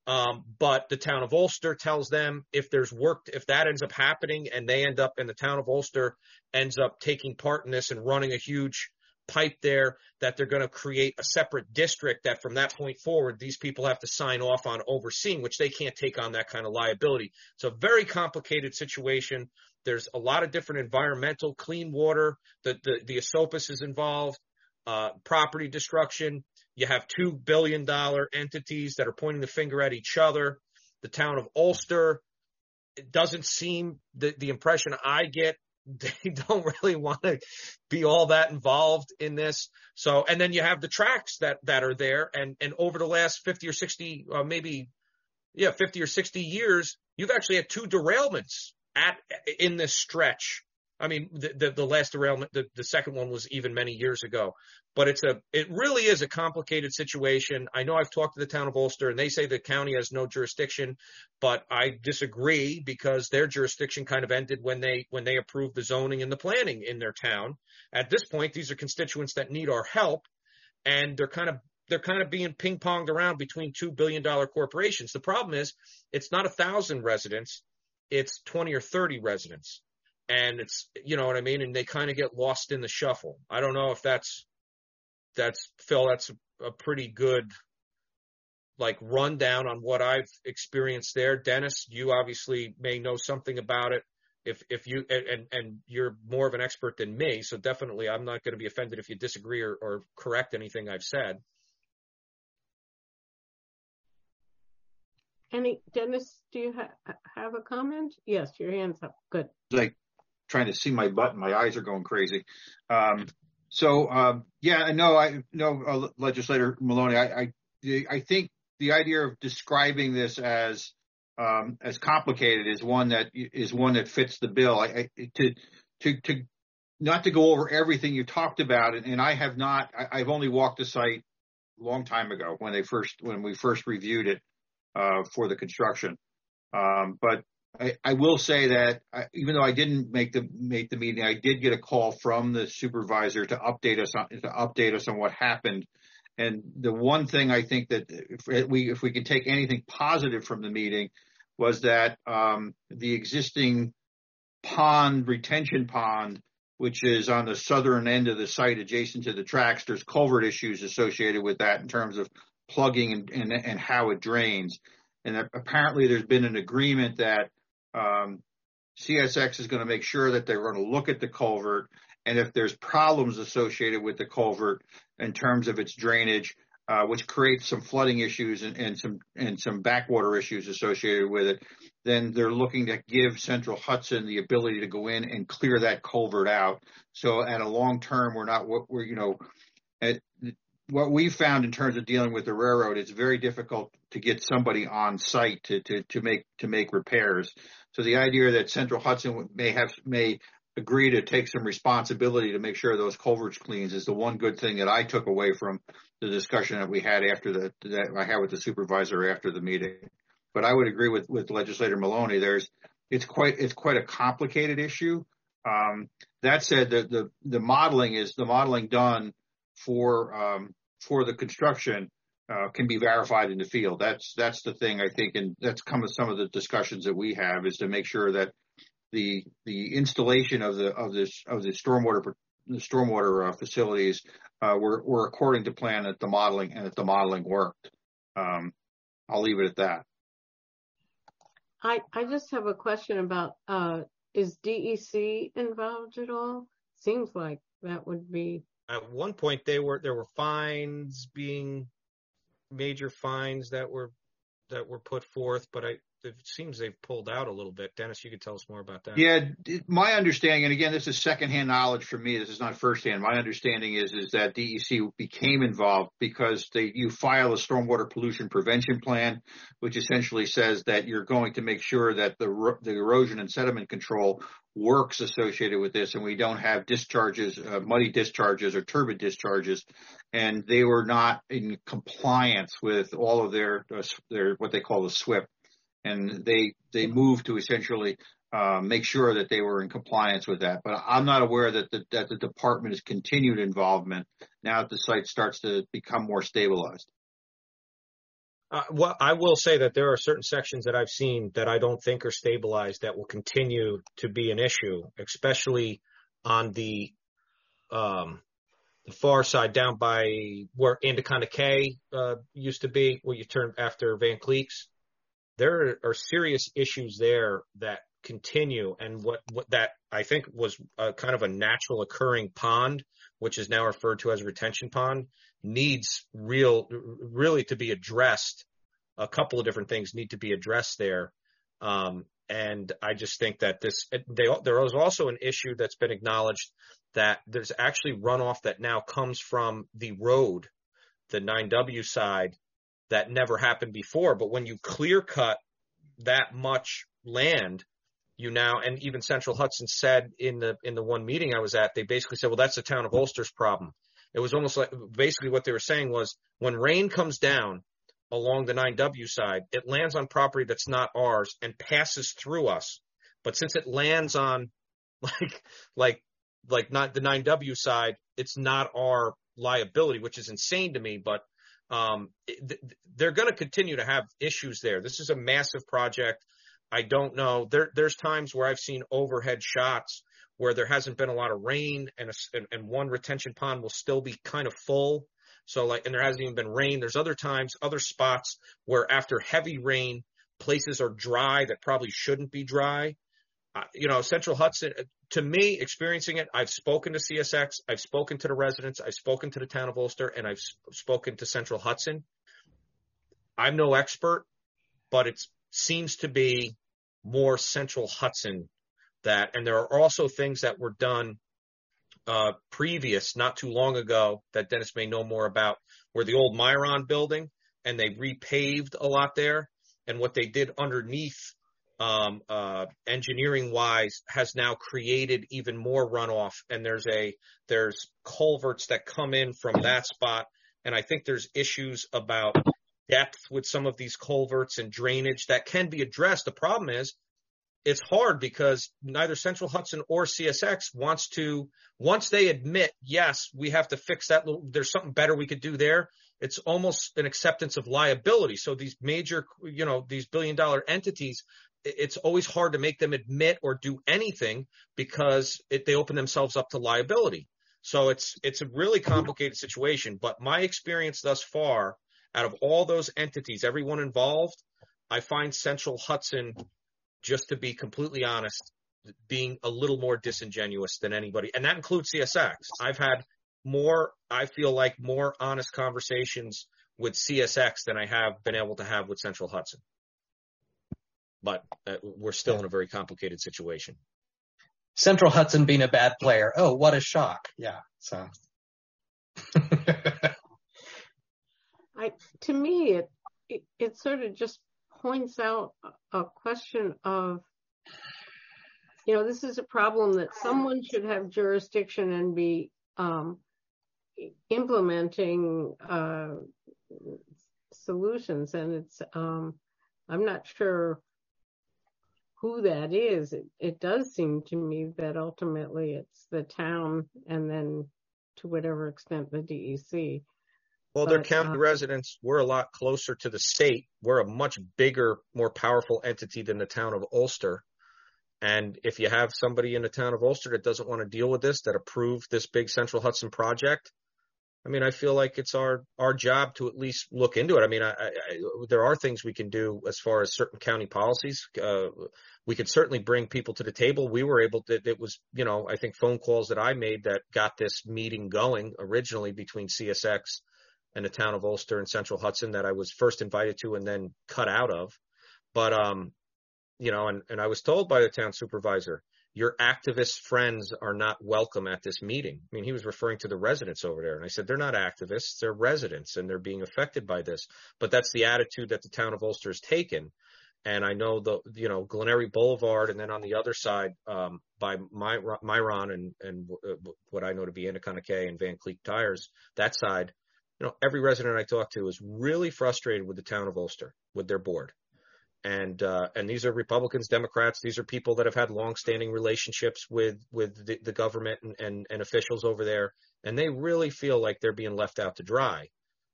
But the town of Ulster tells them if that ends up happening and the town of Ulster ends up taking part in this and running a huge pipe there, that they're going to create a separate district that from that point forward, these people have to sign off on overseeing, which they can't take on that kind of liability. It's a very complicated situation. There's a lot of different environmental, clean water, the ESOPAS is involved, property destruction. You have $2 billion entities that are pointing the finger at each other. The town of Ulster, it doesn't seem, the impression I get, they don't really want to be all that involved in this. So, and then you have the tracks that are there. And over the last 50 or 60, 50 or 60 years, you've actually had 2 derailments in this stretch. I mean, the last derailment, the second one was even many years ago, but it really is a complicated situation. I know I've talked to the town of Ulster and they say the county has no jurisdiction, but I disagree because their jurisdiction kind of ended when they approved the zoning and the planning in their town. At this point, these are constituents that need our help, and they're kind of being ping-ponged around between $2 billion corporations. The problem is it's not 1,000 residents, it's 20 or 30 residents. And it's, you know what I mean? And they kind of get lost in the shuffle. I don't know if that's Phil, that's a pretty good rundown on what I've experienced there. Dennis, you obviously may know something about it if you, and you're more of an expert than me. So definitely I'm not going to be offended if you disagree or correct anything I've said. Dennis, do you have a comment? Yes, your hand's up. Good. Trying to see my button. My eyes are going crazy. I know, Legislator Maloney, I think the idea of describing this as complicated is one that fits the bill. To not to go over everything you talked about, and I have not. I've only walked the site a long time ago when we first reviewed it for the construction. But I will say that even though I didn't make the meeting, I did get a call from the supervisor to update us on what happened. And the one thing I think that if we can take anything positive from the meeting was that the existing retention pond, which is on the southern end of the site adjacent to the tracks, there's culvert issues associated with that in terms of plugging and how it drains. And apparently there's been an agreement that CSX is going to make sure that they're going to look at the culvert, and if there's problems associated with the culvert in terms of its drainage, which creates some flooding issues and some backwater issues associated with it, then they're looking to give Central Hudson the ability to go in and clear that culvert out. So at a long term, what we found in terms of dealing with the railroad, it's very difficult to get somebody on site to make repairs. So the idea that Central Hudson may agree to take some responsibility to make sure those culverts cleans is the one good thing that I took away from the discussion that we had that I had with the supervisor after the meeting. But I would agree with Legislator Maloney. It's quite a complicated issue. That said, the modeling done for the construction can be verified in the field. That's the thing, I think, and that's come with some of the discussions that we have, is to make sure that the installation of the stormwater facilities were according to plan that the modeling worked. I'll leave it at that. I just have a question about is DEC involved at all? Seems like that would be. At one point, there were major fines that were put forth, but it seems they've pulled out a little bit. Dennis, you could tell us more about that. Yeah, my understanding, and again, this is secondhand knowledge for me. This is not firsthand. My understanding is that DEC became involved because you file a stormwater pollution prevention plan, which essentially says that you're going to make sure that the erosion and sediment control works associated with this, and we don't have discharges, muddy discharges or turbid discharges. And they were not in compliance with all of their what they call the SWIP. And they moved to essentially make sure that they were in compliance with that. But I'm not aware that the department has continued involvement now that the site starts to become more stabilized. Well, I will say that there are certain sections that I've seen that I don't think are stabilized that will continue to be an issue, especially on the far side down by where Anaconda Cay used to be, where you turn after Van Cleeks. There are serious issues there that continue, and what that I think was kind of a natural occurring pond, which is now referred to as a retention pond, needs really to be addressed. A couple of different things need to be addressed there. And I just think that there is also an issue that's been acknowledged that there's actually runoff that now comes from the road, the 9W side, that never happened before. But when you clear cut that much land, and even Central Hudson said in the one meeting I was at, they basically said, well, that's the town of Ulster's problem. It was almost like basically what they were saying was when rain comes down along the 9W side, it lands on property that's not ours and passes through us. But since it lands on like not the 9W side, it's not our liability, which is insane to me. But they're going to continue to have issues there. This is a massive project. I don't know. There's times where I've seen overhead shots where there hasn't been a lot of rain and one retention pond will still be kind of full. So and there hasn't even been rain. There's other times, other spots where after heavy rain, places are dry that probably shouldn't be dry. Central Hudson, to me, experiencing it, I've spoken to CSX, I've spoken to the residents, I've spoken to the town of Ulster, and I've spoken to Central Hudson. I'm no expert, but it seems to be more Central Hudson and there are also things that were done previous, not too long ago, that Dennis may know more about, where the old Myron building, and they repaved a lot there. And what they did underneath, engineering wise, has now created even more runoff. And there's culverts that come in from that spot. And I think there's issues about depth with some of these culverts and drainage that can be addressed. The problem is, it's hard because neither Central Hudson or CSX once they admit, yes, we have to fix that, there's something better we could do there, it's almost an acceptance of liability. So these major, these billion-dollar entities, it's always hard to make them admit or do anything because they open themselves up to liability. So it's a really complicated situation. But my experience thus far, out of all those entities, everyone involved, I find Central Hudson, just to be completely honest, being a little more disingenuous than anybody. And that includes CSX. I've had more honest conversations with CSX than I have been able to have with Central Hudson. But we're still in a very complicated situation. Central Hudson being a bad player. Oh, what a shock. Yeah. So. To me, it sort of just points out a question of, this is a problem that someone should have jurisdiction and be implementing solutions. And it's, I'm not sure who that is. It does seem to me that ultimately it's the town and then to whatever extent the DEC. Well, they're county residents. We're a lot closer to the state. We're a much bigger, more powerful entity than the town of Ulster. And if you have somebody in the town of Ulster that doesn't want to deal with this, that approved this big Central Hudson project, I feel like it's our job to at least look into it. There are things we can do as far as certain county policies. We could certainly bring people to the table. We were able to, it was, I think phone calls that I made that got this meeting going originally between CSX and the town of Ulster and Central Hudson that I was first invited to and then cut out of. But, and I was told by the town supervisor, your activist friends are not welcome at this meeting. He was referring to the residents over there. And I said, they're not activists, they're residents and they're being affected by this. But that's the attitude that the town of Ulster has taken. And I know Glenary Boulevard, and then on the other side, by Myron and what I know to be Anaconda Cay and Van Cleek Tires, that side, every resident I talk to is really frustrated with the town of Ulster, with their board. And these are Republicans, Democrats. These are people that have had longstanding relationships with the government and officials over there. And they really feel like they're being left out to dry.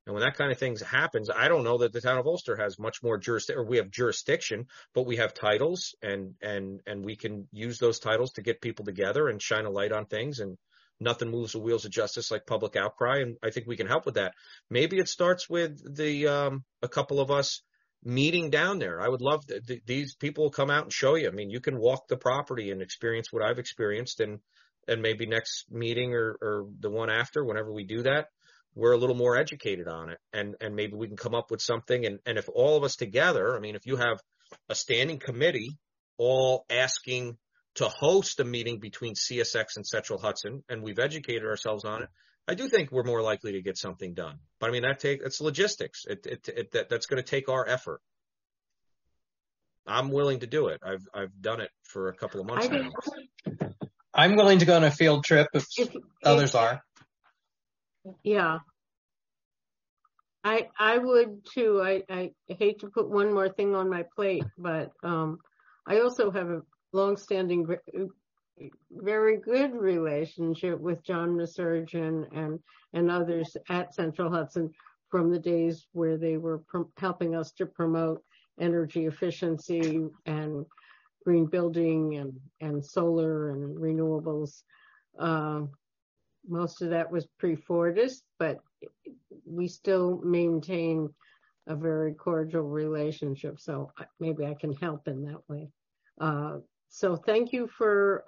And when that kind of thing happens, I don't know that the town of Ulster has much more jurisdiction, or we have jurisdiction, but we have titles, and we can use those titles to get people together and shine a light on things, and nothing moves the wheels of justice like public outcry. And I think we can help with that. Maybe it starts with a couple of us meeting down there. I would love these people will come out and show you. I mean, you can walk the property and experience what I've experienced, and maybe next meeting or the one after, whenever we do that, we're a little more educated on it, and maybe we can come up with something. And if all of us together, I mean, if you have a standing committee all asking to host a meeting between CSX and Central Hudson, and we've educated ourselves on it, I do think we're more likely to get something done. But I mean, it's logistics. That's going to take our effort. I'm willing to do it. I've done it for a couple of months now. I'm willing to go on a field trip if others are. Yeah. I would too. I hate to put one more thing on my plate, but I also have a long-standing, very good relationship with John Masurgeon and others at Central Hudson from the days where they were helping us to promote energy efficiency and green building and solar and renewables. Most of that was pre-Fortis, but we still maintain a very cordial relationship. So maybe I can help in that way. So thank you for,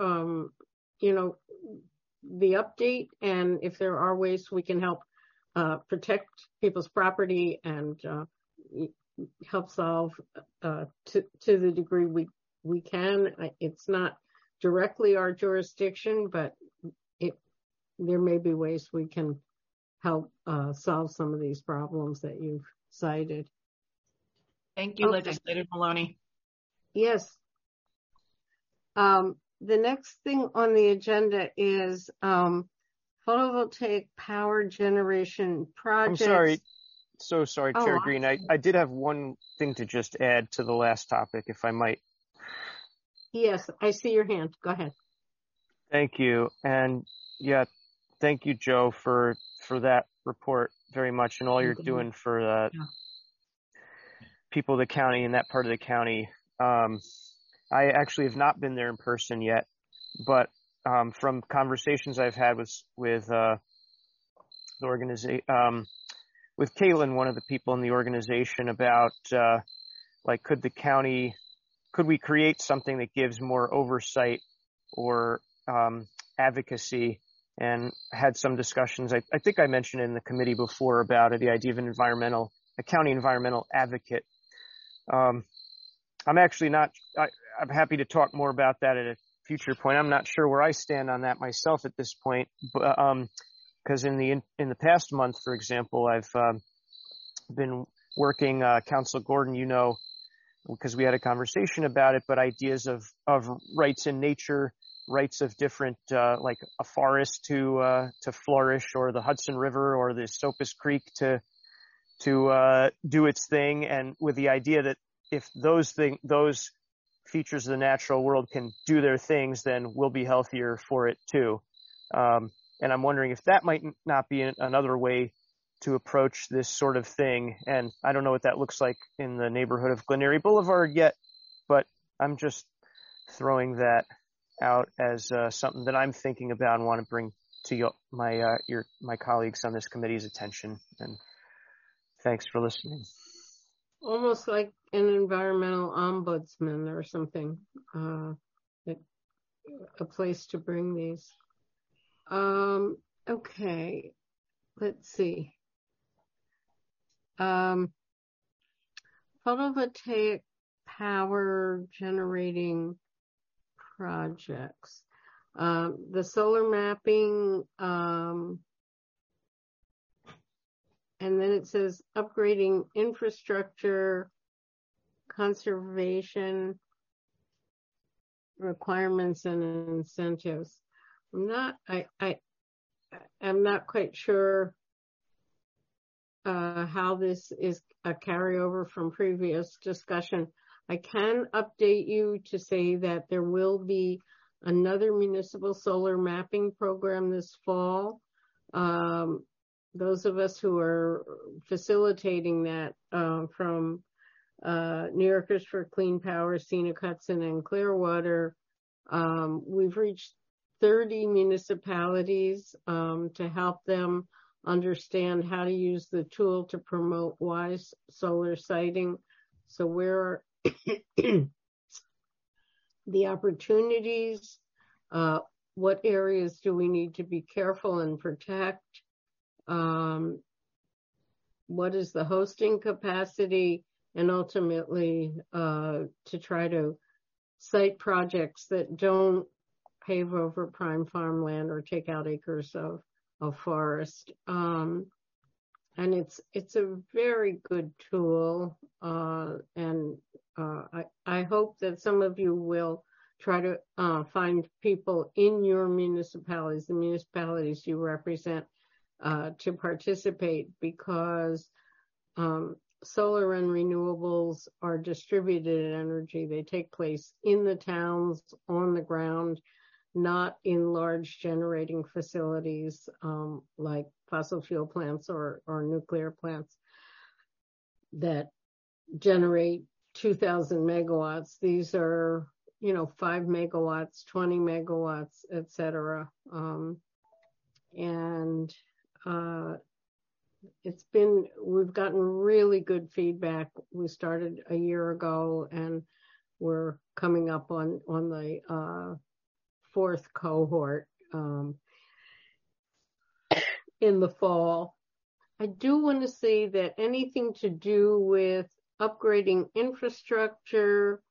the update. And if there are ways we can help protect people's property and help solve to the degree we can, it's not directly our jurisdiction, but there may be ways we can help solve some of these problems that you've cited. Thank you, Legislator Maloney. Yes. The next thing on the agenda is photovoltaic power generation projects. I'm sorry. So sorry, Chair Green. I did have one thing to just add to the last topic, if I might. Yes, I see your hand. Go ahead. Thank you. And yeah, thank you, Joe, for that report very much, and all you're doing for people of the county and that part of the county. I actually have not been there in person yet, but from conversations I've had with the organization, with Caitlin, one of the people in the organization, about could we create something that gives more oversight or advocacy, and had some discussions. I think I mentioned in the committee before about the idea of a county environmental advocate. I'm actually not, I'm happy to talk more about that at a future point. I'm not sure where I stand on that myself at this point, but, because in the past month, for example, I've been working, Councilor Gordon, because we had a conversation about it, but ideas of rights in nature, rights of different, like a forest to flourish, or the Hudson River or the Sopus Creek to do its thing, and with the idea that if those features of the natural world can do their things, then we'll be healthier for it too. And I'm wondering if that might not be another way to approach this sort of thing. And I don't know what that looks like in the neighborhood of Glen Eyrie Boulevard yet, but I'm just throwing that out as something that I'm thinking about and want to bring to my colleagues on this committee's attention. And thanks for listening. Almost like an environmental ombudsman or something, a place to bring these. Okay, let's see. Photovoltaic power generating projects. The solar mapping, and then it says upgrading infrastructure, conservation requirements and incentives. I'm not quite sure how this is a carryover from previous discussion. I can update you to say that there will be another municipal solar mapping program this fall. those of us who are facilitating that from New Yorkers for Clean Power, Scenic Hudson, and Clearwater, we've reached 30 municipalities to help them understand how to use the tool to promote wise solar siting. So where are the opportunities? What areas do we need to be careful and protect? What is the hosting capacity? And ultimately, to try to site projects that don't pave over prime farmland or take out acres of forest. And it's a very good tool. And I hope that some of you will try to find people in your municipalities, the municipalities you represent, to participate, because solar and renewables are distributed energy. They take place in the towns, on the ground, not in large generating facilities like fossil fuel plants or nuclear plants that generate 2,000 megawatts. These are, 5 megawatts, 20 megawatts, et cetera. We've gotten really good feedback. We started a year ago and we're coming up on the fourth cohort in the fall. I do want to say that anything to do with upgrading infrastructure,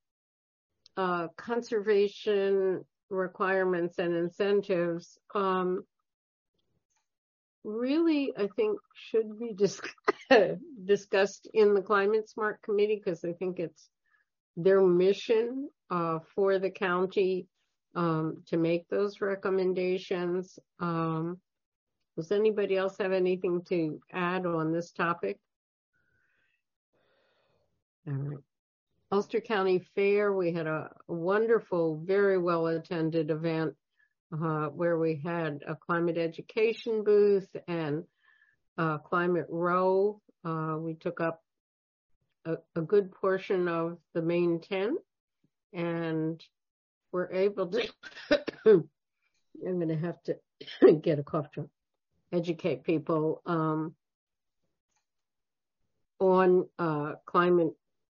conservation requirements and incentives, really, I think, should be discussed in the Climate Smart Committee, because I think it's their mission for the county to make those recommendations. Does anybody else have anything to add on this topic? All right. Ulster County Fair, we had a wonderful, very well-attended event where we had a climate education booth and climate row. We took up a good portion of the main tent and were able to, I'm going to have to get a cough drop, educate people on climate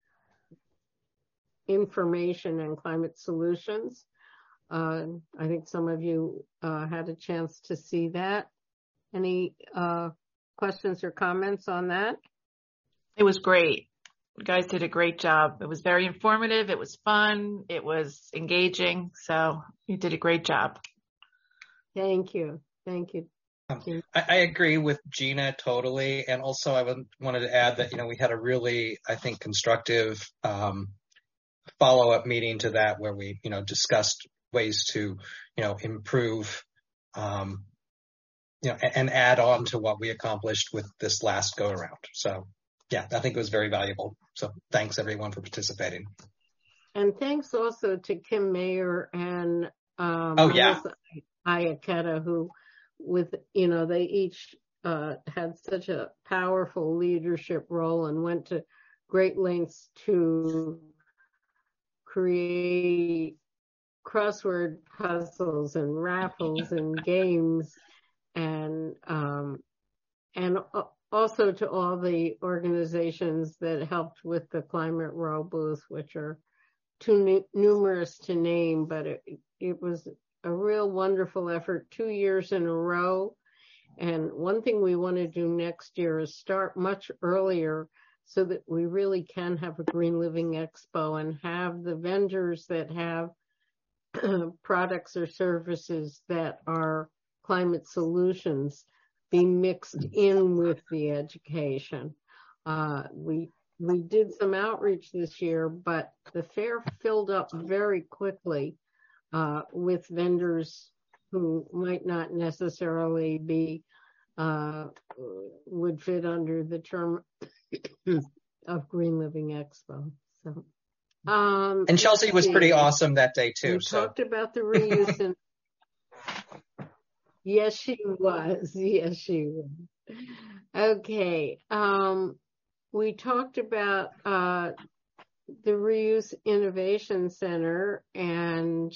information and climate solutions. I think some of you had a chance to see that. Any questions or comments on that? It was great. You guys did a great job. It was very informative. It was fun. It was engaging. So you did a great job. Thank you. Thank you. I agree with Gina totally. And also I wanted to add that, we had a really, I think, constructive follow-up meeting to that where we, discussed ways to, improve, and add on to what we accomplished with this last go around. So yeah, I think it was very valuable. So thanks everyone for participating. And thanks also to Kim Mayer and Ayaketa, who they each had such a powerful leadership role and went to great lengths to create crossword puzzles and raffles and games, and also to all the organizations that helped with the Climate Row booth, which are too numerous to name, but it was a real wonderful effort 2 years in a row. And one thing we want to do next year is start much earlier so that we really can have a Green Living Expo and have the vendors that have products or services that are climate solutions be mixed in with the education. We did some outreach this year, but the fair filled up very quickly with vendors who might not necessarily be would fit under the term of Green Living Expo. So, and Chelsea was pretty awesome that day too. We talked about the reuse, and yes, she was. Yes, she was. Okay. We talked about the Reuse Innovation Center, and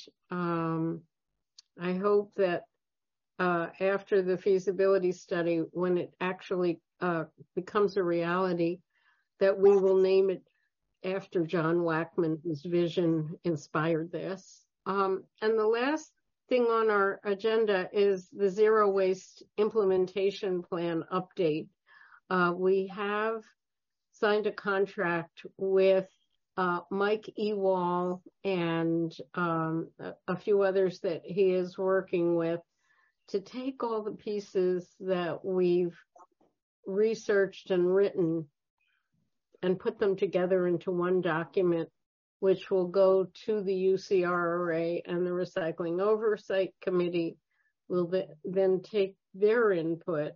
I hope that after the feasibility study, when it actually becomes a reality, that we will name it after John Wackman, whose vision inspired this. And the last thing on our agenda is the Zero Waste Implementation Plan update. We have signed a contract with Mike Ewall and a few others that he is working with to take all the pieces that we've researched and written and put them together into one document, which will go to the UCRRA, and the Recycling Oversight Committee will then take their input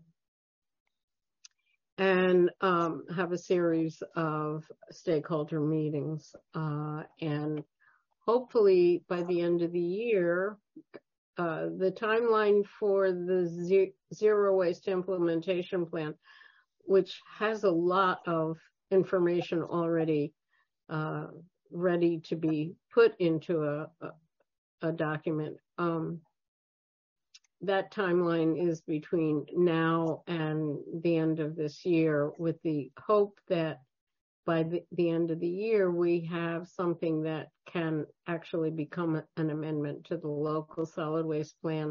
and have a series of stakeholder meetings. And hopefully by the end of the year, the timeline for the Zero Waste Implementation Plan, which has a lot of information already ready to be put into a document. That timeline is between now and the end of this year, with the hope that by the end of the year, we have something that can actually become an amendment to the local solid waste plan.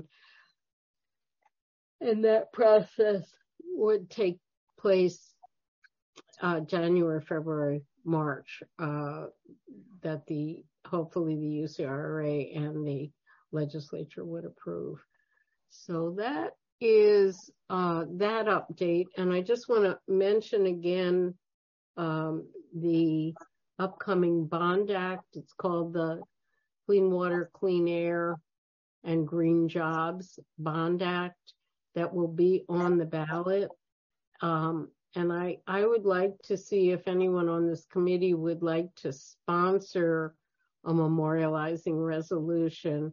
And that process would take place January, February, March, that hopefully the UCRRA and the legislature would approve. So that is that update. And I just want to mention again the upcoming Bond Act. It's called the Clean Water, Clean Air, and Green Jobs Bond Act, that will be on the ballot. And I would like to see if anyone on this committee would like to sponsor a memorializing resolution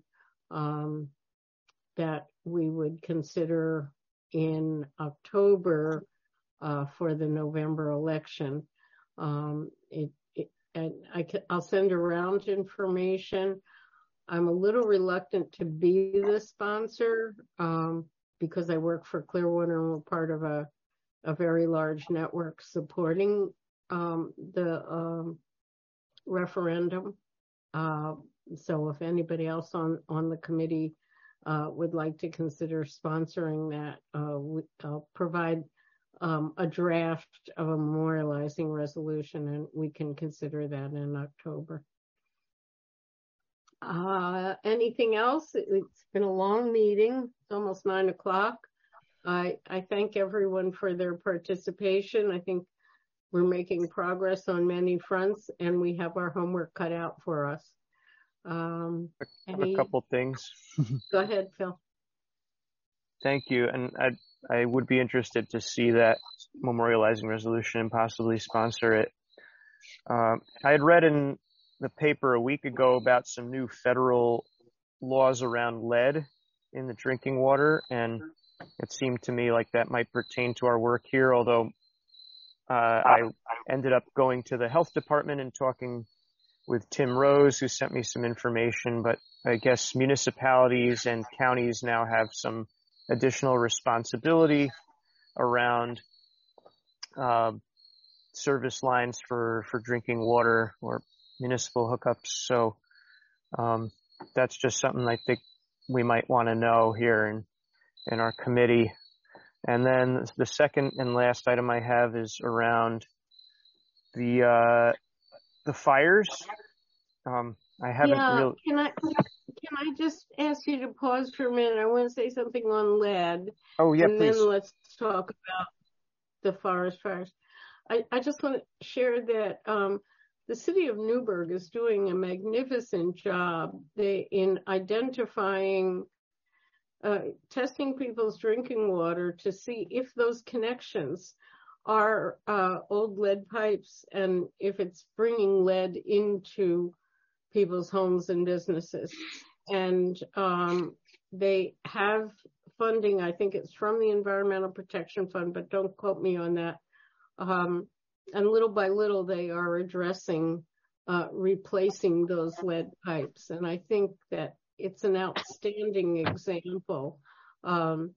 that we would consider in October for the November election. And I'll send around information. I'm a little reluctant to be the sponsor because I work for Clearwater and we're part of a very large network supporting the referendum. So if anybody else on the committee would like to consider sponsoring that, I'll provide a draft of a memorializing resolution, and we can consider that in October. Anything else? It's been a long meeting. It's almost 9 o'clock. I thank everyone for their participation. I think we're making progress on many fronts, and we have our homework cut out for us. A couple things. Go ahead, Phil. Thank you. And I would be interested to see that memorializing resolution and possibly sponsor it. I had read in the paper a week ago about some new federal laws around lead in the drinking water, and it seemed to me like that might pertain to our work here, although I ended up going to the health department and talking with Tim Rose, who sent me some information, but I guess municipalities and counties now have some additional responsibility around service lines for drinking water or municipal hookups. So that's just something I think we might want to know here in our committee. And then the second and last item I have is around the fires. I haven't really. Can I just ask you to pause for a minute? I want to say something on lead. Oh yeah, and please. Then let's talk about the forest fires. I just want to share that the city of Newburgh is doing a magnificent job in identifying, testing people's drinking water to see if those connections are old lead pipes and if it's bringing lead into people's homes and businesses. And they have funding. I think it's from the Environmental Protection Fund, but don't quote me on that. And little by little, they are addressing replacing those lead pipes. And I think that it's an outstanding example. And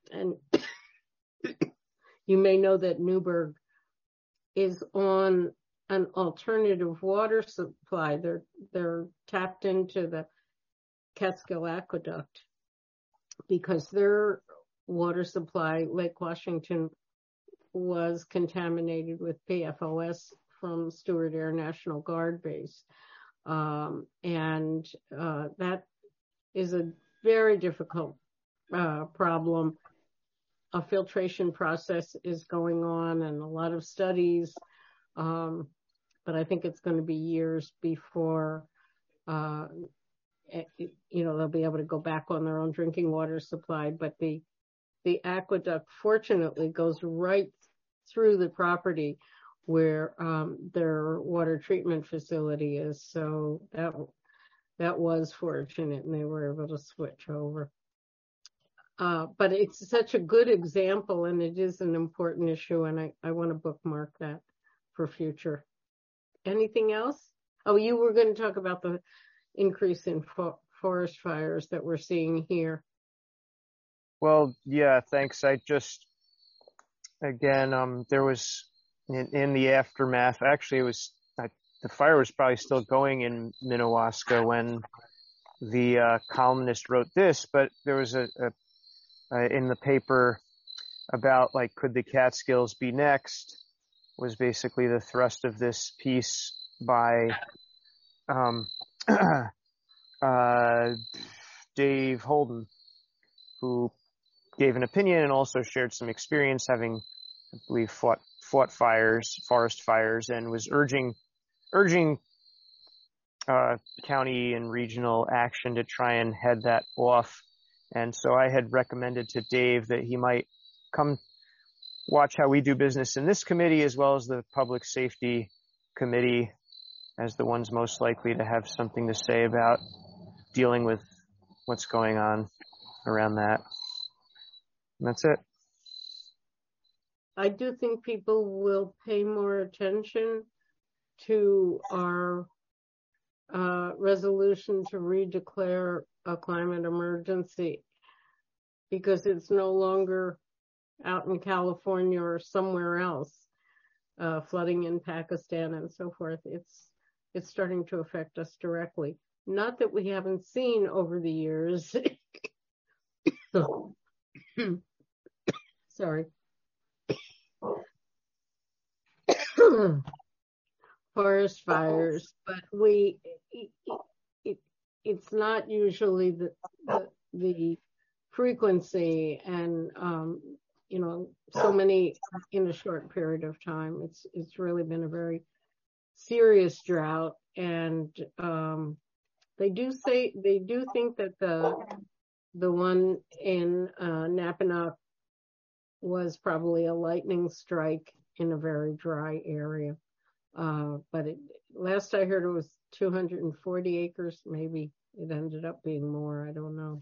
you may know that Newburgh is on an alternative water supply. They're tapped into the Catskill Aqueduct because their water supply, Lake Washington, was contaminated with PFOS from Stewart Air National Guard Base. And that is a very difficult problem. A filtration process is going on and a lot of studies, but I think it's going to be years before, they'll be able to go back on their own drinking water supply. But the aqueduct, fortunately, goes right through the property where their water treatment facility is. So that was fortunate, and they were able to switch over. But it's such a good example, and it is an important issue, and I want to bookmark that for future. Anything else? Oh, you were going to talk about the increase in forest fires that we're seeing here. Well, yeah, thanks. I just, again, there was in the aftermath, actually, the fire was probably still going in Minnewaska when the columnist wrote this, but there was in the paper about, like, could the Catskills be next, was basically the thrust of this piece by Dave Holden, who gave an opinion and also shared some experience having, I believe, fought forest fires, and was urging county and regional action to try and head that off. And so I had recommended to Dave that he might come watch how we do business in this committee, as well as the Public Safety Committee, as the ones most likely to have something to say about dealing with what's going on around that. And that's it. I do think people will pay more attention to our resolution to redeclare a climate emergency, because it's no longer out in California or somewhere else, flooding in Pakistan and so forth. It's starting to affect us directly. Not that we haven't seen over the years. Sorry. Forest fires, but it's not usually the frequency and so many in a short period of time. It's really been a very serious drought, and they do think that the one in Napanoch was probably a lightning strike in a very dry area. But last I heard it was 240 acres. Maybe it ended up being more. I don't know.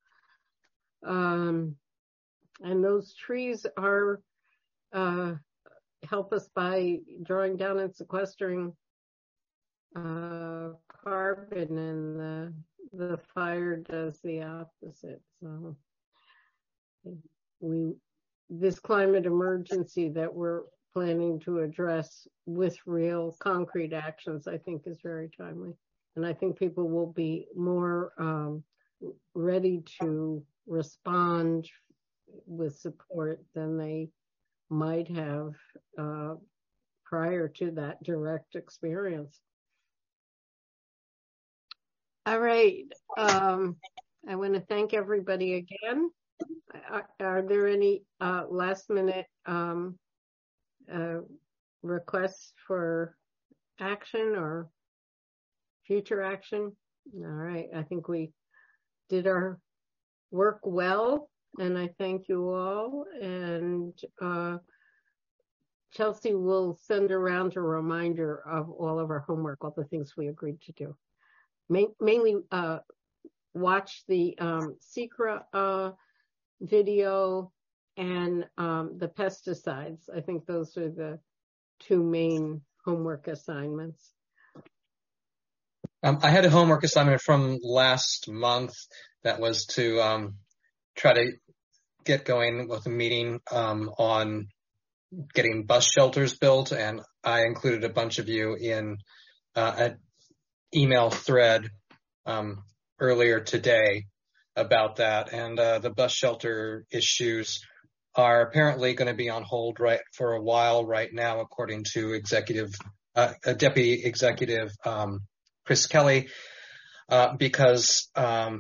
And those trees are help us by drawing down and sequestering carbon, and the fire does the opposite. So this climate emergency that we're planning to address with real concrete actions, I think, is very timely. And I think people will be more ready to respond with support than they might have prior to that direct experience. All right. I want to thank everybody again. Are there any last minute requests for action or future action? All right. I think we did our work well, and I thank you all. And Chelsea will send around a reminder of all of our homework, all the things we agreed to do. Mainly watch the SECRA video, and the pesticides. I think those are the two main homework assignments. I had a homework assignment from last month that was to try to get going with a meeting on getting bus shelters built, and I included a bunch of you in an email thread earlier today about that. And the bus shelter issues are apparently going to be on hold for a while right now, according to Deputy Executive Chris Kelly, because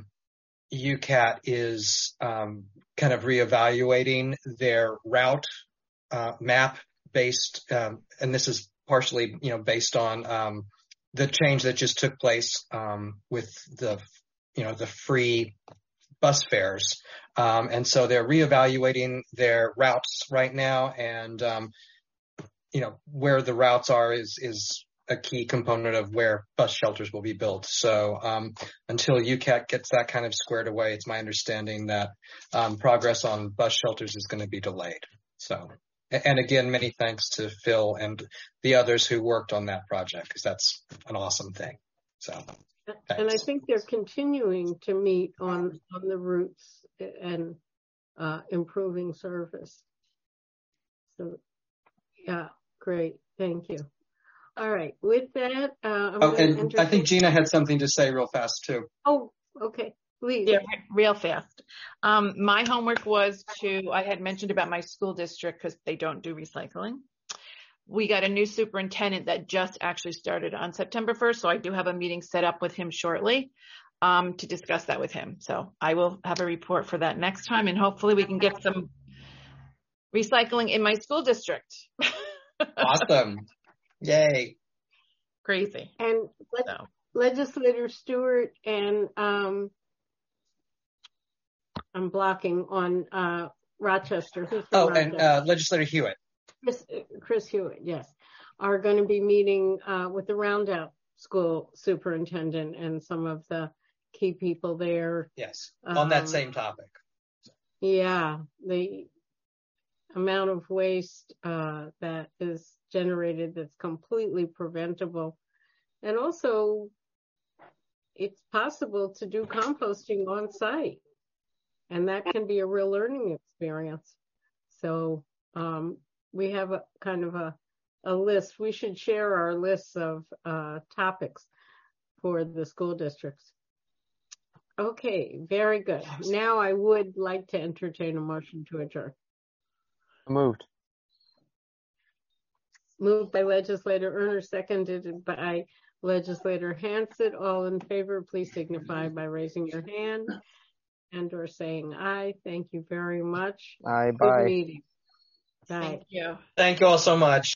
UCAT is kind of reevaluating their route map based, and this is partially, based on the change that just took place with the free bus fares, and so they're reevaluating their routes right now, and where the routes are is a key component of where bus shelters will be built. So until UCAT gets that kind of squared away, it's my understanding that progress on bus shelters is going to be delayed. So, and again, many thanks to Phil and the others who worked on that project, because that's an awesome thing. So, thanks. And I think they're continuing to meet on the routes and improving service. So, yeah, great. Thank you. All right. With that, and I think Gina had something to say real fast too. Oh, okay. Please. Yeah, real fast. My homework was I had mentioned about my school district because they don't do recycling. We got a new superintendent that just actually started on September 1st. So I do have a meeting set up with him shortly to discuss that with him. So I will have a report for that next time, and hopefully we can get some recycling in my school district. Awesome. Yay. Crazy. And Legislator Stewart and I'm blocking on Rochester. Who's from Rochester? And Legislator Hewitt. Chris Hewitt, yes, are going to be meeting with the Roundup School superintendent and some of the key people there. Yes, on that same topic. Yeah, the amount of waste that is generated that's completely preventable. And also, it's possible to do composting on site. And that can be a real learning experience. So we have a kind of a list. We should share our lists of topics for the school districts. Okay, very good. Now I would like to entertain a motion to adjourn. Moved. Moved by Legislator Erner, seconded by Legislator Hansen. All in favor, please signify by raising your hand and or saying aye. Thank you very much. Aye, Good bye. meeting. Bye. Thank you. Thank you all so much.